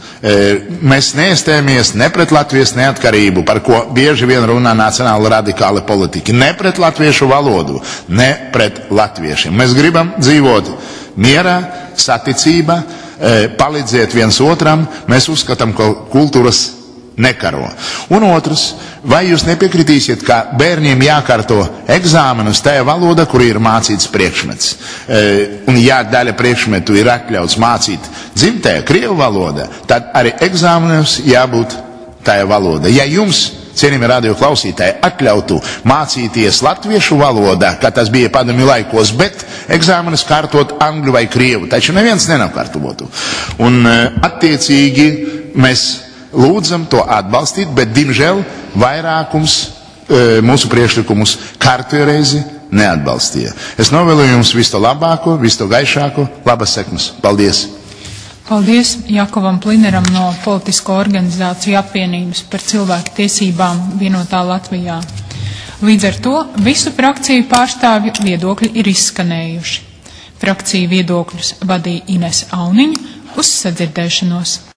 Speaker 7: Mēs neiestējamies ne pret Latvijas neatkarību, par ko bieži vien runā nacionāli radikāli politiķi, ne pret latviešu valodu, ne pret latviešiem. Mēs gribam dzīvot mierā, saticībā, palīdzēt viens otram. Mēs uzskatām, ka kultūras nekaro. Un otrs, vai jūs nepiekritīsiet, ka bērniem jākārto eksāmenus tajā valodā, kur ir mācīts priekšmets? E, un ja daļa priekšmetu ir atļauts mācīt dzimtajā krievu valodā, tad arī eksāmenus jābūt tajā valodā. Ja jums, cienījami radio klausītāji, atļautu mācīties latviešu valodā, kā tas bija padomju laikos, bet eksāmenus kārtot angļu vai krievu, taču neviens nenapkārtotu. Un attiecīgi mēs lūdzam to atbalstīt, bet, diemžēl, vairākums e, mūsu priekšlikumus kārtējo reizi neatbalstīja. Es novēlu jums visu to labāko, visu to gaišāko, labas sekmes. Paldies!
Speaker 25: Paldies Jakovam Plineram no Politisko organizāciju apvienības par cilvēku tiesībām vienotā Latvijā. Līdz ar to visu frakciju pārstāvju viedokļi ir izskanējuši. Frakciju viedokļus vadīja Ines Auniņa, uz sadzirdēšanos.